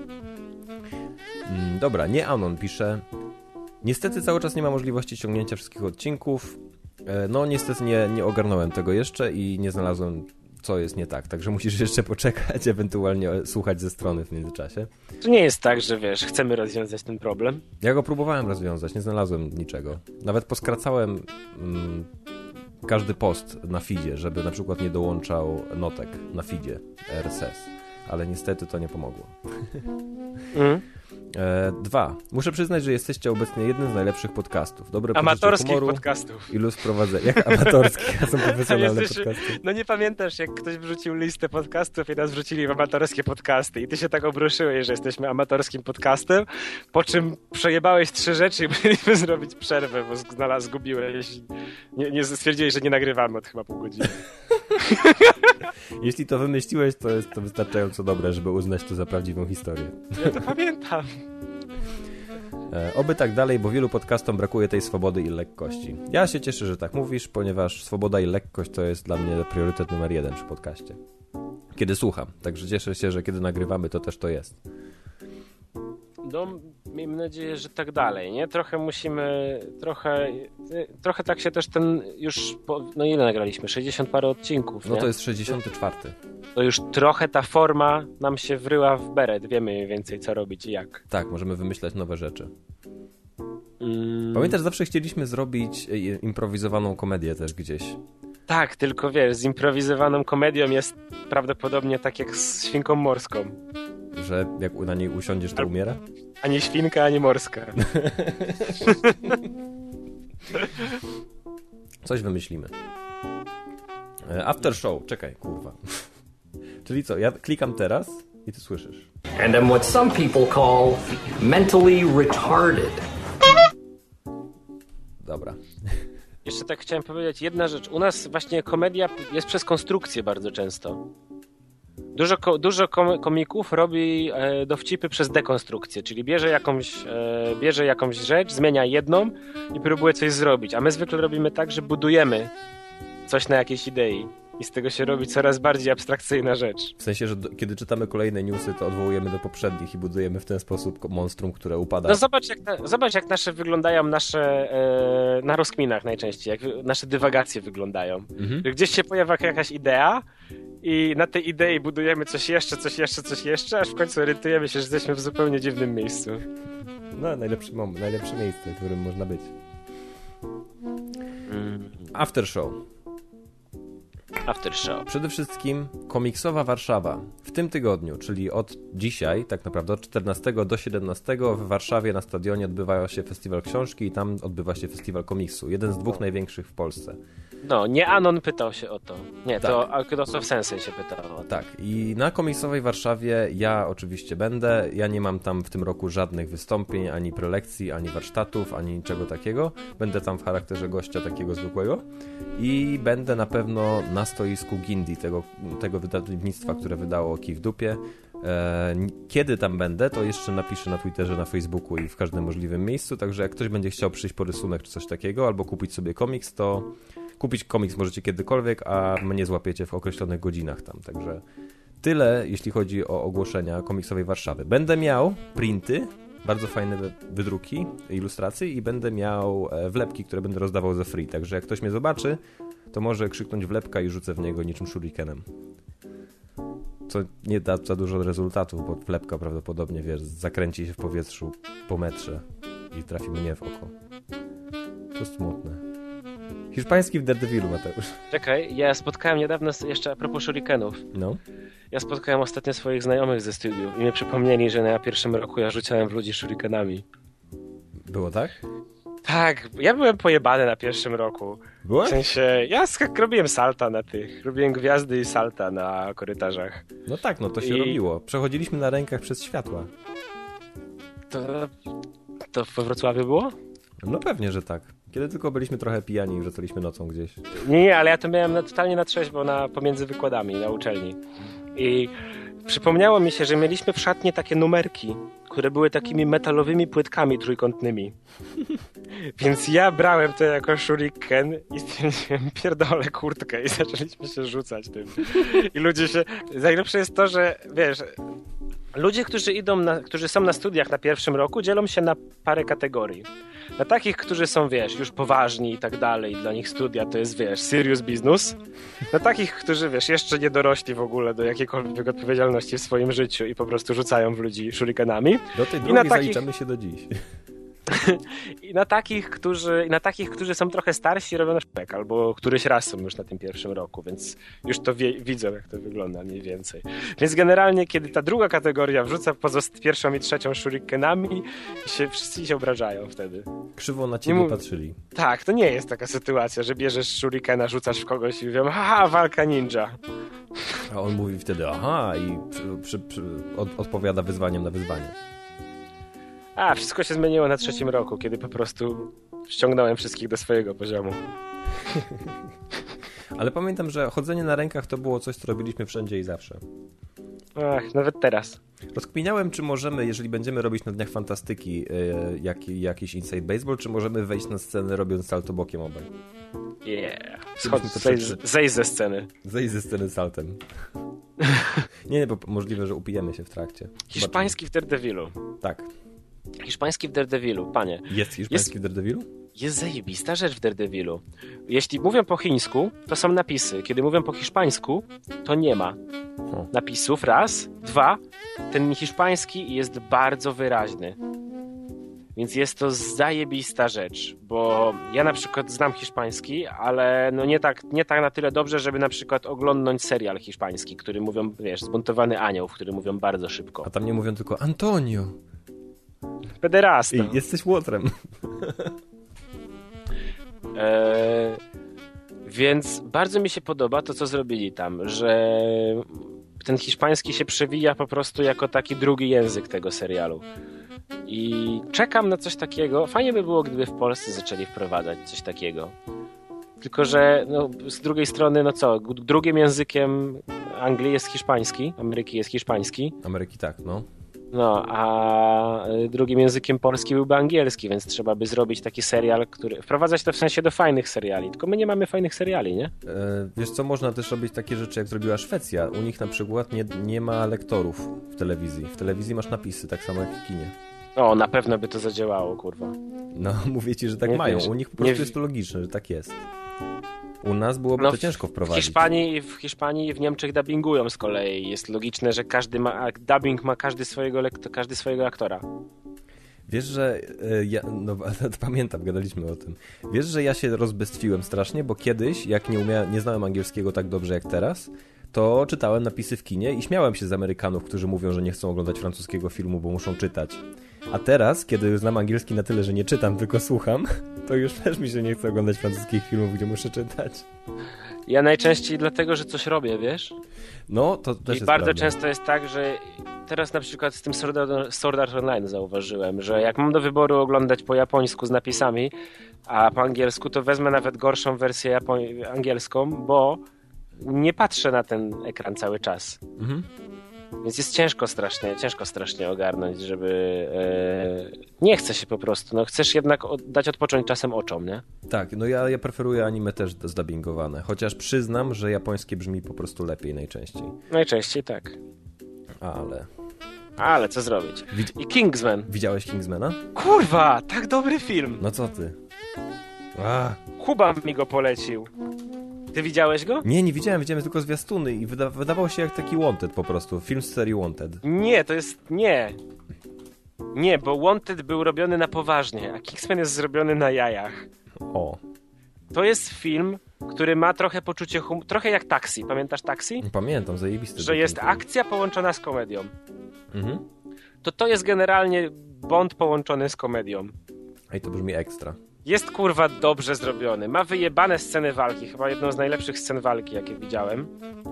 Mm, dobra, nie Anon pisze... Niestety cały czas nie ma możliwości ściągnięcia wszystkich odcinków. E, No niestety nie, nie ogarnąłem tego jeszcze i nie znalazłem, co jest nie tak. Także musisz jeszcze poczekać, ewentualnie słuchać ze strony w międzyczasie. To nie jest tak, że wiesz, chcemy rozwiązać ten problem. Ja go próbowałem rozwiązać, nie znalazłem niczego. Nawet poskracałem mm, każdy post na feedzie, żeby na przykład nie dołączał notek na feedzie er es es. Ale niestety to nie pomogło. Mm. E, dwa. Muszę przyznać, że jesteście obecnie jednym z najlepszych podcastów. Dobre poczucie Amatorskich humoru podcastów. i luz prowadzenia. Jak amatorskich? A są profesjonalne Jesteś- podcasty. No nie pamiętasz, jak ktoś wrzucił listę podcastów i nas wrzucili w amatorskie podcasty i ty się tak obruszyłeś, że jesteśmy amatorskim podcastem, po czym przejebałeś trzy rzeczy i musieliśmy zrobić przerwę, bo znalazł, zgubiłeś. Nie, nie stwierdziłeś, że nie nagrywamy od chyba pół godziny. Jeśli to wymyśliłeś, to jest to wystarczająco dobre, żeby uznać to za prawdziwą historię. Ja to pamiętam. E, oby tak dalej, bo wielu podcastom brakuje tej swobody i lekkości. Ja się cieszę, że tak mówisz, ponieważ swoboda i lekkość to jest dla mnie priorytet numer jeden przy podcaście. Kiedy słucham. Także cieszę się, że kiedy nagrywamy, to też to jest. No, miejmy nadzieję, że tak dalej, nie? Trochę musimy, trochę, trochę tak się też ten już, po, no ile nagraliśmy? sześćdziesiąt parę odcinków, No nie? to jest sześćdziesiąty czwarty. To już trochę ta forma nam się wryła w beret, wiemy mniej więcej co robić i jak. Tak, możemy wymyślać nowe rzeczy. Mm, Pamiętasz, zawsze chcieliśmy zrobić e, improwizowaną komedię też gdzieś. tak, tylko wiesz, z improwizowaną komedią jest prawdopodobnie tak jak z świnką morską. Że jak na niej usiądziesz, to umiera? Ani świnka, ani morska. Coś wymyślimy. E, After show, czekaj, kurwa. Czyli co, ja klikam teraz i ty słyszysz. And I'm what some people call mentally retarded. Dobra. Jeszcze tak chciałem powiedzieć, jedna rzecz. U nas właśnie komedia jest przez konstrukcję bardzo często. Dużo, ko- dużo kom- komików robi e, dowcipy przez dekonstrukcję, czyli bierze jakąś, e, bierze jakąś rzecz, zmienia jedną i próbuje coś zrobić. A my zwykle robimy tak, że budujemy coś na jakiejś idei i z tego się robi coraz bardziej abstrakcyjna rzecz. W sensie, że do, kiedy czytamy kolejne newsy, to odwołujemy do poprzednich i budujemy w ten sposób ko- monstrum, które upada. No zobacz jak, na, zobacz, jak nasze wyglądają nasze e, na rozkminach najczęściej, jak wy- nasze dywagacje wyglądają. Mhm. Że gdzieś się pojawia jakaś idea i na tej idei budujemy coś jeszcze, coś jeszcze, coś jeszcze, aż w końcu orientujemy się, że jesteśmy w zupełnie dziwnym miejscu. No, najlepszy moment, najlepsze miejsce, w którym można być. After show. After show. Przede wszystkim komiksowa Warszawa. W tym tygodniu, czyli od dzisiaj, tak naprawdę od czternastego do siedemnastego w Warszawie na stadionie odbywa się festiwal książki i tam odbywa się festiwal komiksu. Jeden z dwóch największych w Polsce. No, nie Anon pytał się o to. Nie, tak. to Alkydosław Sensei się pytał o to. Tak, i na komiksowej Warszawie ja oczywiście będę. Ja nie mam tam w tym roku żadnych wystąpień, ani prelekcji, ani warsztatów, ani niczego takiego. Będę tam w charakterze gościa takiego zwykłego i będę na pewno na stoisku Gindi, tego, tego wydawnictwa, które wydało Kij w dupie. Kiedy tam będę, to jeszcze napiszę na Twitterze, na Facebooku i w każdym możliwym miejscu, także jak ktoś będzie chciał przyjść po rysunek czy coś takiego, albo kupić sobie komiks, to kupić komiks możecie kiedykolwiek, a mnie złapiecie w określonych godzinach tam, także tyle, jeśli chodzi o ogłoszenia komiksowej Warszawy. Będę miał printy, bardzo fajne wydruki, ilustracje i będę miał wlepki, które będę rozdawał za free, także jak ktoś mnie zobaczy, to może krzyknąć wlepka i rzucę w niego niczym shurikenem. Co nie da za dużo rezultatów, bo wlepka prawdopodobnie, wiesz, zakręci się w powietrzu po metrze i trafi mnie w oko. To smutne. Hiszpański w Daredevilu, Mateusz. Czekaj, ja spotkałem niedawno, jeszcze a propos shurikenów. No. Ja spotkałem ostatnio swoich znajomych ze studiów i mnie przypomnieli, że na pierwszym roku ja rzucałem w ludzi shurikenami. Było tak? Tak, ja byłem pojebany na pierwszym roku. Byłeś? W sensie, ja sk- robiłem salta na tych, robiłem gwiazdy i salta na korytarzach. No tak, no to się I... robiło. Przechodziliśmy na rękach przez światła. To, to we Wrocławiu było? No pewnie, że tak. Kiedy tylko byliśmy trochę pijani i wracaliśmy nocą gdzieś. Nie, nie, ale ja to miałem na, totalnie na trzeźwo na, pomiędzy wykładami na uczelni. I przypomniało mi się, że mieliśmy w szatni takie numerki, które były takimi metalowymi płytkami trójkątnymi. Więc ja brałem to jako shuriken i stwierdziłem, pierdolę kurtkę i zaczęliśmy się rzucać tym. I ludzie się... Najlepsze jest to, że wiesz... Ludzie, którzy idą, na, którzy są na studiach na pierwszym roku, dzielą się na parę kategorii. Na takich, którzy są, wiesz, już poważni i tak dalej, dla nich studia to jest, wiesz, serious business. Na takich, którzy, wiesz, jeszcze nie dorośli w ogóle do jakiejkolwiek odpowiedzialności w swoim życiu i po prostu rzucają w ludzi shurikenami. Do tej I drugiej na takich... zaliczamy się do dziś. I na takich, którzy, i na takich, którzy są trochę starsi, robią na szpek, albo któryś raz są już na tym pierwszym roku, więc już to wie, widzą, jak to wygląda mniej więcej. Więc generalnie, kiedy ta druga kategoria wrzuca pozost- pierwszą i trzecią shurikenami, się, wszyscy się obrażają wtedy. Krzywo na ciebie mów... patrzyli. Tak, to nie jest taka sytuacja, że bierzesz shurikena, rzucasz w kogoś i mówią, haha, walka ninja. A on mówi wtedy, aha, i przy, przy, przy, od, odpowiada wyzwaniem na wyzwanie. A, wszystko się zmieniło na trzecim roku, kiedy po prostu ściągnąłem wszystkich do swojego poziomu. Ale pamiętam, że chodzenie na rękach to było coś, co robiliśmy wszędzie i zawsze. Ach, nawet teraz. Rozkminiałem, czy możemy, jeżeli będziemy robić na Dniach Fantastyki yy, jak, jakiś Inside Baseball, czy możemy wejść na scenę robiąc salto bokiem obaj. Yeah. Schodź, zejść, zejść ze sceny. Zejść ze sceny saltem. nie, nie, bo możliwe, że upijemy się w trakcie. Hiszpański w Daredevilu. Tak. Hiszpański w Daredevilu, panie. Jest hiszpański jest, w Daredevilu? Jest zajebista rzecz w Daredevilu. Jeśli mówią po chińsku, to są napisy. Kiedy mówią po hiszpańsku, to nie ma hmm. napisów. Raz. Dwa. Ten hiszpański jest bardzo wyraźny. Więc jest to zajebista rzecz, bo ja na przykład znam hiszpański, ale no nie tak, nie tak na tyle dobrze, żeby na przykład oglądnąć serial hiszpański, który mówią, wiesz, Zbuntowany Anioł, w którym mówią bardzo szybko. A tam nie mówią tylko Antonio. Pederasta. I jesteś łotrem. Eee, więc bardzo mi się podoba to, co zrobili tam, że ten hiszpański się przewija po prostu jako taki drugi język tego serialu. I czekam na coś takiego. Fajnie by było, gdyby w Polsce zaczęli wprowadzać coś takiego. Tylko że no, z drugiej strony, no co, drugim językiem Anglii jest hiszpański, Ameryki jest hiszpański. Ameryki tak, no. No, a drugim językiem polski byłby angielski, więc trzeba by zrobić taki serial, który... Wprowadzać to w sensie do fajnych seriali, tylko my nie mamy fajnych seriali, nie? E, wiesz co, można też robić takie rzeczy, jak zrobiła Szwecja. U nich na przykład nie, nie ma lektorów w telewizji. W telewizji masz napisy, tak samo jak w kinie. O, na pewno by to zadziałało, kurwa. No, mówię ci, że tak nie mają. wiesz, U nich po prostu nie... jest to logiczne, że tak jest. U nas byłoby no, to ciężko wprowadzić. W Hiszpanii, w Hiszpanii i w Niemczech dubbingują z kolei. Jest logiczne, że każdy ma, dubbing ma każdy swojego, każdy swojego aktora. Wiesz, że e, ja, no pamiętam, gadaliśmy o tym. Wiesz, że ja się rozbestwiłem strasznie, bo kiedyś, jak nie umiałem, nie znałem angielskiego tak dobrze jak teraz, to czytałem napisy w kinie i śmiałem się z Amerykanów, którzy mówią, że nie chcą oglądać francuskiego filmu, bo muszą czytać. A teraz, kiedy znam angielski na tyle, że nie czytam, tylko słucham, to już też mi się nie chce oglądać francuskich filmów, gdzie muszę czytać. Ja najczęściej dlatego, że coś robię, wiesz? No, to też I jest bardzo prawda. często jest tak, że teraz na przykład z tym Sword Art, Sword Art Online zauważyłem, że jak mam do wyboru oglądać po japońsku z napisami, a po angielsku, to wezmę nawet gorszą wersję japoń- angielską, bo nie patrzę na ten ekran cały czas. Mhm. Więc jest ciężko strasznie, ciężko strasznie ogarnąć, żeby... E, nie chce się po prostu. No, chcesz jednak od, dać odpocząć czasem oczom, nie? Tak, no ja, ja preferuję anime też zdubbingowane. Chociaż przyznam, że japońskie brzmi po prostu lepiej najczęściej. Najczęściej tak. Ale... Ale co zrobić? Wid- I Kingsman. Widziałeś Kingsmana? Kurwa, tak dobry film. No co ty? A. Kuba mi go polecił. Ty widziałeś go? Nie, nie widziałem, widziałem tylko zwiastuny i wyda- wydawał się jak taki Wanted po prostu. Film z serii Wanted. Nie, to jest... Nie. Nie, bo Wanted był robiony na poważnie, a Kingsman jest zrobiony na jajach. O. To jest film, który ma trochę poczucie humoru, trochę jak Taxi. Pamiętasz Taxi? Pamiętam, zajebisty. Że jest akcja połączona z komedią. Mhm. To to jest generalnie Bond połączony z komedią. Ej, to brzmi ekstra. Jest kurwa dobrze zrobiony. Ma wyjebane sceny walki, chyba jedną z najlepszych scen walki, jakie widziałem.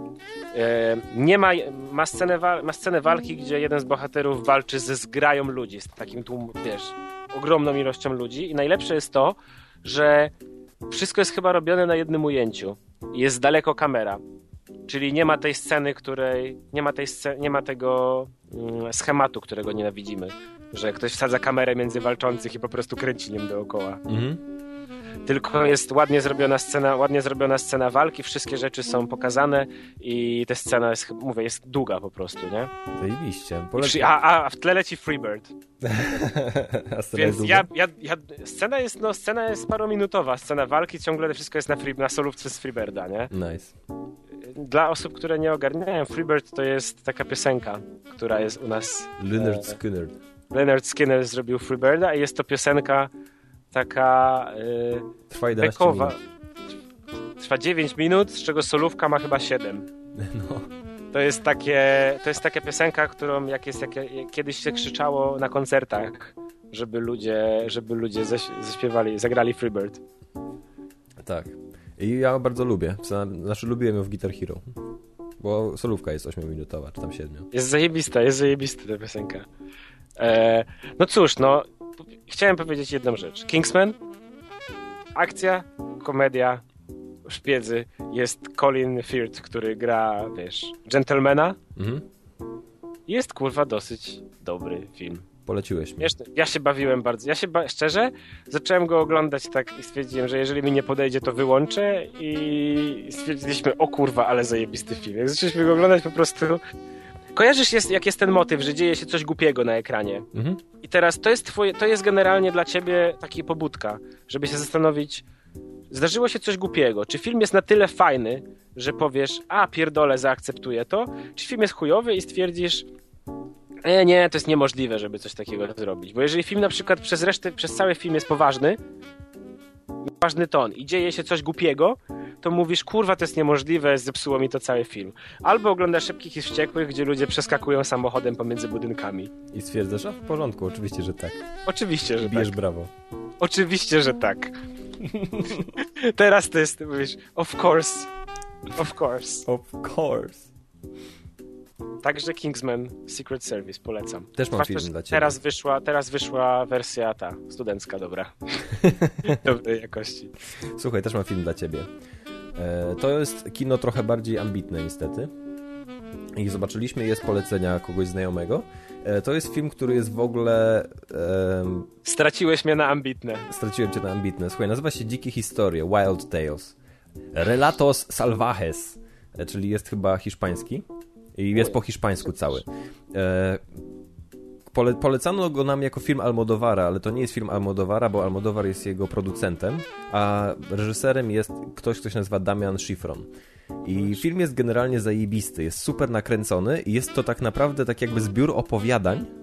E, nie ma, ma scenę, wa- ma scenę walki, gdzie jeden z bohaterów walczy ze zgrają ludzi, z takim tłum, wiesz, ogromną ilością ludzi i najlepsze jest to, że wszystko jest chyba robione na jednym ujęciu. Jest daleko kamera. Czyli nie ma tej sceny, której... Nie ma, tej scen- nie ma tego mm, schematu, którego nienawidzimy. Że ktoś wsadza kamerę między walczących i po prostu kręci nim dookoła. Mhm. Tylko jest ładnie zrobiona scena, ładnie zrobiona scena walki, wszystkie rzeczy są pokazane i ta scena jest, mówię, jest długa po prostu, nie? Zajebiście. Przy, a, a w tle leci Freebird. Więc ja, ja, ja, scena jest, no, scena jest parominutowa, scena walki, ciągle wszystko jest na, free, na solówce z Freebirda, nie? Nice. Dla osób, które nie ogarniają, Freebird to jest taka piosenka, która jest u nas... Lynyrd e, Skynyrd. Lynyrd Skynyrd zrobił Freebirda i jest to piosenka taka e, Trwa jedenaście bekowa. minut. Trwa dziewięć minut, z czego solówka ma chyba siedem. No. To jest takie, to jest taka piosenka, którą jak jest, jak, jak kiedyś się krzyczało na koncertach, żeby ludzie, żeby ludzie zaś, zaśpiewali, zagrali Freebird. Tak. I ja bardzo lubię. Znaczy lubiłem ją w Guitar Hero. Bo solówka jest ośmiominutowa, czy tam siedmiu. Jest zajebista, jest zajebista ta piosenka. E, no cóż, no chciałem powiedzieć jedną rzecz. Kingsman, akcja, komedia, szpiedzy. Jest Colin Firth, który gra, wiesz, Gentlemana. Mhm. Jest kurwa dosyć dobry film. Poleciłeś mi. Wiesz, ja się bawiłem bardzo. Ja się ba- szczerze zacząłem go oglądać tak i stwierdziłem, że jeżeli mi nie podejdzie, to wyłączę i stwierdziliśmy, o kurwa, ale zajebisty film. Jak zaczęliśmy go oglądać po prostu... Kojarzysz, jest, jak jest ten motyw, że dzieje się coś głupiego na ekranie. Mhm. I teraz to jest twoje, to jest generalnie dla ciebie taka pobudka, żeby się zastanowić, zdarzyło się coś głupiego. Czy film jest na tyle fajny, że powiesz, a pierdolę, zaakceptuję to? Czy film jest chujowy i stwierdzisz, e, nie, to jest niemożliwe, żeby coś takiego zrobić. Bo jeżeli film na przykład przez resztę, przez cały film jest poważny, ważny ton i dzieje się coś głupiego, to mówisz, kurwa, to jest niemożliwe, zepsuło mi to cały film. Albo oglądasz Szybkich i Wściekłych, gdzie ludzie przeskakują samochodem pomiędzy budynkami. I stwierdzasz, a w porządku, oczywiście, że tak. Oczywiście, że Bijesz tak. brawo. Oczywiście, że tak. Teraz to jest, mówisz, of course. Of course. Of course. Także Kingsman Secret Service, polecam. Też mam Zwłaszcza, film dla ciebie. Teraz wyszła, teraz wyszła wersja ta, studencka, dobra. Dobrej jakości. Słuchaj, też mam film dla ciebie. E, to jest kino trochę bardziej ambitne niestety. I zobaczyliśmy je z polecenia kogoś znajomego. E, to jest film, który jest w ogóle... E, Straciłeś mnie na ambitne. Straciłem cię na ambitne. Słuchaj, nazywa się Dzikie Historie, Wild Tales. Relatos Salvajes, e, czyli jest chyba hiszpański. I jest po hiszpańsku cały. E, pole, polecano go nam jako film Almodovara, ale to nie jest film Almodovara, bo Almodovar jest jego producentem, a reżyserem jest ktoś, kto się nazywa Damian Schifron. I film jest generalnie zajebisty, jest super nakręcony i jest to tak naprawdę tak jakby zbiór opowiadań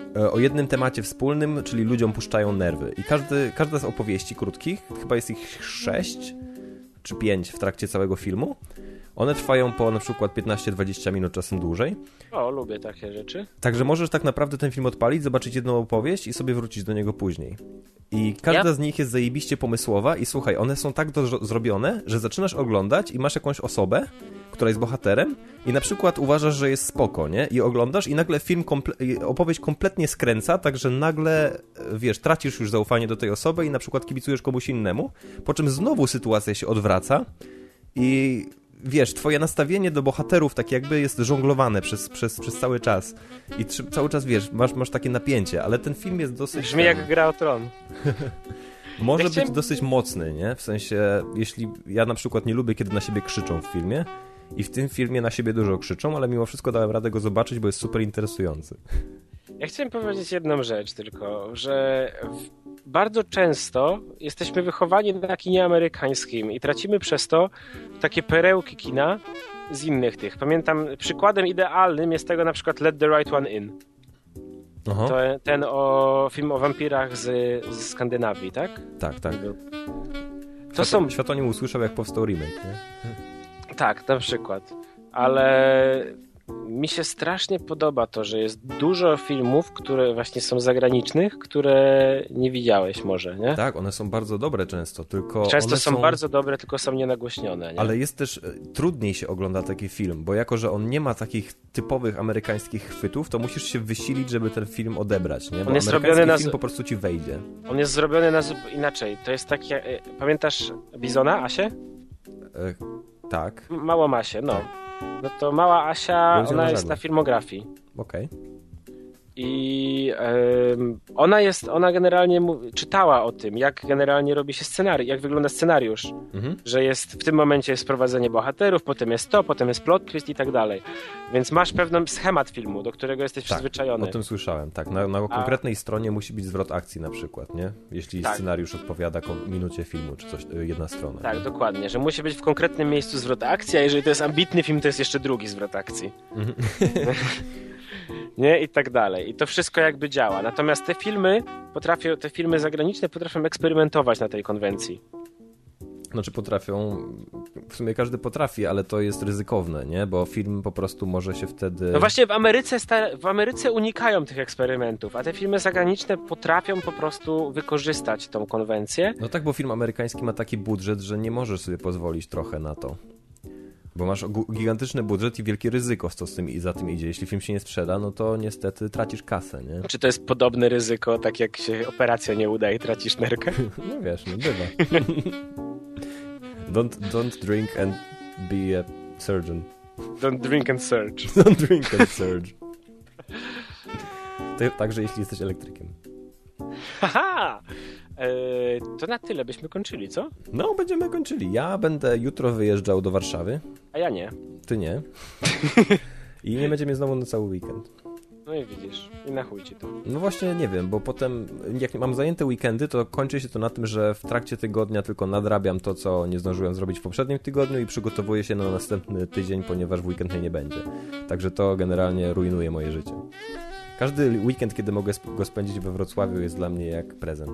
o jednym temacie wspólnym, czyli ludziom puszczają nerwy. I każdy, każda z opowieści krótkich, chyba jest ich sześć czy pięć w trakcie całego filmu, one trwają po na przykład piętnaście dwadzieścia minut, czasem dłużej. O, lubię takie rzeczy. Także możesz tak naprawdę ten film odpalić, zobaczyć jedną opowieść i sobie wrócić do niego później. I każda Ja... z nich jest zajebiście pomysłowa i słuchaj, one są tak do- zrobione, że zaczynasz oglądać i masz jakąś osobę, która jest bohaterem i na przykład uważasz, że jest spoko, nie? I oglądasz i nagle film, komple- opowieść kompletnie skręca, także nagle, wiesz, tracisz już zaufanie do tej osoby i na przykład kibicujesz komuś innemu, po czym znowu sytuacja się odwraca i... Wiesz, twoje nastawienie do bohaterów tak jakby jest żonglowane przez, przez, przez cały czas. I tr- cały czas, wiesz, masz, masz takie napięcie, ale ten film jest dosyć... Brzmi jak Gra o Tron. Może ja być chciałem... dosyć mocny, nie? W sensie, jeśli... Ja na przykład nie lubię, kiedy na siebie krzyczą w filmie i w tym filmie na siebie dużo krzyczą, ale mimo wszystko dałem radę go zobaczyć, bo jest super interesujący. Ja chciałem powiedzieć jedną rzecz tylko, że w... bardzo często jesteśmy wychowani na kinie amerykańskim i tracimy przez to takie perełki kina z innych tych. Pamiętam, przykładem idealnym jest tego na przykład Let the Right One In. Aha. To, ten o film o wampirach z, z Skandynawii, tak? Tak, tak. To Świat, są... Świat o nim usłyszał, jak powstał remake, nie? Tak, na przykład. Ale mi się strasznie podoba to, że jest dużo filmów, które właśnie są zagranicznych, które nie widziałeś może, nie? Tak, one są bardzo dobre często, tylko Często one są, są bardzo dobre, tylko są nienagłośnione, nie? Ale jest też, e, trudniej się ogląda taki film, bo jako, że on nie ma takich typowych amerykańskich chwytów, to musisz się wysilić, żeby ten film odebrać, nie? Bo on jest amerykański zrobiony na... film po prostu ci wejdzie. On jest zrobiony na... inaczej. To jest takie... Pamiętasz Bizona, Asię? E, tak. Małą Asię, no. No to mała Asia, Ludzie ona na jest żagle. na filmografii. Okej. Okay. I um, ona jest, ona generalnie mówi, czytała o tym, jak generalnie robi się scenariusz, jak wygląda scenariusz, Mhm. że jest w tym momencie jest prowadzenie bohaterów, potem jest to, potem jest plot twist i tak dalej. Więc masz pewien schemat filmu, do którego jesteś Tak, przyzwyczajony. o tym słyszałem, tak. Na, na konkretnej stronie musi być zwrot akcji na przykład, nie? Jeśli Tak. scenariusz odpowiada ko- minucie filmu, czy coś, y, jedna strona. Tak, dokładnie, że musi być w konkretnym miejscu zwrot akcji, a jeżeli to jest ambitny film, to jest jeszcze drugi zwrot akcji. Mhm. Nie? I tak dalej. I to wszystko jakby działa. Natomiast te filmy potrafią, te filmy zagraniczne potrafią eksperymentować na tej konwencji. Znaczy potrafią, w sumie każdy potrafi, ale to jest ryzykowne, nie? Bo film po prostu może się wtedy... No właśnie w Ameryce, sta- w Ameryce unikają tych eksperymentów, a te filmy zagraniczne potrafią po prostu wykorzystać tą konwencję. No tak, bo film amerykański ma taki budżet, że nie możesz sobie pozwolić trochę na to. Bo masz gu- gigantyczny budżet i wielkie ryzyko, co z tym i za tym idzie. Jeśli film się nie sprzeda, no to niestety tracisz kasę, nie? Czy to jest podobne ryzyko, tak jak się operacja nie uda i tracisz nerkę? No wiesz, no bywa. don't, don't drink and be a surgeon. Don't drink and search. Don't drink and surge. To, także jeśli jesteś elektrykiem. Haha! Eee, to na tyle byśmy kończyli, co? No, będziemy kończyli. Ja będę jutro wyjeżdżał do Warszawy. A ja nie. Ty nie. I nie będzie mnie znowu na cały weekend. No i widzisz, i na chuj ci to. No właśnie nie wiem, bo potem jak mam zajęte weekendy, to kończy się to na tym, że w trakcie tygodnia tylko nadrabiam to, co nie zdążyłem zrobić w poprzednim tygodniu i przygotowuję się na następny tydzień, ponieważ w weekend mnie nie będzie. Także to generalnie rujnuje moje życie. Każdy weekend, kiedy mogę go spędzić we Wrocławiu, jest dla mnie jak prezent.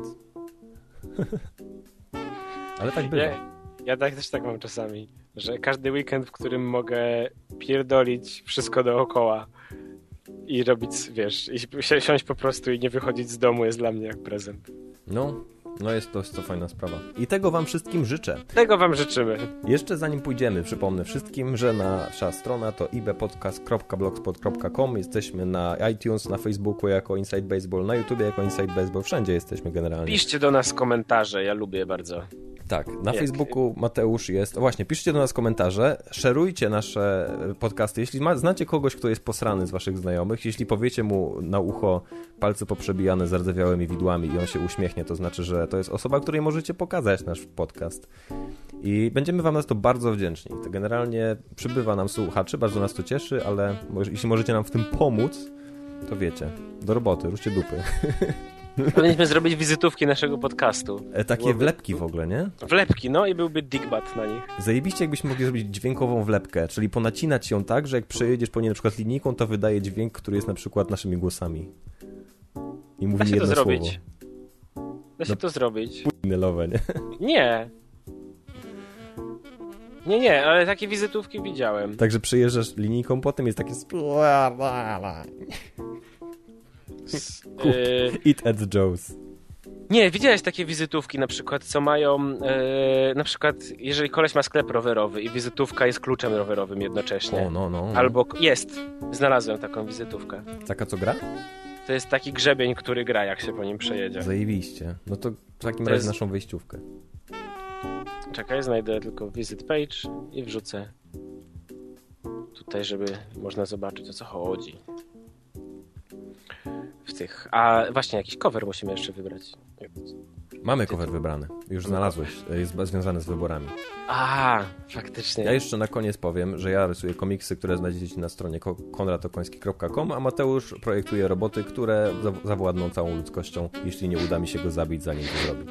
Ale tak bywa. Ja, ja tak, też tak mam czasami, że każdy weekend, w którym mogę pierdolić wszystko dookoła i robić, wiesz, i si- siąść po prostu i nie wychodzić z domu, jest dla mnie jak prezent. No, no jest to, jest to fajna sprawa. I tego wam wszystkim życzę. Tego wam życzymy. Jeszcze zanim pójdziemy, przypomnę wszystkim, że nasza strona to ibepodcast kropka blogspot kropka com. Jesteśmy na iTunes, na Facebooku jako Inside Baseball, na YouTubie jako Inside Baseball. Wszędzie jesteśmy generalnie. Piszcie do nas komentarze, ja lubię bardzo. Tak, na Jak? Facebooku Mateusz jest... O właśnie, piszcie do nas komentarze, szerujcie nasze podcasty. Jeśli ma, znacie kogoś, kto jest posrany z waszych znajomych, jeśli powiecie mu na ucho palce poprzebijane zardzewiałymi widłami i on się uśmiechnie, to znaczy, że to jest osoba, której możecie pokazać nasz podcast. I będziemy wam na to bardzo wdzięczni. To generalnie przybywa nam słuchaczy, bardzo nas to cieszy, ale może, jeśli możecie nam w tym pomóc, to wiecie, do roboty, ruszcie dupy. Powinniśmy zrobić wizytówki naszego podcastu. E, takie Byłoby... wlepki w ogóle, nie? Wlepki, no i byłby dickbat na nich. Zajebiście, jakbyśmy mogli zrobić dźwiękową wlepkę, czyli ponacinać ją tak, że jak przejedziesz po niej na przykład linijką, to wydaje dźwięk, który jest na przykład naszymi głosami. I mówi Da się jedno to zrobić. słowo. Da się No, to zrobić. Nylowe, nie? Nie. Nie, nie, ale takie wizytówki widziałem. Także przyjeżdżasz linijką, potem jest takie... Yy, Eat at Joe's. nie, widziałeś takie wizytówki na przykład, co mają... Yy, na przykład, jeżeli koleś ma sklep rowerowy i wizytówka jest kluczem rowerowym jednocześnie. O, no, no. Albo jest. Znalazłem taką wizytówkę. Taka co gra? To jest taki grzebień, który gra, jak się po nim przejedzie. Zajebiście. No to w takim To razie jest- naszą wejściówkę. Czekaj, znajdę tylko visit page i wrzucę tutaj, żeby można zobaczyć, o co chodzi. W tych... A właśnie, jakiś cover musimy jeszcze wybrać. Mamy cover wybrany. Już znalazłeś. Jest związany z wyborami. A, faktycznie. Ja jeszcze na koniec powiem, że ja rysuję komiksy, które znajdziecie na stronie konrad okoński kropka com, a Mateusz projektuje roboty, które zawładną całą ludzkością, jeśli nie uda mi się go zabić, zanim to zrobi.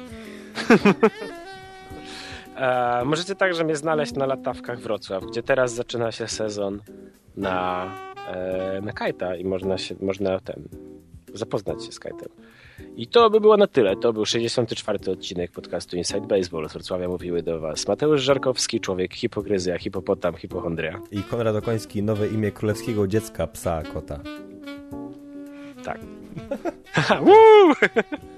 E, możecie także mnie znaleźć na latawkach Wrocław, gdzie teraz zaczyna się sezon na, e, na kajta i można się można ten, zapoznać się z kajtem. I to by było na tyle. To był sześćdziesiąty czwarty odcinek podcastu Inside Baseball. Z Wrocławia mówiły do was Mateusz Żarkowski, człowiek hipokryzja, hipopotam, hipochondria. I Konrad Okoński, nowe imię królewskiego dziecka, psa, kota. Tak. Woo!